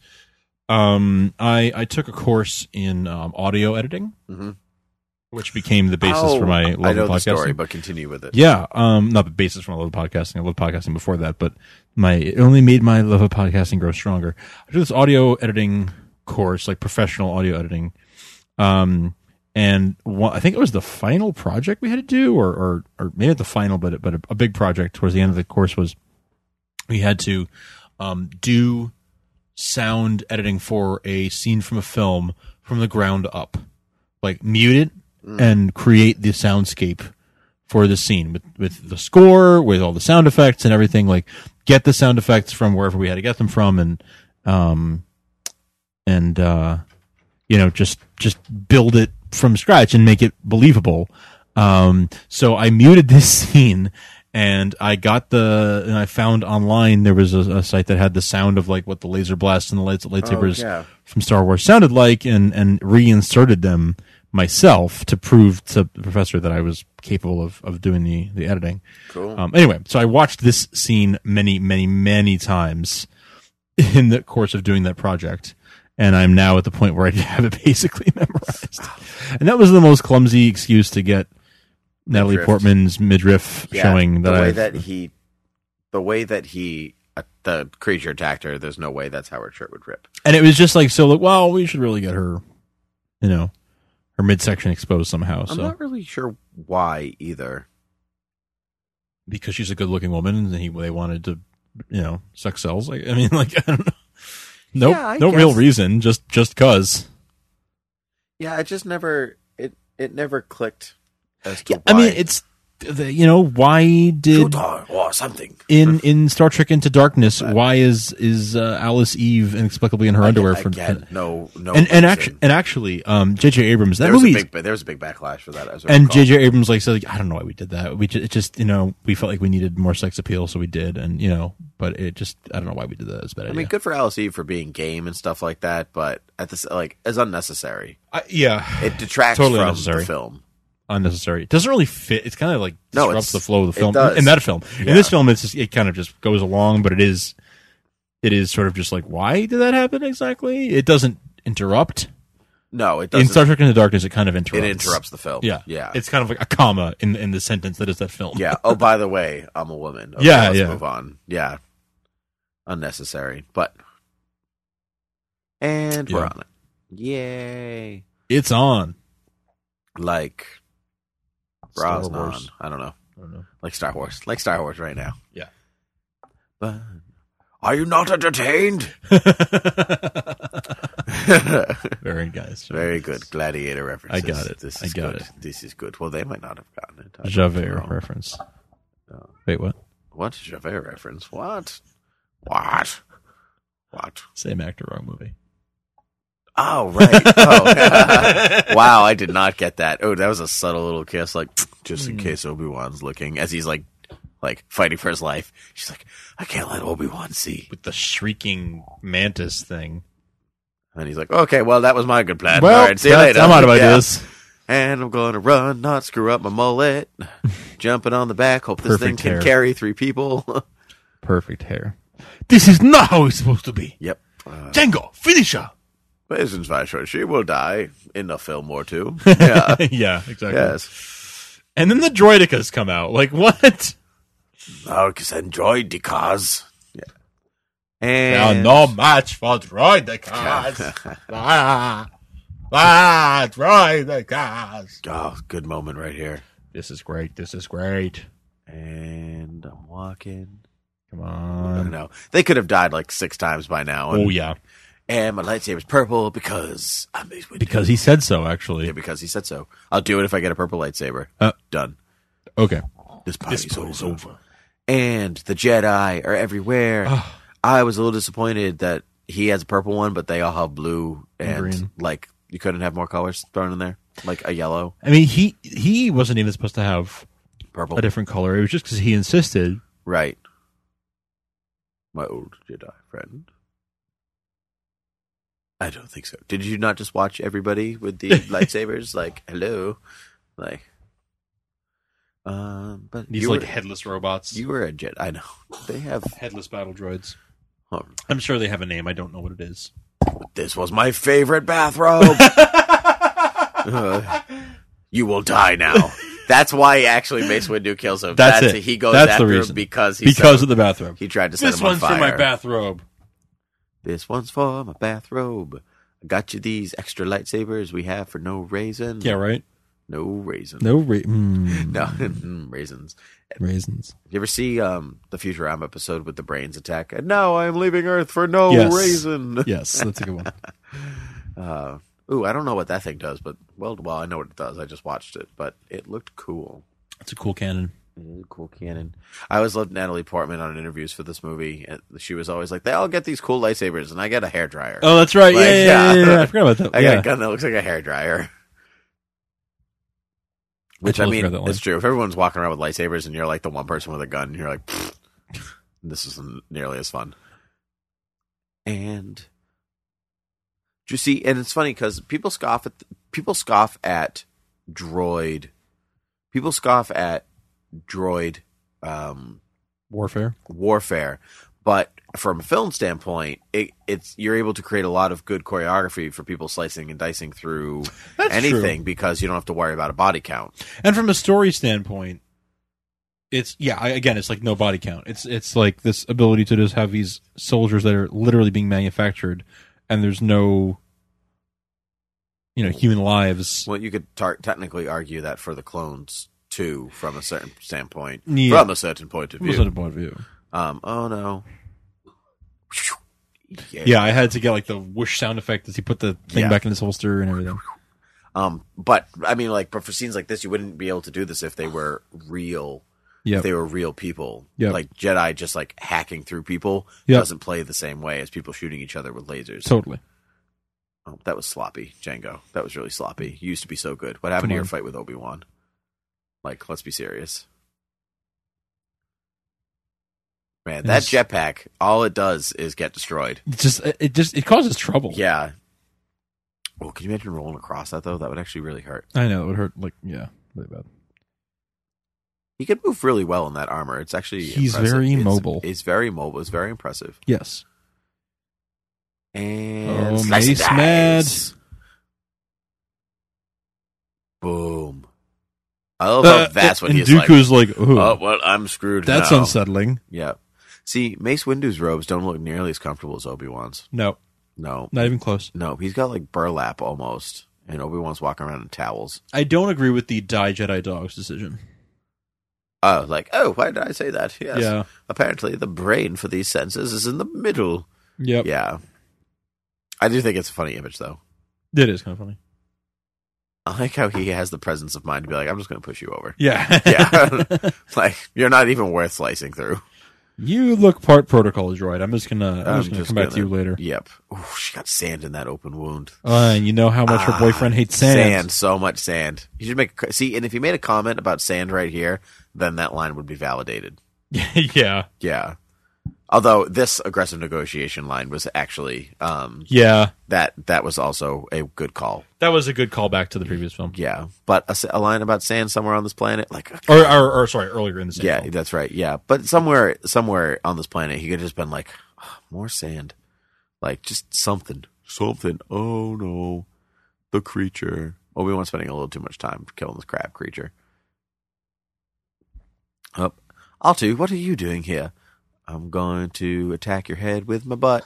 I took a course in audio editing, which became the basis for my love of podcasting. I know the story, but continue with it. Yeah, not the basis for my love of podcasting. I loved podcasting before that, but it only made my love of podcasting grow stronger. I did this audio editing course, like professional audio editing, and I think it was the final project we had to do, or maybe not the final, but a big project towards the end of the course was we had to do sound editing for a scene from a film from the ground up, like mute it and create the soundscape for the scene with the score, with all the sound effects and everything, like get the sound effects from wherever we had to get them from, and just build it from scratch and make it believable. So I muted this scene, and I found online there was a site that had the sound of like what the laser blasts and the lightsabers from Star Wars sounded like, and reinserted them myself to prove to the professor that I was capable of doing the editing. Cool. Anyway, so I watched this scene many, many, many times in the course of doing that project. And I'm now at the point where I have it basically memorized. And that was the most clumsy excuse to get Natalie Portman's midriff showing. The way that he, the creature attacked her, there's no way that's how her shirt would rip. And it was just like, we should really get her, her midsection exposed somehow. I'm So not really sure why either. because she's a good-looking woman, and they wanted to, suck cells. I mean, I don't know. Nope, Yeah, I no real guess. reason, just cause. Yeah, it just never it never clicked as to why. I mean, it's why did Shooter or something. in Star Trek Into Darkness? Why is Alice Eve inexplicably in her underwear for? Again, no, And actually, J.J. Abrams, that there was movie, there was a big backlash for that. As I and recall. J.J. Abrams said, I don't know why we did that. We just we felt like we needed more sex appeal, so we did, and but it just I don't know why we did that. It's a bad idea. I mean, good for Alice Eve for being game and stuff like that, but at this as unnecessary. It detracts totally from unnecessary. the film. Unnecessary. It doesn't really fit. It's kind of disrupts the flow of the film. does. In that film, Yeah. in this film, it kind of just goes along, but it is sort of just why did that happen exactly? It doesn't interrupt. No, it doesn't. In Star Trek Into Darkness, it kind of interrupts. It interrupts the film. Yeah, yeah. It's kind of like a comma in the sentence that is that film. Yeah. Oh, by the way, I'm a woman. Okay, Yeah, let's yeah. move on. Yeah. Unnecessary, but and we're Yeah. on it. Yay! It's on. Like Star Brosnan. Wars. I don't know. I don't know. Like Star Wars right now. Yeah. But are you not entertained? Very guys. Very good Gladiator references. I got it. This I is got good. it. This is good. Well, they might not have gotten it. I don't Javert know. reference. Wait, what? What? Javert reference? What? What? Same actor, wrong movie. Oh, right. Oh. Wow, I did not get that. Oh, that was a subtle little kiss, just in case Obi-Wan's looking, as he's like fighting for his life. She's like, I can't let Obi-Wan see. With the shrieking mantis thing. And he's like, okay, well, that was my good plan. Well, all right, see you later. I'm out of Yeah. ideas. And I'm going to run, not screw up my mullet. Jumping on the back, hope this thing Perfect can hair. carry 3 people. Perfect hair. This is not how it's supposed to be. Yep. Django, finish her. Basins Visor, she will die in the film or two. Yeah. Yeah, exactly. Yes. And then the droidicas come out. What? Marcus enjoyed the cause. Yeah. They are And no match for droidicas. Droidicas. oh, good moment right here. This is great. This is great. And I'm walking. Come I on. don't know. They could have died 6 times by now. Oh, yeah. And my lightsaber's purple because I'm Mace Windu. Because he said so, actually. Yeah, because he said so. I'll do it if I get a purple lightsaber. Done. Okay. This party's over. And the Jedi are everywhere. Oh. I was a little disappointed that he has a purple one, but they all have blue and green. You couldn't have more colors thrown in there, like a yellow, I mean, he wasn't even supposed to have purple. a different color. It was just because he insisted. Right. My old Jedi friend. I don't think so. Did you not just watch everybody with the lightsabers? Hello, but These you were, headless robots. you were a Jedi. I know they have. Headless battle droids. Oh, I'm sure they have a name. I don't know what it is. this was my favorite bathrobe. You will die now. That's why actually Mace Windu kills him. That's it. He goes That's after the him reason. because Because of the bathrobe. He tried to set This him on one's fire. for my bathrobe. This one's for my bathrobe. I got you these extra lightsabers we have for no reason. Yeah, right? No reason. No No raisins. raisins. You ever see the Futurama episode with the brains attack? And now I'm leaving Earth for no Yes. reason. Yes, that's a good one. I don't know what that thing does, but well, I know what it does. I just watched it, but it looked cool. It's a cool cannon. It is a cool cannon. I always loved Natalie Portman on interviews for this movie. And she was always like, they all get these cool lightsabers, and I get a hairdryer. Oh, that's right. Yeah. I forgot about that. I got a gun that looks like a hairdryer. Which, totally forgot that one. it's true. If everyone's walking around with lightsabers and you're like the one person with a gun, you're like, this isn't nearly as fun. And do you see? And it's funny because people scoff at droid. People scoff at droid warfare, but from a film standpoint, it's you're able to create a lot of good choreography for people slicing and dicing through anything because you don't have to worry about a body count. And from a story standpoint, it's it's like no body count. It's like this ability to just have these soldiers that are literally being manufactured, and there's no human lives. Well, you could technically argue that for the clones too, from a certain standpoint, Yeah. from a certain point of From a view. certain point of view. Oh no. Yeah, I had to get like the whoosh sound effect as he put the thing Yeah. back in his holster and everything. But I mean, like, but for scenes like this, you wouldn't be able to do this if they were real. Yep. If they were real people. Yep. Like Jedi just like hacking through people Yep. doesn't play the same way as people shooting each other with lasers. Totally. Oh, that was sloppy, Django. That was really sloppy. You used to be so good. What happened to your fight with Obi-Wan? Like, let's be serious. Man, that jetpack, all it does is get destroyed. It causes trouble. Yeah. Oh, can you imagine rolling across that though? That would actually really hurt. I know, it would hurt really bad. He can move really well in that armor. It's actually He's impressive. very mobile. He's very mobile. It's very impressive. Yes. And Mace slice and mad. dice. Boom. I love how that's what and he's Dooku's like, ooh, oh, well, I'm screwed that's now. unsettling. Yeah. See, Mace Windu's robes don't look nearly as comfortable as Obi-Wan's. No. No. Not even close. No, he's got like burlap almost. And Obi-Wan's walking around in towels. I don't agree with the Die Jedi Dogs decision. Oh, why did I say that? Yes. Yeah. Apparently the brain for these senses is in the middle. Yep. Yeah. I do think it's a funny image, though. It is kind of funny. I like how he has the presence of mind to be like, I'm just going to push you over. Yeah. Yeah. Like, you're not even worth slicing through. You look part protocol droid. I'm just gonna come back to you later. Yep. Ooh, she got sand in that open wound. And you know how much her boyfriend hates sand. Sand, so much sand. You should see, and if you made a comment about sand right here, then that line would be validated. Yeah. Yeah. Although this aggressive negotiation line was actually, yeah, that was also a good call. That was a good callback to the previous film. Yeah, but a line about sand somewhere on this planet, like, or sorry, earlier in the same film. That's right. Yeah, but somewhere on this planet, he could have just been like, oh, more sand, like just something. Oh no, the creature. Obi-Wan's spending a little too much time killing this crab creature. Altu, what are you doing here? I'm going to attack your head with my butt.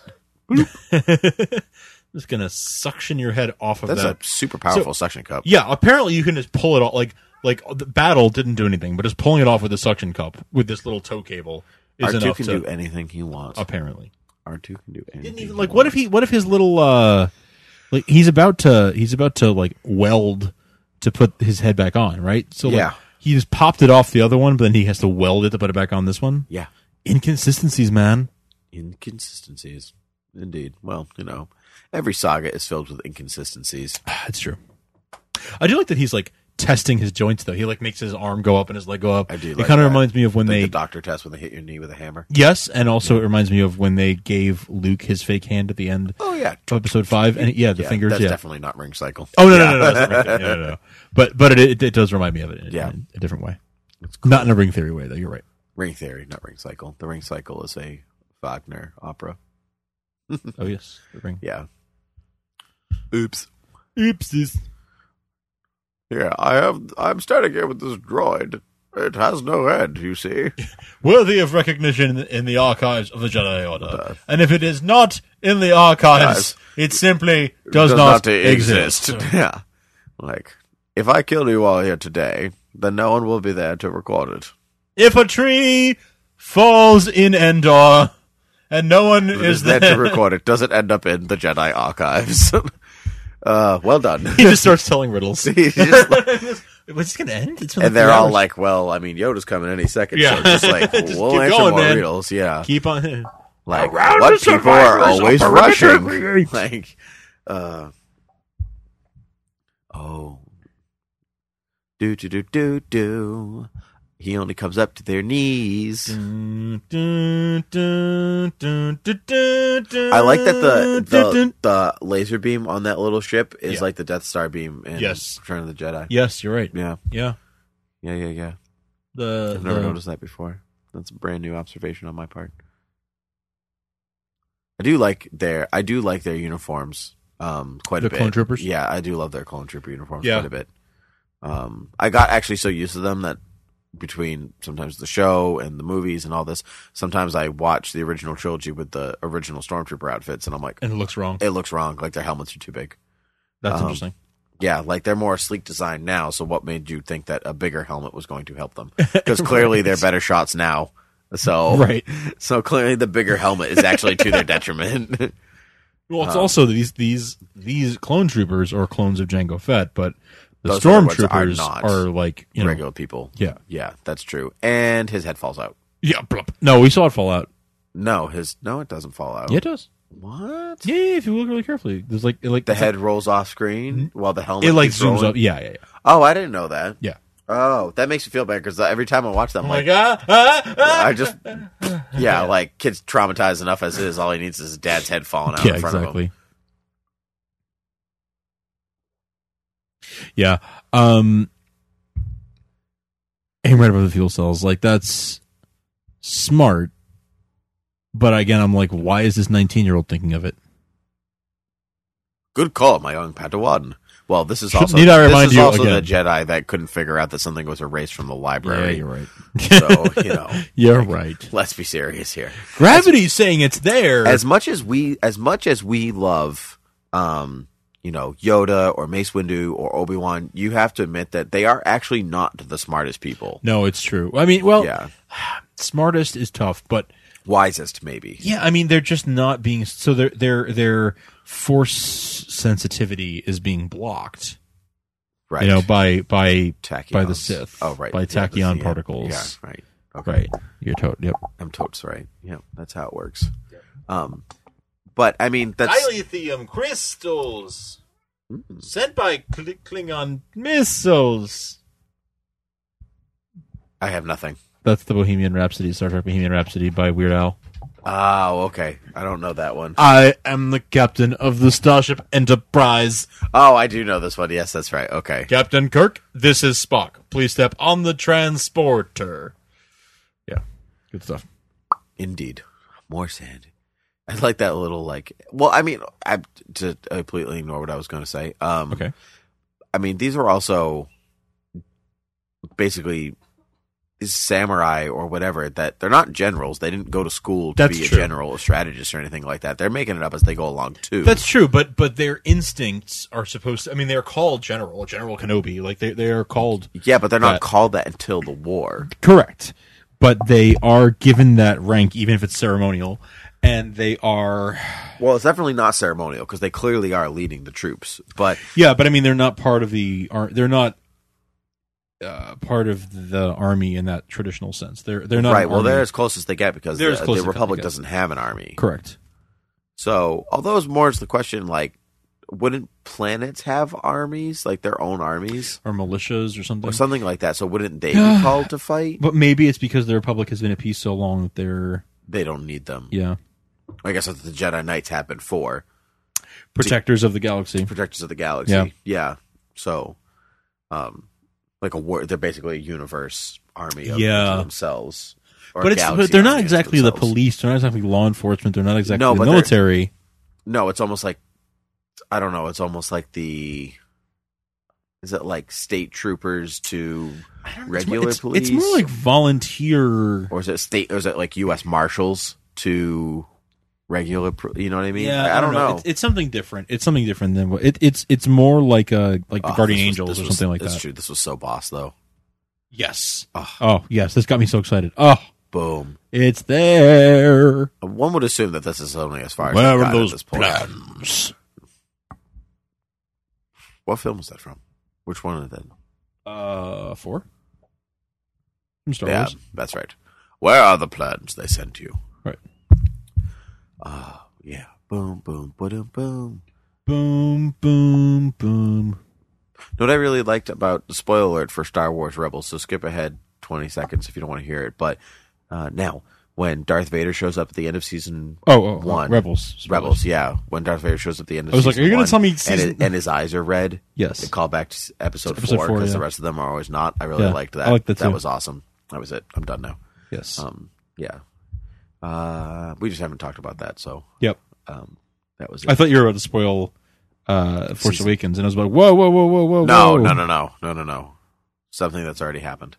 Just gonna suction your head off of that. That's a super powerful suction cup. Yeah, apparently you can just pull it off. Like the battle didn't do anything, but just pulling it off with a suction cup with this little tow cable is R2 enough can to do anything he wants. Apparently, R2 can do anything. Didn't even, like, what if his little like he's about to like weld to put his head back on, right? So like, yeah, he just popped it off the other one, but then he has to weld it to put it back on this one. Yeah. Inconsistencies, man. Inconsistencies. Indeed. Well, every saga is filled with inconsistencies. It's true. I do like that he's like testing his joints though. He like makes his arm go up and his leg go up. I do. It like kind of that. reminds me of when the doctor test when they hit your knee with a hammer. Yes, and also it reminds me of when they gave Luke his fake hand at the end. Oh yeah, of episode 5, and the fingers. That's yeah, definitely not Ring Cycle. Oh no, that's not no. But it does remind me of it. In a different way. Cool. Not in a Ring Theory way though. You're right. Ring Theory, not Ring Cycle. The Ring Cycle is a Wagner opera. Oh yes, the Ring. Yeah. Oops. Oopsies. Yeah, I'm standing here with this droid. It has no head, you see. Worthy of recognition in the archives of the Jedi Order. And if it is not in the archives, it simply does not exist. Yeah. Like, if I kill you all here today, then no one will be there to record it. If a tree falls in Endor and no one is there to record it, does it end up in the Jedi archives? Well done. He just starts telling riddles. He's just like, what's it going to end? And they're all like, well, I mean, Yoda's coming any second. Yeah. So just like, just we'll answer going, more man. riddles. Yeah. Keep on. Like, what people are always rushing. Like, do. He only comes up to their knees. I like that the laser beam on that little ship is like the Death Star beam in Return of the Jedi. Yes, you're right. Yeah. Yeah. I've never noticed that before. That's a brand new observation on my part. I do like their uniforms quite a bit. The clone troopers? Yeah, I do love their clone trooper uniforms quite a bit. I got actually so used to them that between sometimes the show and the movies and all this, sometimes I watch the original trilogy with the original Stormtrooper outfits, and I'm like... And it looks wrong. It looks wrong. Like, their helmets are too big. That's interesting. Yeah, like they're more sleek design now. So what made you think that a bigger helmet was going to help them? Because clearly they're better shots now. So So clearly the bigger helmet is actually to their detriment. Well, it's also these clone troopers are clones of Jango Fett, but the Those other ones stormtroopers not are like regular people. Yeah, yeah, that's true. And his head falls out. Yeah, no, we saw it fall out. No, it doesn't fall out. Yeah, it does. What? Yeah, if you look really carefully, there's like the head rolls off screen while the helmet. It like keeps zooms rolling? up. Yeah. Oh, I didn't know that. Yeah. Oh, that makes me feel bad because every time I watch them, like, God, I just, like kid's traumatized enough as it is. All he needs is his dad's head falling out in front of him. Yeah. Aim right above the fuel cells. Like, that's smart. But again, I'm like, why is this 19-year-old thinking of it? Good call, my young Padawan. Well, this is also Need I remind you the again? Jedi that couldn't figure out that something was erased from the library. Yeah, you're right. So, You're right. Let's be serious here. Gravity's saying it's there. As much as we love Yoda or Mace Windu or Obi-Wan, you have to admit that they are actually not the smartest people. No, it's true. I mean, well, yeah. Smartest is tough, but wisest maybe. Yeah, I mean, they're just not being so their force sensitivity is being blocked. Right. You know, by Tachyons. by the Sith. Oh, right. By tachyon particles. Yeah, right. Okay. Right. You're yep. I'm totes right. Yeah, that's how it works. But I mean, that's dilithium crystals sent by Klingon missiles. I have nothing. That's the Bohemian Rhapsody, Star Trek Bohemian Rhapsody by Weird Al. Oh, okay. I don't know that one. I am the captain of the Starship Enterprise. Oh, I do know this one. Yes, that's right. Okay. Captain Kirk, this is Spock. Please step on the transporter. Yeah. Good stuff. Indeed. More sand. I like that little, like... Well, I mean, to completely ignore what I was going to say. Okay. I mean, these are also basically samurai or whatever, that they're not generals. They didn't go to school to be a general, a strategist, or anything like that. They're making it up as they go along, too. That's true, but their instincts are supposed to... I mean, they're called General Kenobi. Like, they are called... Yeah, but they're not called that until the war. Correct. But they are given that rank, even if it's ceremonial, and they are... Well, it's definitely not ceremonial, because they clearly are leading the troops, but... Yeah, but I mean, they're not part of the... They're not part of the army in that traditional sense. They're not right. Well, they're as close as they get, because the Republic get. doesn't have an army. Correct. So, although it's more the question, like, wouldn't planets have armies, like their own armies? Or militias or something? Or something like that. So wouldn't they be called to fight? But maybe it's because the Republic has been at peace so long that they don't need them. Yeah. I guess that's what the Jedi Knights have been for. Protectors of the galaxy. Protectors of the galaxy. Yeah. So, like they're basically a universe army of themselves. But they're not exactly the police. They're not exactly law enforcement. They're not exactly the military. No, it's almost like, I don't know. It's almost like is it like state troopers to regular police? It's more like volunteer. Or is it like U.S. Marshals to regular, you know what I mean? Yeah, I don't know. It's something different. It's something different than what it's more like the Guardian Angels or something like that. That's true. This was so boss though. Yes. Oh yes, this got me so excited. Oh, boom! It's there. One would assume that this is only as far as where are those at this point. plans? What film was that from? Which one is that? 4. From Star Wars. That's right. Where are the plans they sent you? Right. Yeah. Boom, boom, boom, boom. Boom, boom, boom. What I really liked about the spoiler alert for Star Wars Rebels, so skip ahead 20 seconds if you don't want to hear it, but now, when Darth Vader shows up at the end of season 1. Rebels, yeah. When Darth Vader shows up at the end of season 1. I was like, are you going to tell me and his eyes are red? Yes. They call back to episode 4 because the rest of them are always not. I really liked that. I liked that too. That was awesome. That was it. I'm done now. Yes. Yeah. We just haven't talked about that, so. Yep. That was it. I thought you were about to spoil Force Awakens, and I was like, whoa. No. Something that's already happened.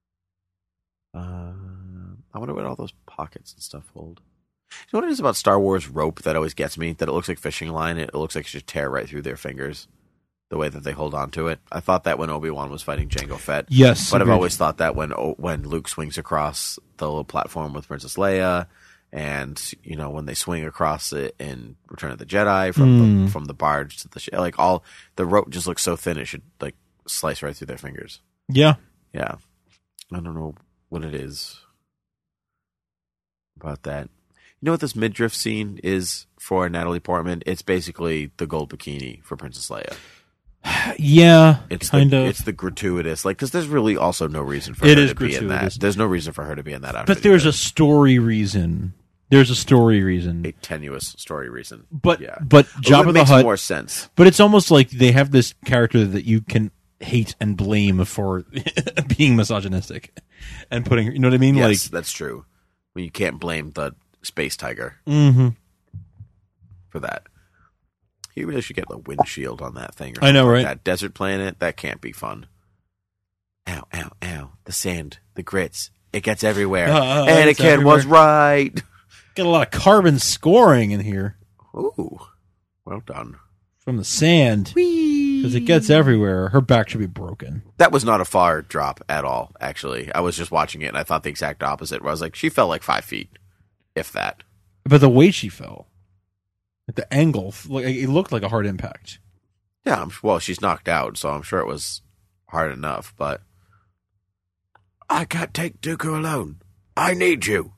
I wonder what all those pockets and stuff hold. You know what it is about Star Wars rope that always gets me? That it looks like fishing line. It looks like it should tear right through their fingers. the way that they hold on to it. I thought that when Obi-Wan was fighting Jango Fett. Yes, but agreed. I've always thought that when Luke swings across the little platform with Princess Leia, and when they swing across it in Return of the Jedi from the barge to the ship, like all the rope just looks so thin it should like slice right through their fingers. Yeah. I don't know what it is about that. You know what this midriff scene is for Natalie Portman? It's basically the gold bikini for Princess Leia. Yeah, it's kind of. It's the gratuitous, like, because there's really also no reason for her to be in that. There's no reason for her to be in that outfit. But there's a story reason. There's a story reason. A tenuous story reason. But yeah. but Jabba the Hutt makes more sense. But it's almost like they have this character that you can hate and blame for being misogynistic and putting. You know what I mean? Yes, like that's true. When you can't blame the space tiger for that. You really should get the windshield on that thing. I know, right? That desert planet, that can't be fun. Ow, ow, ow. The sand, the grits, it gets everywhere. Anakin was right. Got a lot of carbon scoring in here. Ooh, well done. From the sand. Because it gets everywhere. Her back should be broken. That was not a far drop at all, actually. I was just watching it, and I thought the exact opposite, where I was like, she fell like 5 feet, if that. But the way she fell. At the angle, it looked like a hard impact. Yeah, well, she's knocked out, so I'm sure it was hard enough, but I can't take Dooku alone. I need you.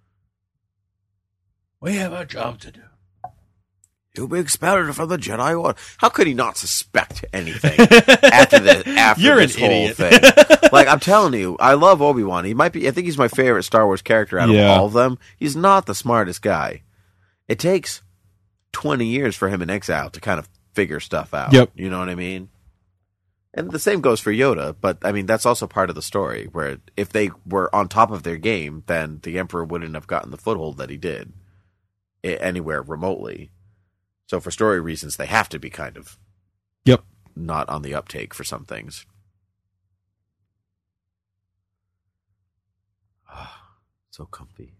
We have a job to do. You'll be expelled from the Jedi Order. How could he not suspect anything after this whole thing? Like, I'm telling you, I love Obi-Wan. I think he's my favorite Star Wars character out of all of them. He's not the smartest guy. It takes 20 years for him in exile to kind of figure stuff out. Yep. You know what I mean? And the same goes for Yoda, but I mean, that's also part of the story, where if they were on top of their game, then the Emperor wouldn't have gotten the foothold that he did anywhere remotely. So for story reasons, they have to be kind of not on the uptake for some things. So comfy.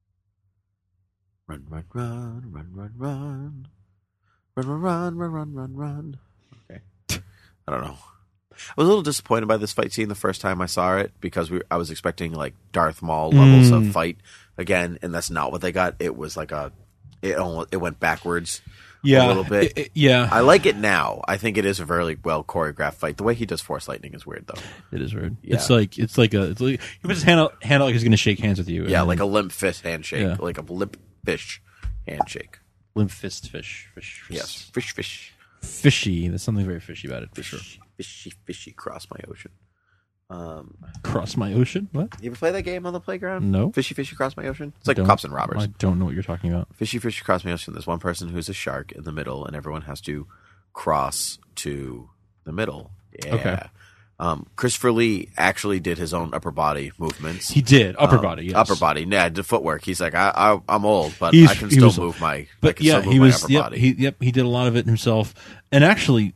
Run, run, run, run, run, run. Run, run, run, run, run, run, run. Okay. I don't know. I was a little disappointed by this fight scene the first time I saw it, because I was expecting like Darth Maul levels of fight again, and that's not what they got. It was like it went backwards a little bit. I like it now. I think it is a very well choreographed fight. The way he does Force Lightning is weird, though. It is weird. Yeah. It's like he puts his hand out like he's going to shake hands with you. Yeah, like a limp fist handshake, Yeah. like a limp fish handshake. Limp fist fish. Yes, fish. Fishy. There's something very fishy about it, for sure. Fishy, cross my ocean. Cross my ocean? What? You ever play that game on the playground? No. Fishy, cross my ocean? It's like Cops and Robbers. I don't know what you're talking about. Fishy, cross my ocean. There's one person who's a shark in the middle, and everyone has to cross to the middle. Yeah. Okay. Christopher Lee actually did his own upper body movements. He did. Upper body, yes. Upper body. Yeah, the footwork. He's like, I'm old, but I can still move my upper body. He did a lot of it himself. And actually,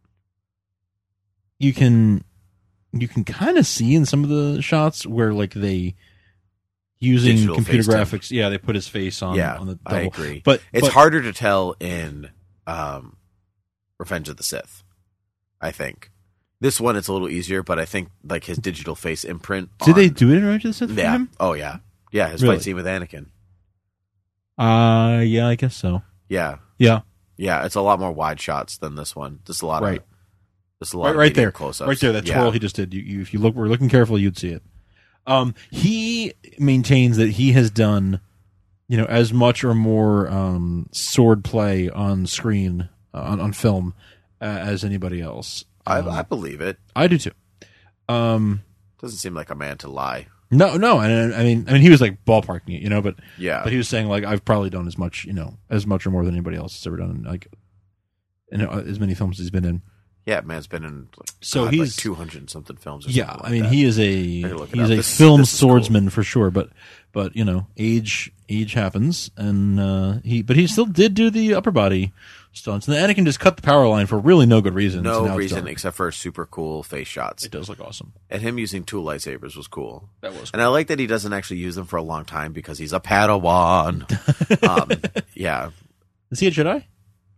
you can kind of see in some of the shots where like they using Digital computer FaceTime. graphics. Yeah, they put his face on the double. I agree. But it's harder to tell in Revenge of the Sith, I think. This one, it's a little easier, but I think like his digital face imprint. Did they do it in Revenge of the Sith for Yeah. him? Oh, yeah. Yeah, his Really? fight scene with Anakin. Yeah, I guess so. Yeah. Yeah. Yeah, it's a lot more wide shots than this one. Just a lot Right. of... Just a lot of Right medium there, close-ups. right there. That twirl he just did. If you were looking carefully, you'd see it. He maintains that he has done, as much or more sword play on screen on film as anybody else. I believe it. I do too. Doesn't seem like a man to lie. No, and I mean, he was like ballparking it, but Yeah. but he was saying like I've probably done as much, as much or more than anybody else has ever done, like in as many films as he's been in. Yeah, man's been in So like he's 200 and something films. Or Yeah, something I like mean, that. he is a film This is swordsman for sure. But age happens, and he still did do the upper body stunts. And Anakin just cut the power line for really no good reason. No reason except for super cool face shots. It does look awesome. And him using two lightsabers was cool. That was cool. And I like that he doesn't actually use them for a long time because he's a Padawan. Yeah. Is he a Jedi?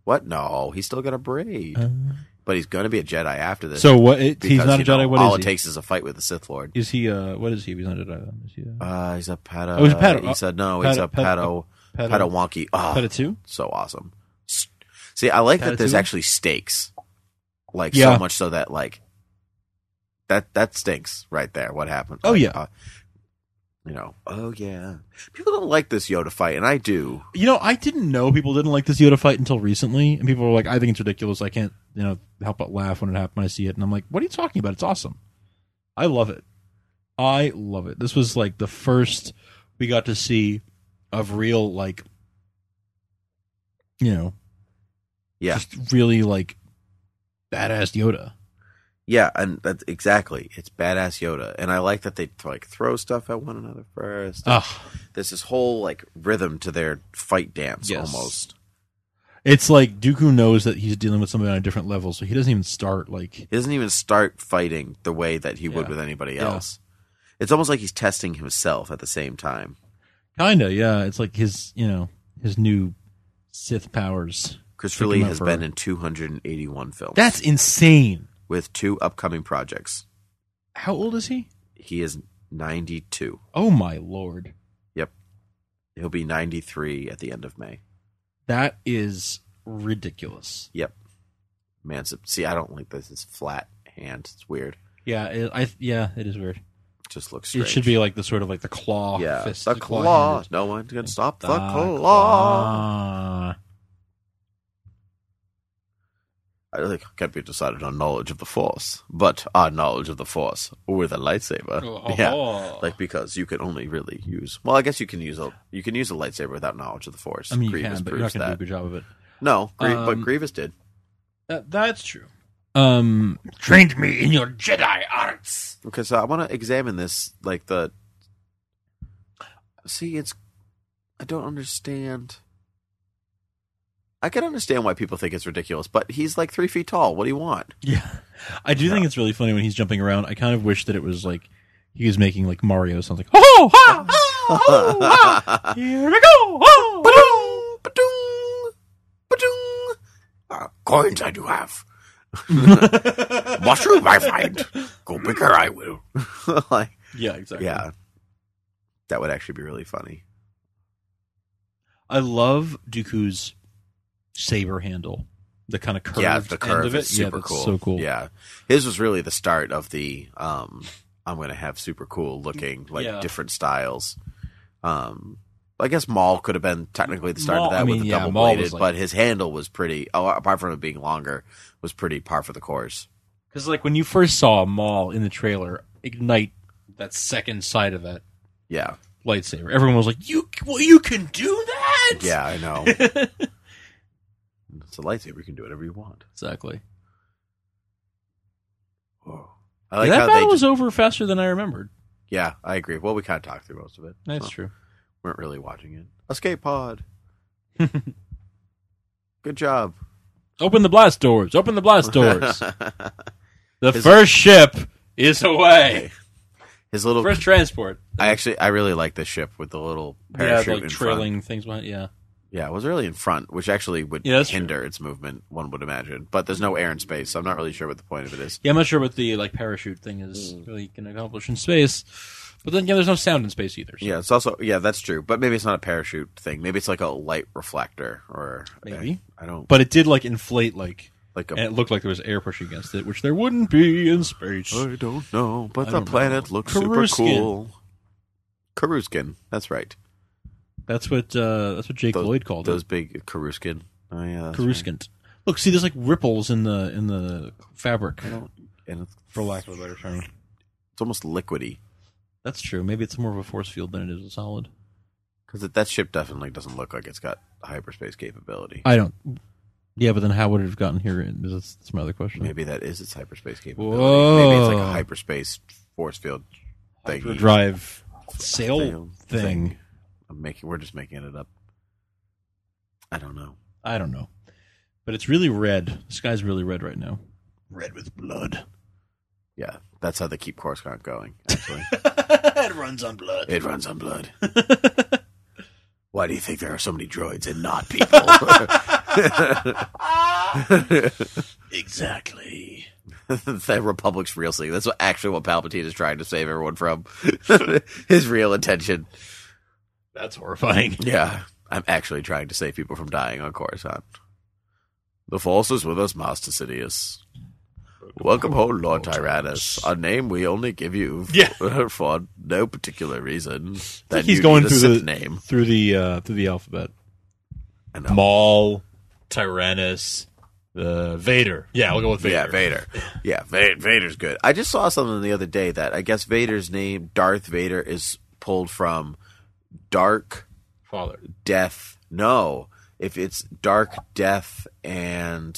What? No, he's still got a braid. But he's going to be a Jedi after this. So what? He's because, not a Jedi. What is he? all it takes is a fight with the Sith Lord. Is he? What is he? He's not a Jedi. Is he he's a Pata. Oh, he's a Pata. He said no. He's a Pata Wonky. Oh, Pata-2? So awesome. See, I like that there's Pata-2? actually stakes. Like Yeah. so much so that like that stinks right there. What happened? Oh, Like, yeah. Oh yeah. People don't like this Yoda fight, and I do. I didn't know people didn't like this Yoda fight until recently, and people were like, "I think it's ridiculous. I can't, help but laugh when it happened when I see it." And I'm like, "What are you talking about? It's awesome. I love it. I love it." This was like the first we got to see of real, like, Yeah. just really like badass Yoda. Yeah, and that's exactly. It's badass Yoda, and I like that they like throw stuff at one another first. Ugh. There's this whole like rhythm to their fight dance almost. It's like Dooku knows that he's dealing with somebody on a different level, so he doesn't even start like. He doesn't even start fighting the way that he would with anybody else. It's almost like he's testing himself at the same time. Kinda, yeah. It's like his new Sith powers. Christopher Lee has been in 281 films. That's insane. With 2 upcoming projects. How old is he? He is 92. Oh my lord. Yep. He'll be 93 at the end of May. That is ridiculous. Yep. Man, see, I don't like this. It's flat hand. It's weird. Yeah, it is weird. It just looks strange. It should be like the sort of like the claw. Yeah, fist, the claw. No one can stop the claw. I think it can't be decided on knowledge of the Force, but our knowledge of the Force with a lightsaber. Yeah, because you can only really use. Well, I guess you can use a lightsaber without knowledge of the Force. I mean, Grievous you can, but you're not proves going to do a that. good job of it. No, but Grievous did. That's true. Trained me in your Jedi arts. Okay, so I want to examine this. Like I don't understand. I can understand why people think it's ridiculous, but he's like 3 feet tall. What do you want? Yeah, I do think it's really funny when he's jumping around. I kind of wish that it was like he was making like Mario sounds like oh ha oh ha here we go oh Ba-doom, ba-doom. Coins I do have. Mushroom I find. Go bigger I will. yeah, exactly. Yeah, that would actually be really funny. I love Dooku's saber handle, the kind of curved the curve end of it. is super that's cool. So cool. Yeah, his was really the start of the I'm going to have super cool looking different styles. I guess Maul could have been technically the start of that with the double bladed, but his handle was pretty. Apart from it being longer, was pretty par for the course. Because like when you first saw Maul in the trailer ignite that second side of that, lightsaber, everyone was like, "You can do that!" Yeah, I know. It's a lightsaber; you can do whatever you want. Exactly. Whoa. I like that how battle was over faster than I remembered. Yeah, I agree. Well, we kind of talked through most of it. That's true. Weren't really watching it. Escape pod. Good job. Open the blast doors. Open the blast doors. The first ship is away. His little first transport. I really like this ship with the little parachute in trailing front. things behind. Yeah. Yeah, it was really in front, which actually would hinder its movement, one would imagine. But there's no air in space, so I'm not really sure what the point of it is. Yeah, I'm not sure what the parachute thing is really going to accomplish in space. But then, there's no sound in space either. So. Yeah, it's also that's true. But maybe it's not a parachute thing. Maybe it's like a light reflector, or maybe I don't. But it did inflate and it looked like there was air pushing against it, which there wouldn't be in space. I don't know, but the planet looks super cool. Karuskin, that's right. That's what Jake Lloyd called those it. big Karuskin. Oh yeah, Karuskin. Right. Look, see, there's ripples in the fabric. And for lack of a better term, it's almost liquidy. That's true. Maybe it's more of a force field than it is a solid. Because that ship definitely doesn't look like it's got hyperspace capability. I don't. Yeah, but then how would it have gotten here? That's my other question. Maybe that is its hyperspace capability. Whoa. Maybe it's like a hyperspace force field thing. Hyperdrive sail thing. We're just making it up. I don't know. But it's really red. The sky's really red right now. Red with blood. Yeah, that's how they keep Coruscant going, actually. It runs on blood. It runs on blood. Why do you think there are so many droids and not people? Exactly. The Republic's real thing. That's actually what Palpatine is trying to save everyone from. His real intention. That's horrifying. Yeah. I'm actually trying to save people from dying on Coruscant. The Force is with us, Master Sidious. Welcome home, Lord Tyrannus. A name we only give you for no particular reason. That he's going through the alphabet. Maul, Tyrannus, Vader. Yeah, we'll go with Vader. Yeah, Vader. Yeah, Vader's good. I just saw something the other day that I guess Vader's name, Darth Vader, is pulled from Dark Father. Death. No, if it's Dark Death and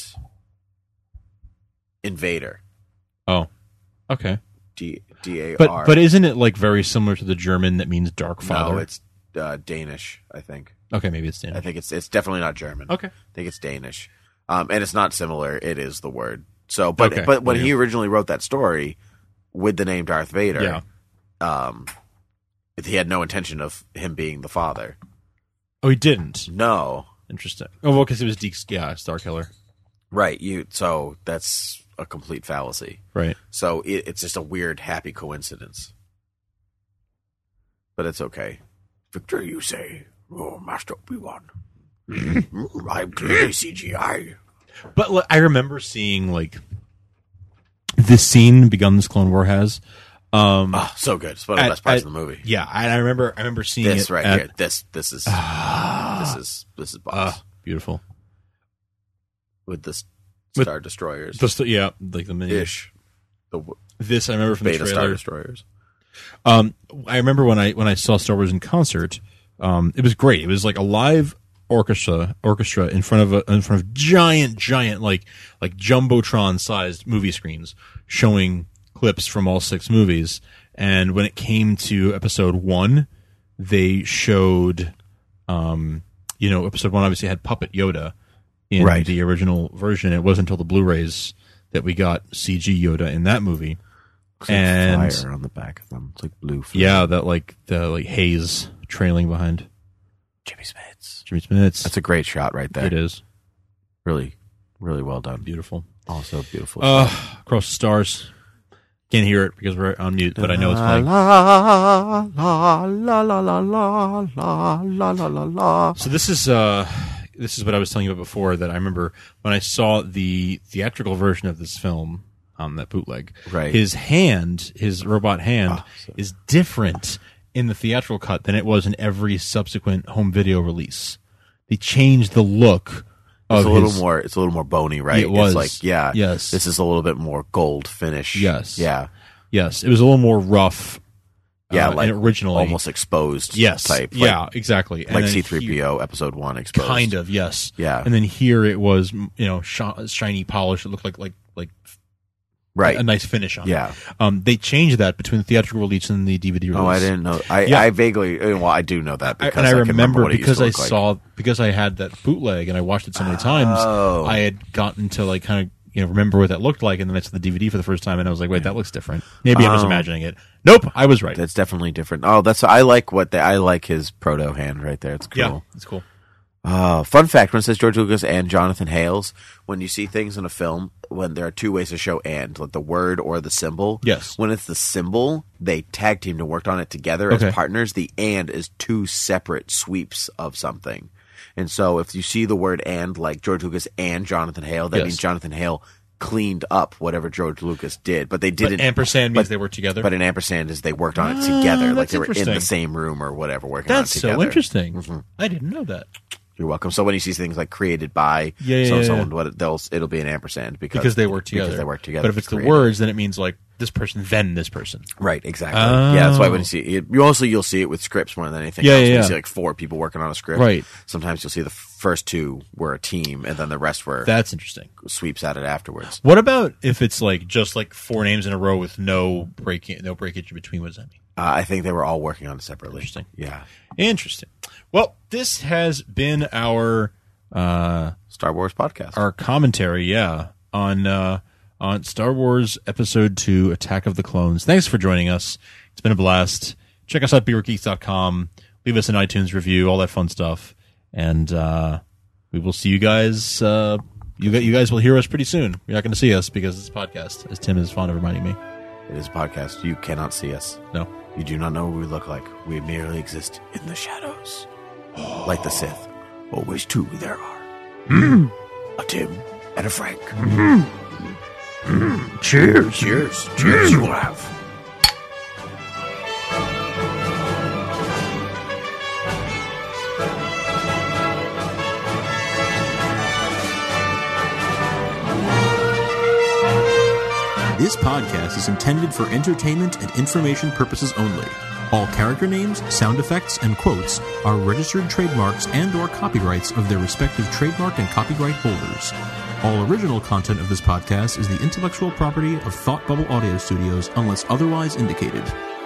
Invader. Oh, okay. D-A-R. But isn't it like very similar to the German that means Dark Father? No, it's Danish, I think. Okay, maybe it's Danish. I think it's definitely not German. Okay. I think it's Danish. And it's not similar. It is the word. So, but when he originally wrote that story with the name Darth Vader, he had no intention of him being the father. Oh, he didn't? No. Interesting. Oh, well, because it was Starkiller. Right. So that's a complete fallacy. Right. So it's just a weird, happy coincidence. But it's okay. Victor, you say, oh, Master Obi-Wan. I'm clearly CGI. But I remember seeing, like, this scene Begun This Clone War has. So good. It's one of the best parts of the movie. Yeah, I remember seeing this it right here. This is boss. Beautiful. With the Star Destroyers. Like the mini ish. This I remember from Beta the Star trailer. Destroyers. I remember when I saw Star Wars in concert. It was great. It was like a live orchestra in front of giant like jumbotron sized movie screens showing clips from all 6 movies. And when it came to episode 1, they showed episode 1 obviously had Puppet Yoda in the original version. It wasn't until the Blu-rays that we got CG Yoda in that movie. It's like fire on the back of them. It's like blue flame. Yeah, that the haze trailing behind. Jimmy Smits. That's a great shot right there. It is. Really, really well done. Beautiful. Also beautiful. Across the stars. Can't hear it because we're on mute, but I know it's playing. La la la la la la la la la la. So this is what I was telling you about before, that I remember when I saw the theatrical version of this film on that bootleg. Right. His robot hand is different in the theatrical cut than it was in every subsequent home video release. They changed the look. It's a little more bony, right? It was. It's like, yes. This is a little bit more gold finish. Yes. Yeah. Yes. It was a little more rough. Yeah, like originally almost exposed. Yes. Type. Yeah, exactly. Like C-3PO episode 1 exposed. Kind of, yes. Yeah. And then here it was, shiny polish. It looked like right. a nice finish on it. They changed that between the theatrical release and the DVD release. Oh, I didn't know. I vaguely, I do know that because I remember what it because used to look like. because I had that bootleg and I watched it so many times. I had gotten to like kind of remember what that looked like, and then I saw the DVD for the first time, and I was like, wait, that looks different. Maybe I was imagining it. Nope, I was right. That's definitely different. Oh, I like his proto hand right there. It's cool. Yeah, it's cool. Fun fact, when it says George Lucas and Jonathan Hales, when you see things in a film, when there are 2 ways to show and, like the word or the symbol. Yes. When it's the symbol, they tag teamed and worked on it together as partners. The and is 2 separate sweeps of something. And so if you see the word and, like George Lucas and Jonathan Hale, that means Jonathan Hale cleaned up whatever George Lucas did. But they didn't. But ampersand means they worked together? But an ampersand is they worked on it together. Like they were in the interesting. same room or whatever working on it together. That's so interesting. Mm-hmm. I didn't know that. You're welcome. So when you see things like created by someone, it'll be an ampersand because they work together. Because they work together. But if it's the words, then it means like this person, then this person. Right. Exactly. Yeah. That's why when you see it, you'll see it with scripts more than anything else. When you see like 4 people working on a script. Right. Sometimes you'll see the first 2 were a team, and then the rest were. That's interesting. Sweeps at it afterwards. What about if it's like just like 4 names in a row with no breakage in between? What does that mean? I think they were all working on it separately. Interesting. Yeah. Interesting. Well, this has been our Star Wars podcast. Our commentary, on Star Wars Episode 2, Attack of the Clones. Thanks for joining us. It's been a blast. Check us out at beergeeks.com. leave us an iTunes review, all that fun stuff. And we will see you guys. You guys will hear us pretty soon. You're not going to see us because it's a podcast, as Tim is fond of reminding me. It is a podcast. You cannot see us. No. You do not know what we look like. We merely exist in the shadows. Like the Sith. Always two there are. A Tim and a Frank. Cheers. Cheers. Cheers you will have. This podcast is intended for entertainment and information purposes only. All character names, sound effects, and quotes are registered trademarks and/or copyrights of their respective trademark and copyright holders. All original content of this podcast is the intellectual property of Thought Bubble Audio Studios unless otherwise indicated.